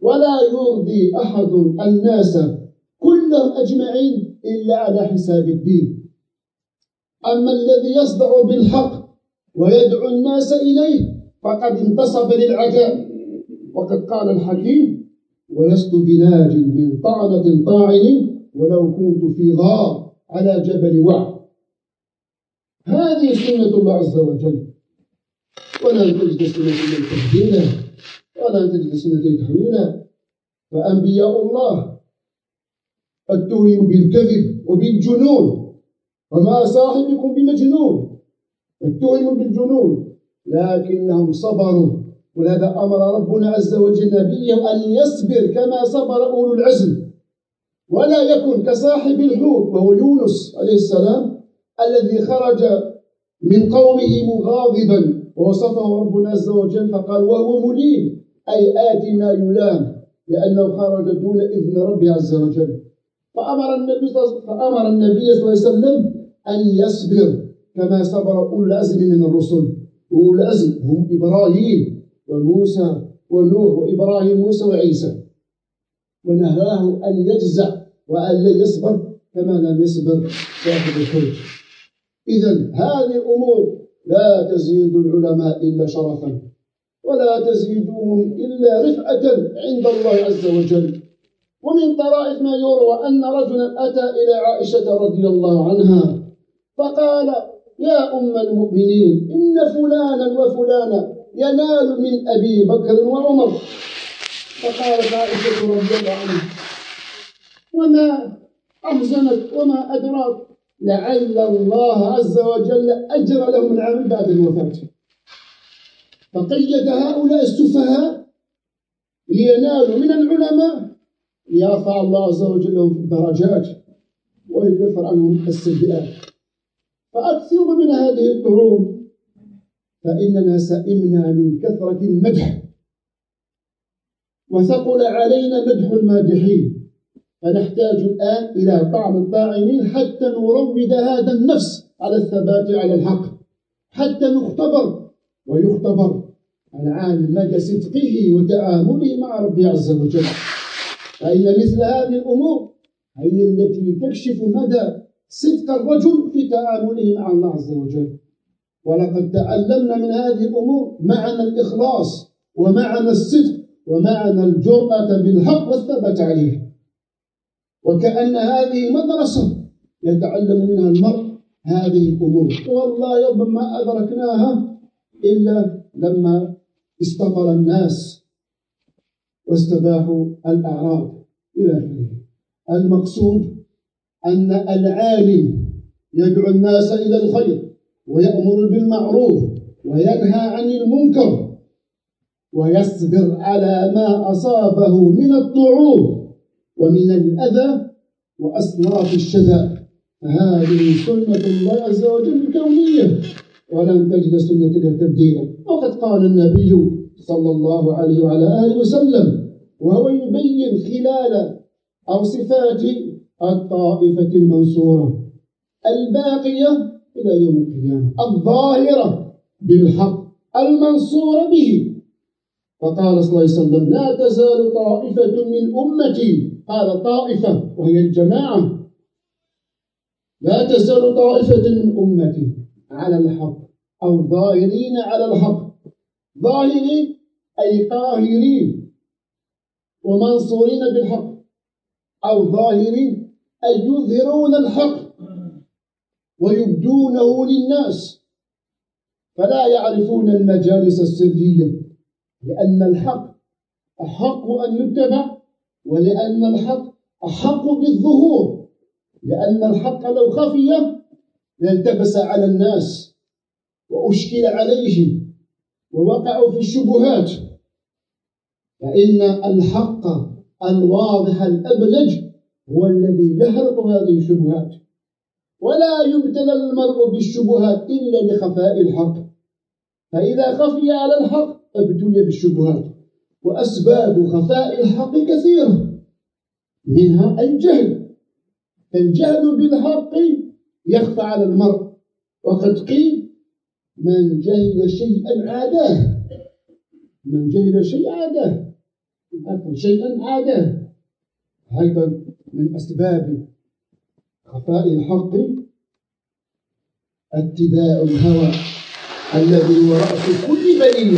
ولا يرضي أحد الناس كلهم أجمعين إلا على حساب الدين. أما الذي يصدع بالحق ويدعو الناس إليه فقد انتصب للعداء. وقد قال الحكيم: ولست بناج من طعنة طاعن ولو كنت في غار على جبل وعد. هذه سنة الله عز وجل، ولا تجد سنة من تهدينا ولا تجد سنة تحوينا. فأنبياء الله اتهموا بالكذب وبالجنون، وما صاحبكم بمجنون، اتهموا بالجنون لكنهم صبروا. ولهذا أمر ربنا عز وجل نبيه أن يصبر كما صبر أولو العزم، ولا يكن كصاحب الحوت وهو يونس عليه السلام الذي خرج من قومه مغاضبا، ووصفه ربنا عز وجل فقال: وهو مليم، أي آت ما يلام، لأنه خرج دون إذن ربه عز وجل. فأمر النبي فأمر النبي صلى الله عليه وسلم أن يصبر كما صبر أولو العزم من الرسل. أولو العزم هم إبراهيم وموسى ونوح وإبراهيم موسى وعيسى، ونهاه أن يجزع وأن لا يصبر كما لم يصبر صاحب الحوت. إذن هذه الأمور لا تزيد العلماء إلا شرفا، ولا تزيدهم إلا رفعة عند الله عز وجل. ومن طرائف ما يروى أن رجلا أتى إلى عائشة رضي الله عنها فقال: يا أم المؤمنين، إن فلانا وفلانا ينال من أبي بكر وعمر. فقالت عائشة رضي الله عنها: وما أحزنك وما أدراك، لعل الله عز وجل أجرى لهم العمل بعد الوفاة. فقيد هؤلاء السفهاء لينالوا من العلماء ليرفع الله عز وجل لهم الدرجات ويغفر عنهم السيئات. فأكثروا من هذه الطعوم، فإننا سئمنا من كثرة المدح وثقل علينا مدح المادحين، فنحتاج الآن إلى طعن الطاعنين حتى نروض هذا النفس على الثبات على الحق، حتى نختبر ويختبر العالم مدى صدقه وتعامله مع ربه عز وجل. فإن مثل هذه الأمور هي التي تكشف مدى صدق الرجل في تعامله مع الله عز وجل. ولقد تعلمنا من هذه الأمور معنى الإخلاص ومعنى الصدق ومعنى الجرأة بالحق والثبات عليه، وكأن هذه مدرسة يتعلم منها المرء هذه الأمور. والله يظن ما أدركناها إلا لما استطر الناس واستباحوا الأعراض إلى آخره. المقصود أن العالم يدعو الناس إلى الخير ويأمر بالمعروف وينهى عن المنكر ويصبر على ما أصابه من الطعون ومن الأذى وأصناف الشذا. فهذه سنة الله عز وجل الكونية، ولن تجد سنة تبديلا. وقد قال النبي صلى الله عليه وعلى آله وسلم وهو يبين خلال أو صفات الطائفة المنصورة الباقية إلى يوم القيامة، الظاهرة بالحق المنصورة به. فقال صلى الله عليه وسلم: لا تزال طائفة من أمتي، قال طائفة وهي الجماعة، لا تزال طائفة من أمتي على الحق أو ظاهرين على الحق. ظاهرين أي قاهرين ومنصورين بالحق، أو ظاهرين أي يظهرون الحق ويبدونه للناس، فلا يعرفون المجالس السرية، لأن الحق أحق أن يتبع، ولأن الحق أحق بالظهور، لأن الحق لو خفي لالتبس على الناس وأشكل عليهم ووقعوا في الشبهات. فإن الحق الواضح الأبلج هو الذي يحرق هذه الشبهات، ولا يبتلى المرء بالشبهات إلا لخفاء الحق. فإذا خفي على الحق ابتلي بالشبهات. وأسباب خفاء الحق كثيرة، منها الجهل. فالجهل بالحق يخفى على المرء، وقد قيل: من جهل شيئا عاداه، من جهل شيئا عاداه. أكل شيئا عاداه. أيضا من أسباب خفاء الحق اتباع الهوى الذي هو رأس كل بلية.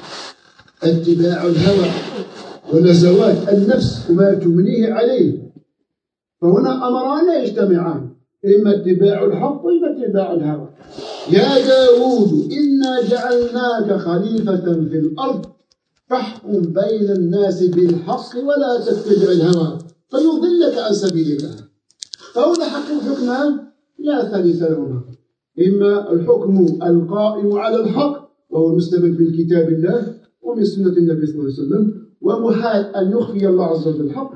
اتباع الهوى ونزوات النفس وما تمليه عليه. فهنا أمران لا يجتمعان، إما اتباع الحق وإما اتباع الهوى. يا داود إنا جعلناك خليفة في الأرض فاحكم بين الناس بالحق ولا تتبع الهوى فيضلك عن سبيل الله. فهنا حكم حكمان لا ثالث لهما، إما الحكم القائم على الحق وهو المستمد من كتاب الله ومن سنة النبي صلى الله عليه وسلم، ومحال أن يخفي الله عز وجل الحق،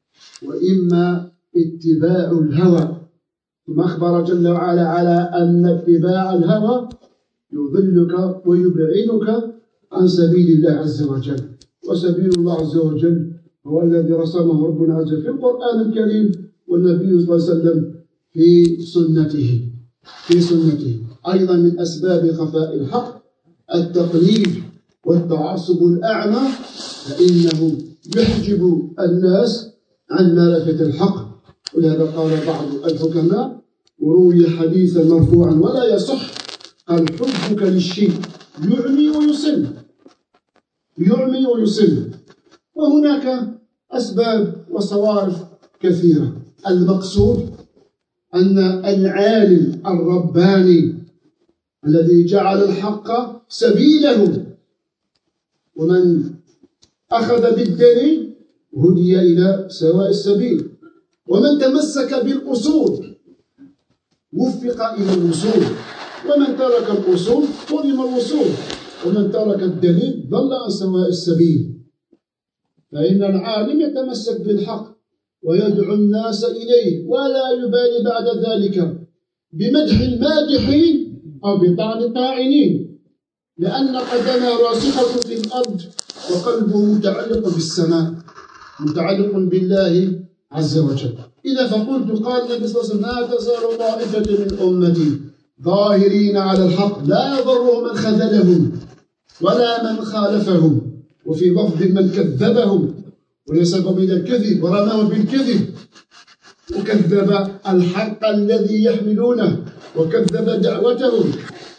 وإما اتباع الهوى. ثم أخبر جل وعلا على أن اتباع الهوى يضلك ويبعدك عن سبيل الله عز وجل. وسبيل الله عز وجل هو الذي رسمه ربنا عز وجل في القرآن الكريم، والنبي صلى الله عليه وسلم في سنته في سنته. أيضا من أسباب خفاء الحق التقليد والتعصب الأعمى، فإنه يحجب الناس عن معرفة الحق. ولهذا قال بعض الحكماء، وروي حديثا مرفوعا ولا يصح، قال حبك للشيء يعمي ويصم يعمي ويصم. وهناك أسباب وصوارف كثيرة. المقصود أن العالم الرباني الذي جعل الحق سبيله، ومن أخذ بالدليل هدي إلى سواء السبيل، ومن تمسك بالأصول وفق إلى الوصول، ومن ترك الأصول حرم الوصول، ومن ترك الدليل ضل عن سواء السبيل. فإن العالم يتمسك بالحق ويدعو الناس إليه، ولا يبالي بعد ذلك بمدح المادحين أو بطعن الطاعنين، لأن قدمه راسخة في الأرض وقلبه متعلق بالسماء، متعلق بالله عز وجل. إذا فقلت قال النبي صلى الله عليه وسلم لا تزال طائفة من أمتي ظاهرين على الحق لا يضرهم من خذلهم ولا من خالفهم، وفي لفظ من كذبهم ونسبهم إلى الكذب ورماه بالكذب، وكذب الحق الذي يحملونه وكذب دعوتهم،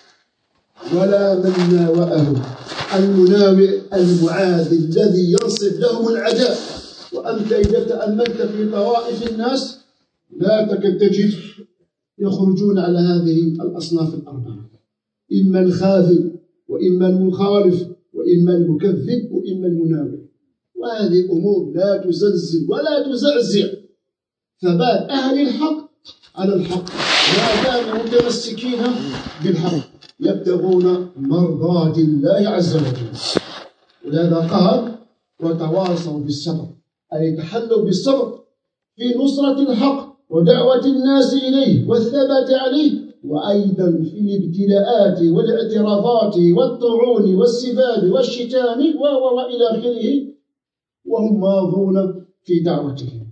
ولا من ناوأهم المناوئ المعادي الذي ينصب لهم العداء. وأنت إذا تأملت في طوائف الناس لا تكاد تجد يخرجون على هذه الأصناف الأربعة، إما الخاذل وإما المخالف وإما المكذب وإما المناوئ. وهذه الأمور لا تزلزل ولا تزعزع ثبات أهل الحق على الحق ما داموا متمسكين بالحق يبتغون مرضات الله عز وجل. ولهذا قال وتواصوا بالصبر، أي تحلوا بالصبر في نصرة الحق ودعوة الناس إليه والثبات عليه، وأيضا في الابتلاءات والاعتراضات والطعون والسباب والشتام وإلى آخره، وهم ماضون في دعوتهم.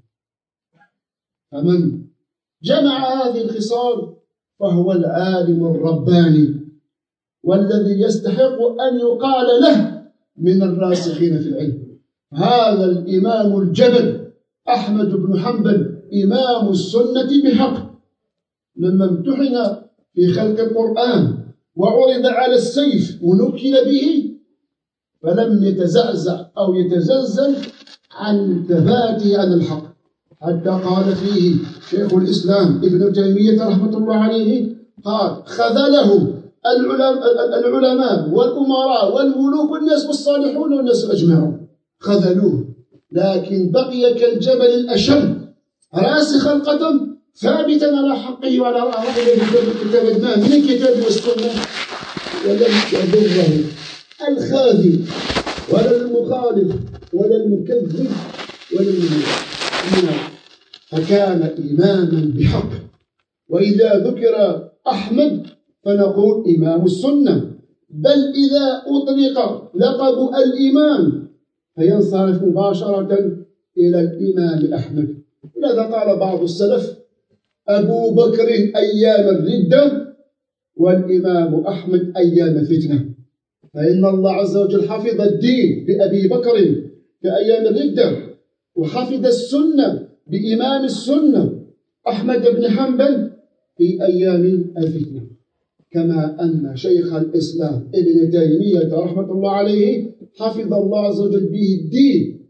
فمن جمع هذه الخصال فهو العالم الرباني، والذي يستحق أن يقال له من الراسخين في العلم. هذا الإمام الجبل أحمد بن حنبل إمام السنة بحق، لما امتحن في خلق القرآن وعرض على السيف ونكل به فلم يتزعزع أو يتزلزل عن ثباته على الحق، حتى قال فيه شيخ الإسلام ابن تيمية رحمة الله عليه، قال خذلهم العلماء والأمراء والملوك والناس والصالحون والناس أجمعون، خذلوه، لكن بقي كالجبل الأشم راسخ القدم ثابتا على حقه وعلى رأيه تبدناه من الكتاب والسنة، ولم يضره الخاذل ولا المخالف ولا المكذب ولا المنافق، فكان إماما بحق. وإذا ذكر أحمد فنقول إمام السنة، بل إذا أطلق لقب الإمام فينصرف مباشرة إلى الإمام أحمد. ولذا قال بعض السلف أبو بكر أيام الردة والإمام أحمد أيام فتنة، فإن الله عز وجل حفظ الدين بأبي بكر كأيام الردة، وحفظ السنة بإمام السنة أحمد بن حنبل في أيام الفتنة، كما أن شيخ الإسلام ابن تيمية رحمة الله عليه حفظ الله عز وجل به الدين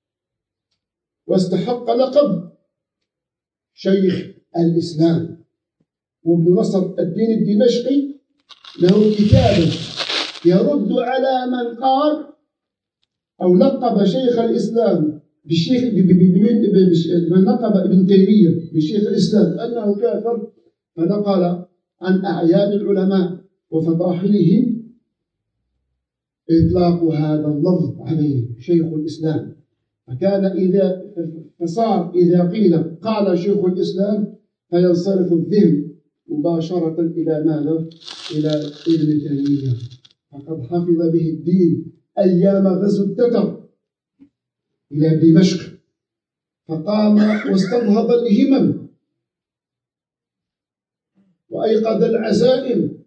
واستحق لقب شيخ الإسلام. وابن نصر الدين الدمشقي له كتاب يرد على من قال أو لقب شيخ الإسلام بالشيخ من لقب ابن تيمية بالشيخ الإسلام أنه كافر، فنقل عن أعيان العلماء وفضاحلهم إطلاق هذا اللفظ عليه شيخ الإسلام. فكان إذا فصار إذا قيل قال شيخ الإسلام فينصرف الذهن مباشرة إلى ماذا؟ إلى ابن تيمية، فقد حفظ به الدين أيام غزو التتر إلى دمشق، فقام واستنهض الهمم وأيقظ العزائم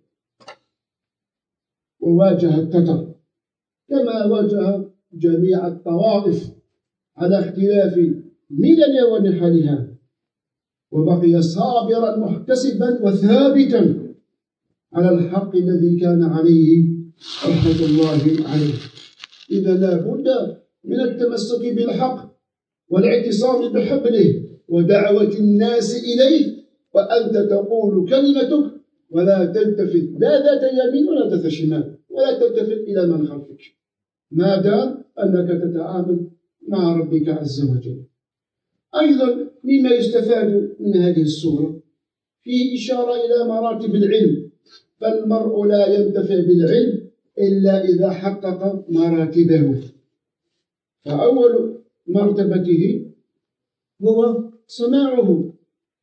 وواجه التتر كما واجه جميع الطوائف على اختلاف ملل ونحلها، وبقي صابرا محتسبا وثابتا على الحق الذي كان عليه رحمة الله عليه. إذا لا بد من التمسك بالحق والاعتصام بحبله ودعوة الناس إليه، وأنت تقول كلمتك ولا تلتفت لا ذات يمين ولا ذات شمال، ولا تلتفت إلى من خلفك، ما دام أنك تتعامل مع ربك عز وجل. أيضا مما يستفاد من هذه السورة فيه إشارة إلى مراتب العلم، فالمرء لا ينتفع بالعلم إلا إذا حقق مراتبه. فأول مرتبته هو سماعه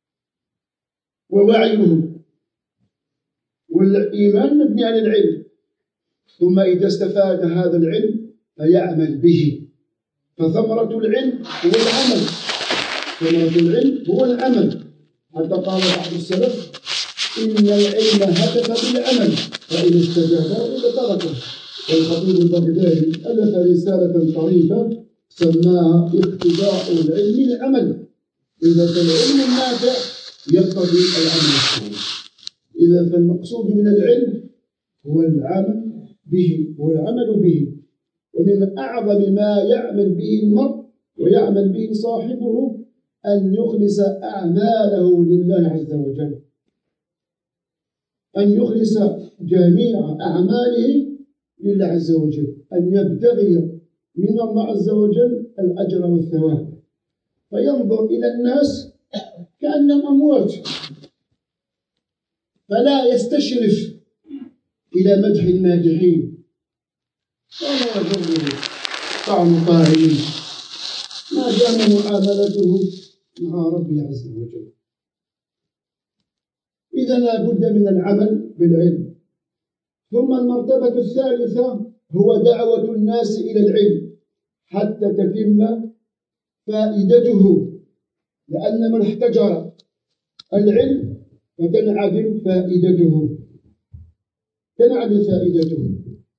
ووعيه، والإيمان مبني على العلم، ثم إذا استفاد هذا العلم فيعمل به، فثمرة العلم هو العمل، ثمرة العلم هو العمل. حتى قال بعض السلف إن العلم هدف بالعمل فإن استجابه إذا تركه. والخطيب البغدادي ألف رسالة طريفة سماها اقتضاء العلم العمل، إذا العلم النافع يقتضي العمل الصالح. إذا فالمقصود من العلم هو العمل به، هو العمل به. ومن أعظم ما يعمل به المرء ويعمل به صاحبه أن يخلص أعماله لله عز وجل، أن يخلص جميع أعماله لله عز وجل، أن يبتغي من الله عز وجل الأجر والثواب، فينظر إلى الناس كأنهم أموات، فلا يستشرف إلى مدح المادحين ولا يضره طعن طاعين ما دام معاملته مع ربه عز وجل. إذا لا بد من العمل بالعلم. ثم المرتبة الثالثة هو دعوة الناس إلى العلم حتى تتم فائدته، لأن من احتجر العلم فتنعدم فائدته، تنعدم فائدته.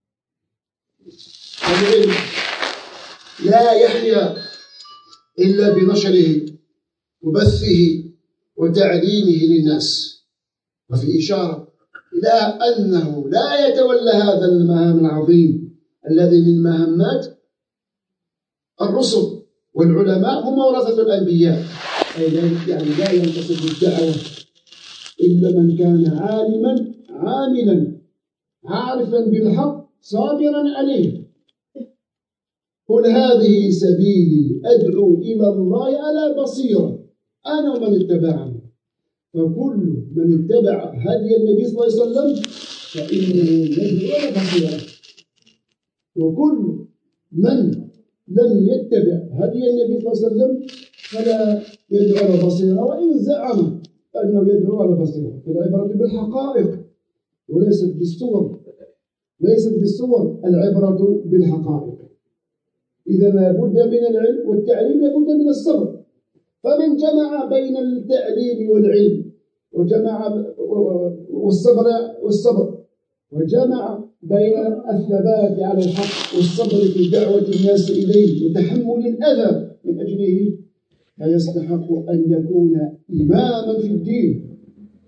العلم لا يحيا إلا بنشره وبثه وتعليمه للناس. وفي إشارة إلى أنه لا يتولى هذا المهام العظيم الذي من مهمات الرسل والعلماء هم ورثة الأنبياء، أي يعني لا ينتصب بالدعوة إلا من كان عالما عاملا عارفا بالحق صابرا عليه. قل هذه سبيلي أدعو إلى الله على بصيرة أنا ومن اتبعني، فكل من اتبع هدي النبي صلى الله عليه وسلم فإنه يدعو على بصيرة، وكل من لم يتبع هدي النبي صلى الله عليه وسلم فلا يدعو على بصيرة، وإن زعم أنه يدعو على بصيرة. فالعبرة بالحقائق وليست بالصور، ليست بالصور، العبرة بالحقائق. إذا لا بد من العلم والتعليم، لا بد من الصبر. فمن جمع بين التعليم والعلم وجمع والصبر والصبر وجمع بين الثبات على الحق والصبر في دعوة الناس إليه وتحمل الأذى من أجله، فيستحق أن يكون إماما في الدين.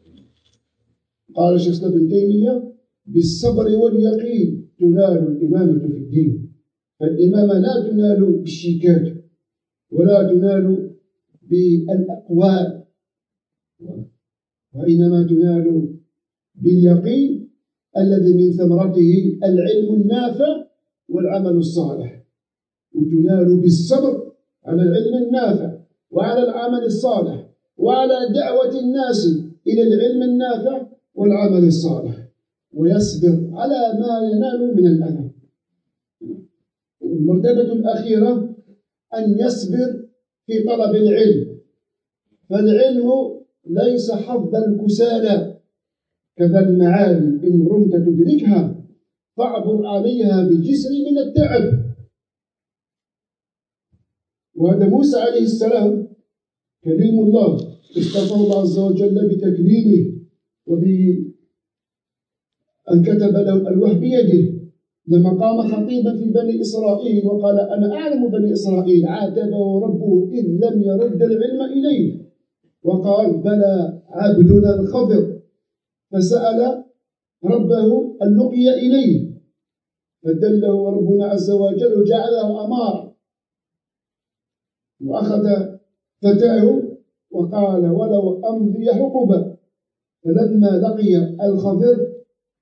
قال شيخ ابن تيمية: بالصبر واليقين تنال الإمامة في الدين. فالإمامة لا تنال بالشيكات ولا تنال بالأقوال، وإنما تنال باليقين الذي من ثمرته العلم النافع والعمل الصالح، وتنال بالصبر على العلم النافع وعلى العمل الصالح وعلى دعوة الناس إلى العلم النافع والعمل الصالح، ويصبر على ما ينال من الأذى. المرتبة الأخيرة أن يصبر في طلب العلم، فالعلم ليس حظ الكسالى كذا المعالي، إن رمت تدركها فاعبر عليها بجسر من التعب. وهذا موسى عليه السلام كليم الله، اصطفاه الله عز وجل بتكليمه وبأن كتب له الألواح بيده، لما قام خطيبا في بني إسرائيل وقال: أنا أعلم بني إسرائيل، عاتبه ربه إذ لم يرد العلم إليه، وقال: بلى عبدنا الخضر، فسأل ربه اللقي إليه، فدله ربنا عز وجل وجعله أمارا، وأخذ فتاه وقال: ولو أمضي حقبا. فلما لقي الخضر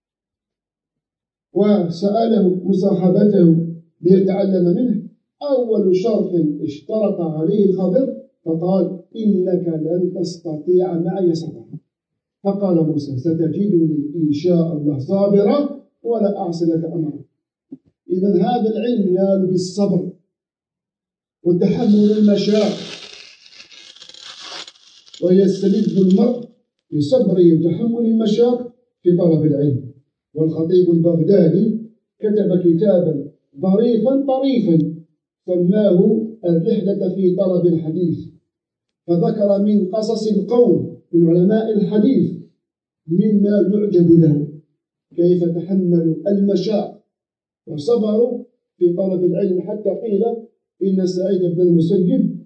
وسأله مصاحبته ليتعلم منه، أول شرط اشترط عليه الخضر فقال: إنك لن تستطيع معي صبرا. فقال موسى: ستجدني إن شاء الله صابرا ولا أعصي لك أمرا. إذن هذا العلم ينال بالصبر وتحمل المشاق، ويستلذ المرء بصبره وتحمل المشاق في طلب العلم. والخطيب البغدادي كتب كتابا ظريفا طريفا سماه الرحلة في طلب الحديث، فذكر من قصص القوم من علماء الحديث مما يعجب له كيف تحملوا المشاق وصبروا في طلب العلم، حتى قيل إن سعيد بن المسيب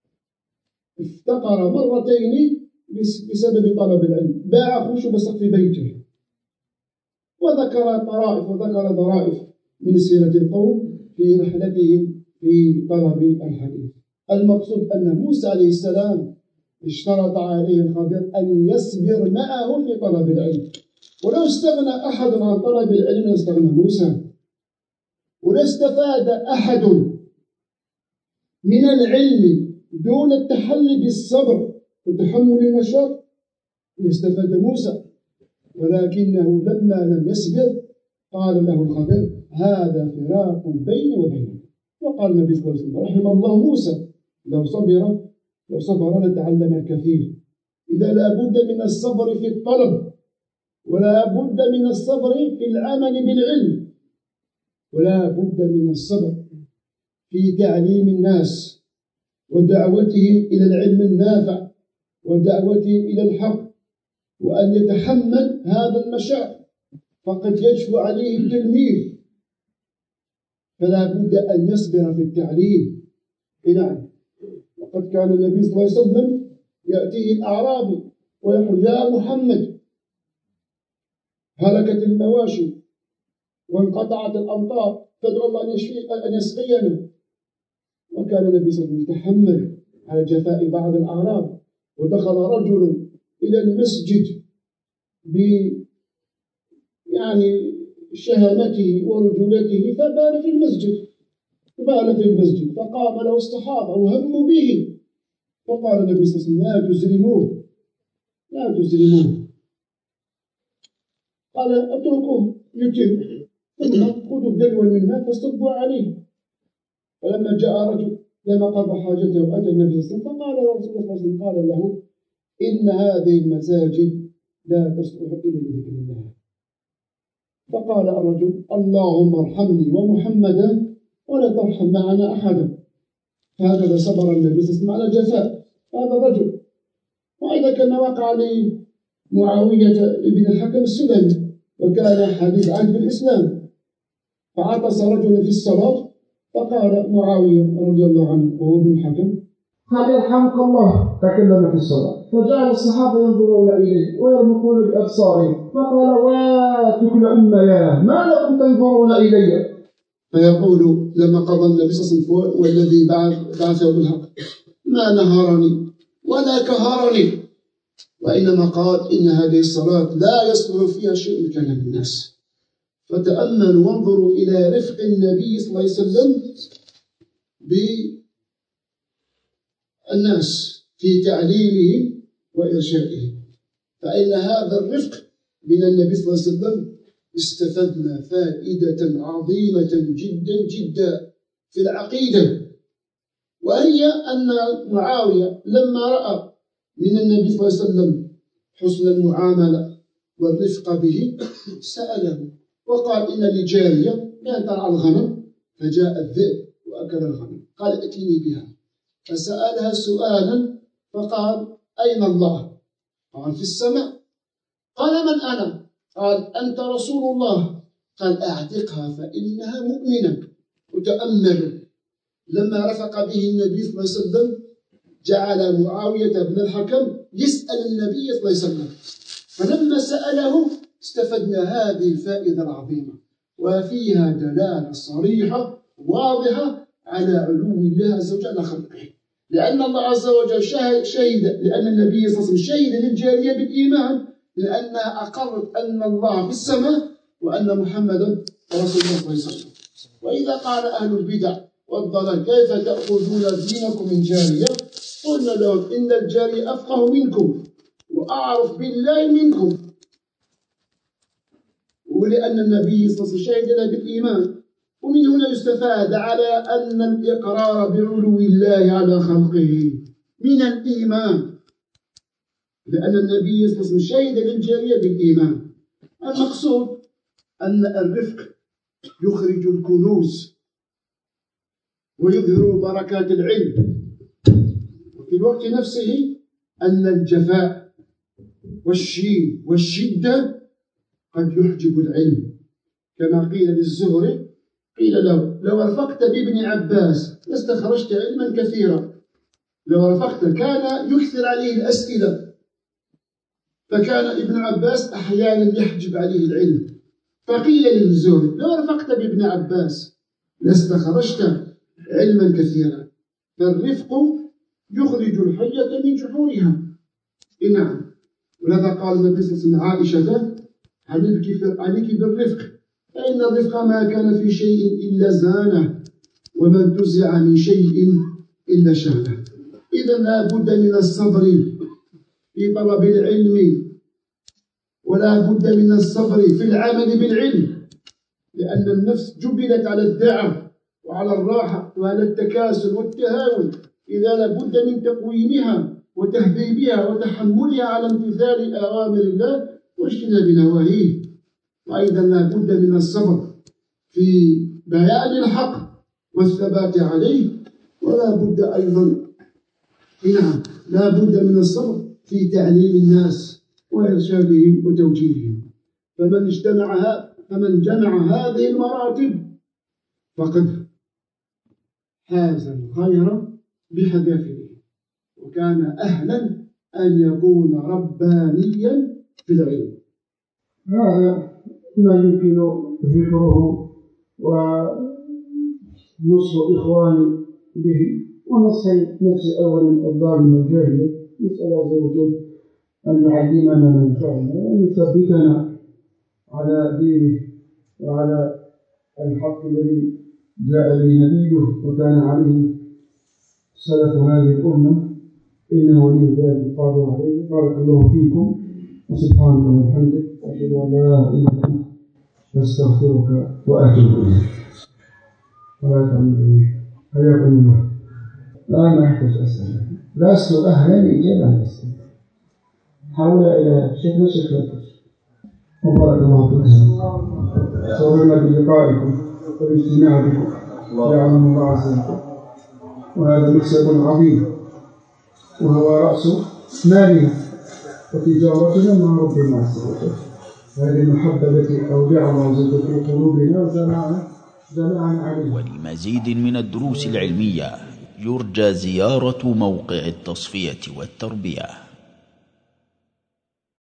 افتقر مرتين بسبب طلب العلم، باع خشب سقف بيته. وذكر طرائف وذكر ظرائف من سيرة القوم في رحلتهم في طلب الحديث. المقصود أن موسى عليه السلام اشترط عليه الخضر أن يصبر معه في طلب العلم، ولو استغنى أحد عن طلب العلم لاستغنى موسى، ولا استفاد أحد من العلم دون التحلي بالصبر وتحمل المشاق لاستفاد موسى، ولكنه لما لم يصبر قال له الخضر: هذا فراق بيني وبينك. وقال النبي صلى الله عليه وسلم: رحم الله موسى، لو صبر لو صبر لتعلم الكثير. إذا لا بد من الصبر في الطلب، ولا بد من الصبر في العمل بالعلم، ولا بد من الصبر في تعليم الناس ودعوتهم إلى العلم النافع ودعوتهم إلى الحق، وأن يتحمل هذا المشاق، فقد يجفو عليه التلميذ، فلا بد أن يصبر في التعليم. نعم، وقد كان النبي صلى الله عليه وسلم يأتيه الأعرابي ويقول: يا محمد، هلكت المواشي وانقطعت الأمطار، فادعو الله أن يسقينا. وكان النبي صلى الله عليه وسلم يتحمل على جفاء بعض الأعراب. ودخل رجل إلى المسجد ب يعني شهامته ورجولته فبال في المسجد بال في المسجد فقام له الصحابة وهموا به، فقال النبي صلى الله عليه وسلم: لا تزرموه لا تزرموه قال: اتركوه يتم، ثم خذوا بدلوا من ماء فاصطبوا عليه. فلما جاء رجل لما قضى حاجته وأتى النبي صلى الله عليه وسلم فقال له رسول الله صلى الله عليه وسلم: قال له: إن هذه المساجد لا تصلح إلا لذكر الله. فقال الرجل: اللهم ارحمني ومحمدا ولا ترحم معنا أحدا. فهكذا صبر النبي صلى الله عليه وسلم على جفاء هذا الرجل. وإذا كان وقع لمعاوية بن الحكم السلمي وكان حديث عهد بالإسلام. فعطس رجل في الصلاة فقال معاوية رضي الله عنه وهو ابن الحكم قال يرحمك الله تكلم في الصلاة، فجعل الصحابة ينظرون إليه ويرمقون بأبصارهم، فقال واتكل أمياه ما لكم تنظرون إلي؟ فيقول لما قضى النبي صلى الله عليه وسلم والذي بعثه بالحق ما نهرني ولا كهرني، وإنما قال إن هذه الصلاة لا يصلح فيها شيء من كلام الناس. فتأملوا وانظروا إلى رفق النبي صلى الله عليه وسلم بالناس في تعليمهم وإرشادهم، فإن هذا الرفق من النبي صلى الله عليه وسلم استفدنا فائدة عظيمة جدا جدا في العقيدة، وهي أن معاوية لما رأى من النبي صلى الله عليه وسلم حسن المعاملة والرفق به سأله وقال إن لي جارية كانت ترعى الغنم فجاء الذئب وأكل الغنم، قال ائتني بها، فسألها سؤالا فقال أين الله؟ قال في السماء. قال من أنا؟ قال أنت رسول الله. قال أعتقها فإنها مؤمنة. وتأملوا لما رفق به النبي صلى الله عليه وسلم جعل معاوية بن الحكم يسأل النبي صلى الله عليه وسلم، فلما سأله استفدنا هذه الفائدة العظيمة، وفيها دلالة صريحة واضحة على علو الله عز وجل على خلقه، لأن الله عز وجل شهد، لأن النبي صلى الله عليه وسلم شهد للجارية بالإيمان لأنها أقرت أن الله في السماء وأن محمدا رسول الله صلى الله عليه وسلم. وإذا قال أهل البدع والضلال كيف تأخذون دينكم من جارية؟ قلنا لهم إن الجارية أفقه منكم وأعرف بالله منكم، ولأن النبي صلى الله عليه وسلم شهد لنا بالإيمان. ومن هنا يستفاد على أن الإقرار بعلو الله على خلقه من الإيمان، لأن النبي صلى الله عليه وسلم شهد للجارية بالإيمان. المقصود أن الرفق يخرج الكنوز ويظهر بركات العلم، وفي الوقت نفسه أن الجفاء والشين والشدة قد يحجب العلم، كما قيل للزهري قيل له لو رفقت بابن عباس لاستخرجت علما كثيرا. لو رفقت كان يكثر عليه الأسئلة، فكان ابن عباس أحيانا يحجب عليه العلم، فقيل للزهري لو رفقت بابن عباس لاستخرجت علما كثيرا. فالرفق يخرج الحية من جحورها. نعم، ولهذا قال النبي صلى الله عليه وسلم عائشة عليك بالرفق، فإن الرفق ما كان في شيء إلا زانه، وما انتزع من شيء إلا شانه. إذا لا بد من الصبر في طلب العلم، ولا بد من الصبر في العمل بالعلم، لأن النفس جبلت على الدعم وعلى الراحة وعلى التكاسل والتهاون. إذا لا بد من تقويمها وتهذيبها وتحملها على امتثال أوامر الله واجتناب نواهيه. وأيضا لا بد من الصبر في بيان الحق والثبات عليه، ولا بد أيضا نعم لا بد من الصبر في تعليم الناس وإرشادهم وتوجيههم. فمن اجتمع فمن جمع هذه المراتب فقد حاز الخير بحذافيره، وكان أهلا أن يكون ربانيا في العلم. هذا ما يمكن ذكره ونصح إخواني به ونصح نفسي أولا الظالم الجاهل. نسأل الله عز وجل أن يعلمنا ما ينفعنا وأن يثبتنا على دينه وعلى الحق الذي جاء به نبيه وكان عليه سلف هذه الأمة، إنه ولي ذلك القادر عليه. بارك الله فيكم وسبحانك وبحمدك، أشهد أن لا إله إلا أنت أستغفرك وأتوب إليك. حياكم الله. لا نحتاج أسئلة، لست أهلا لإجابة عن الأسئلة. حول إلى شيخنا شيخ لطف، وبارك الله فيكم. سررنا بلقائكم والاجتماع بكم، يعلم الله عز وجل. وهذا مكسب عظيم وهو رأس مالنا وتجارتنا مع ربنا عز وجل. هذه المحبة التي أودعها وزادت في قلوبنا وجمعنا جمعنا عليها. ولمزيد من الدروس العلمية يرجى زيارة موقع التصفية والتربية.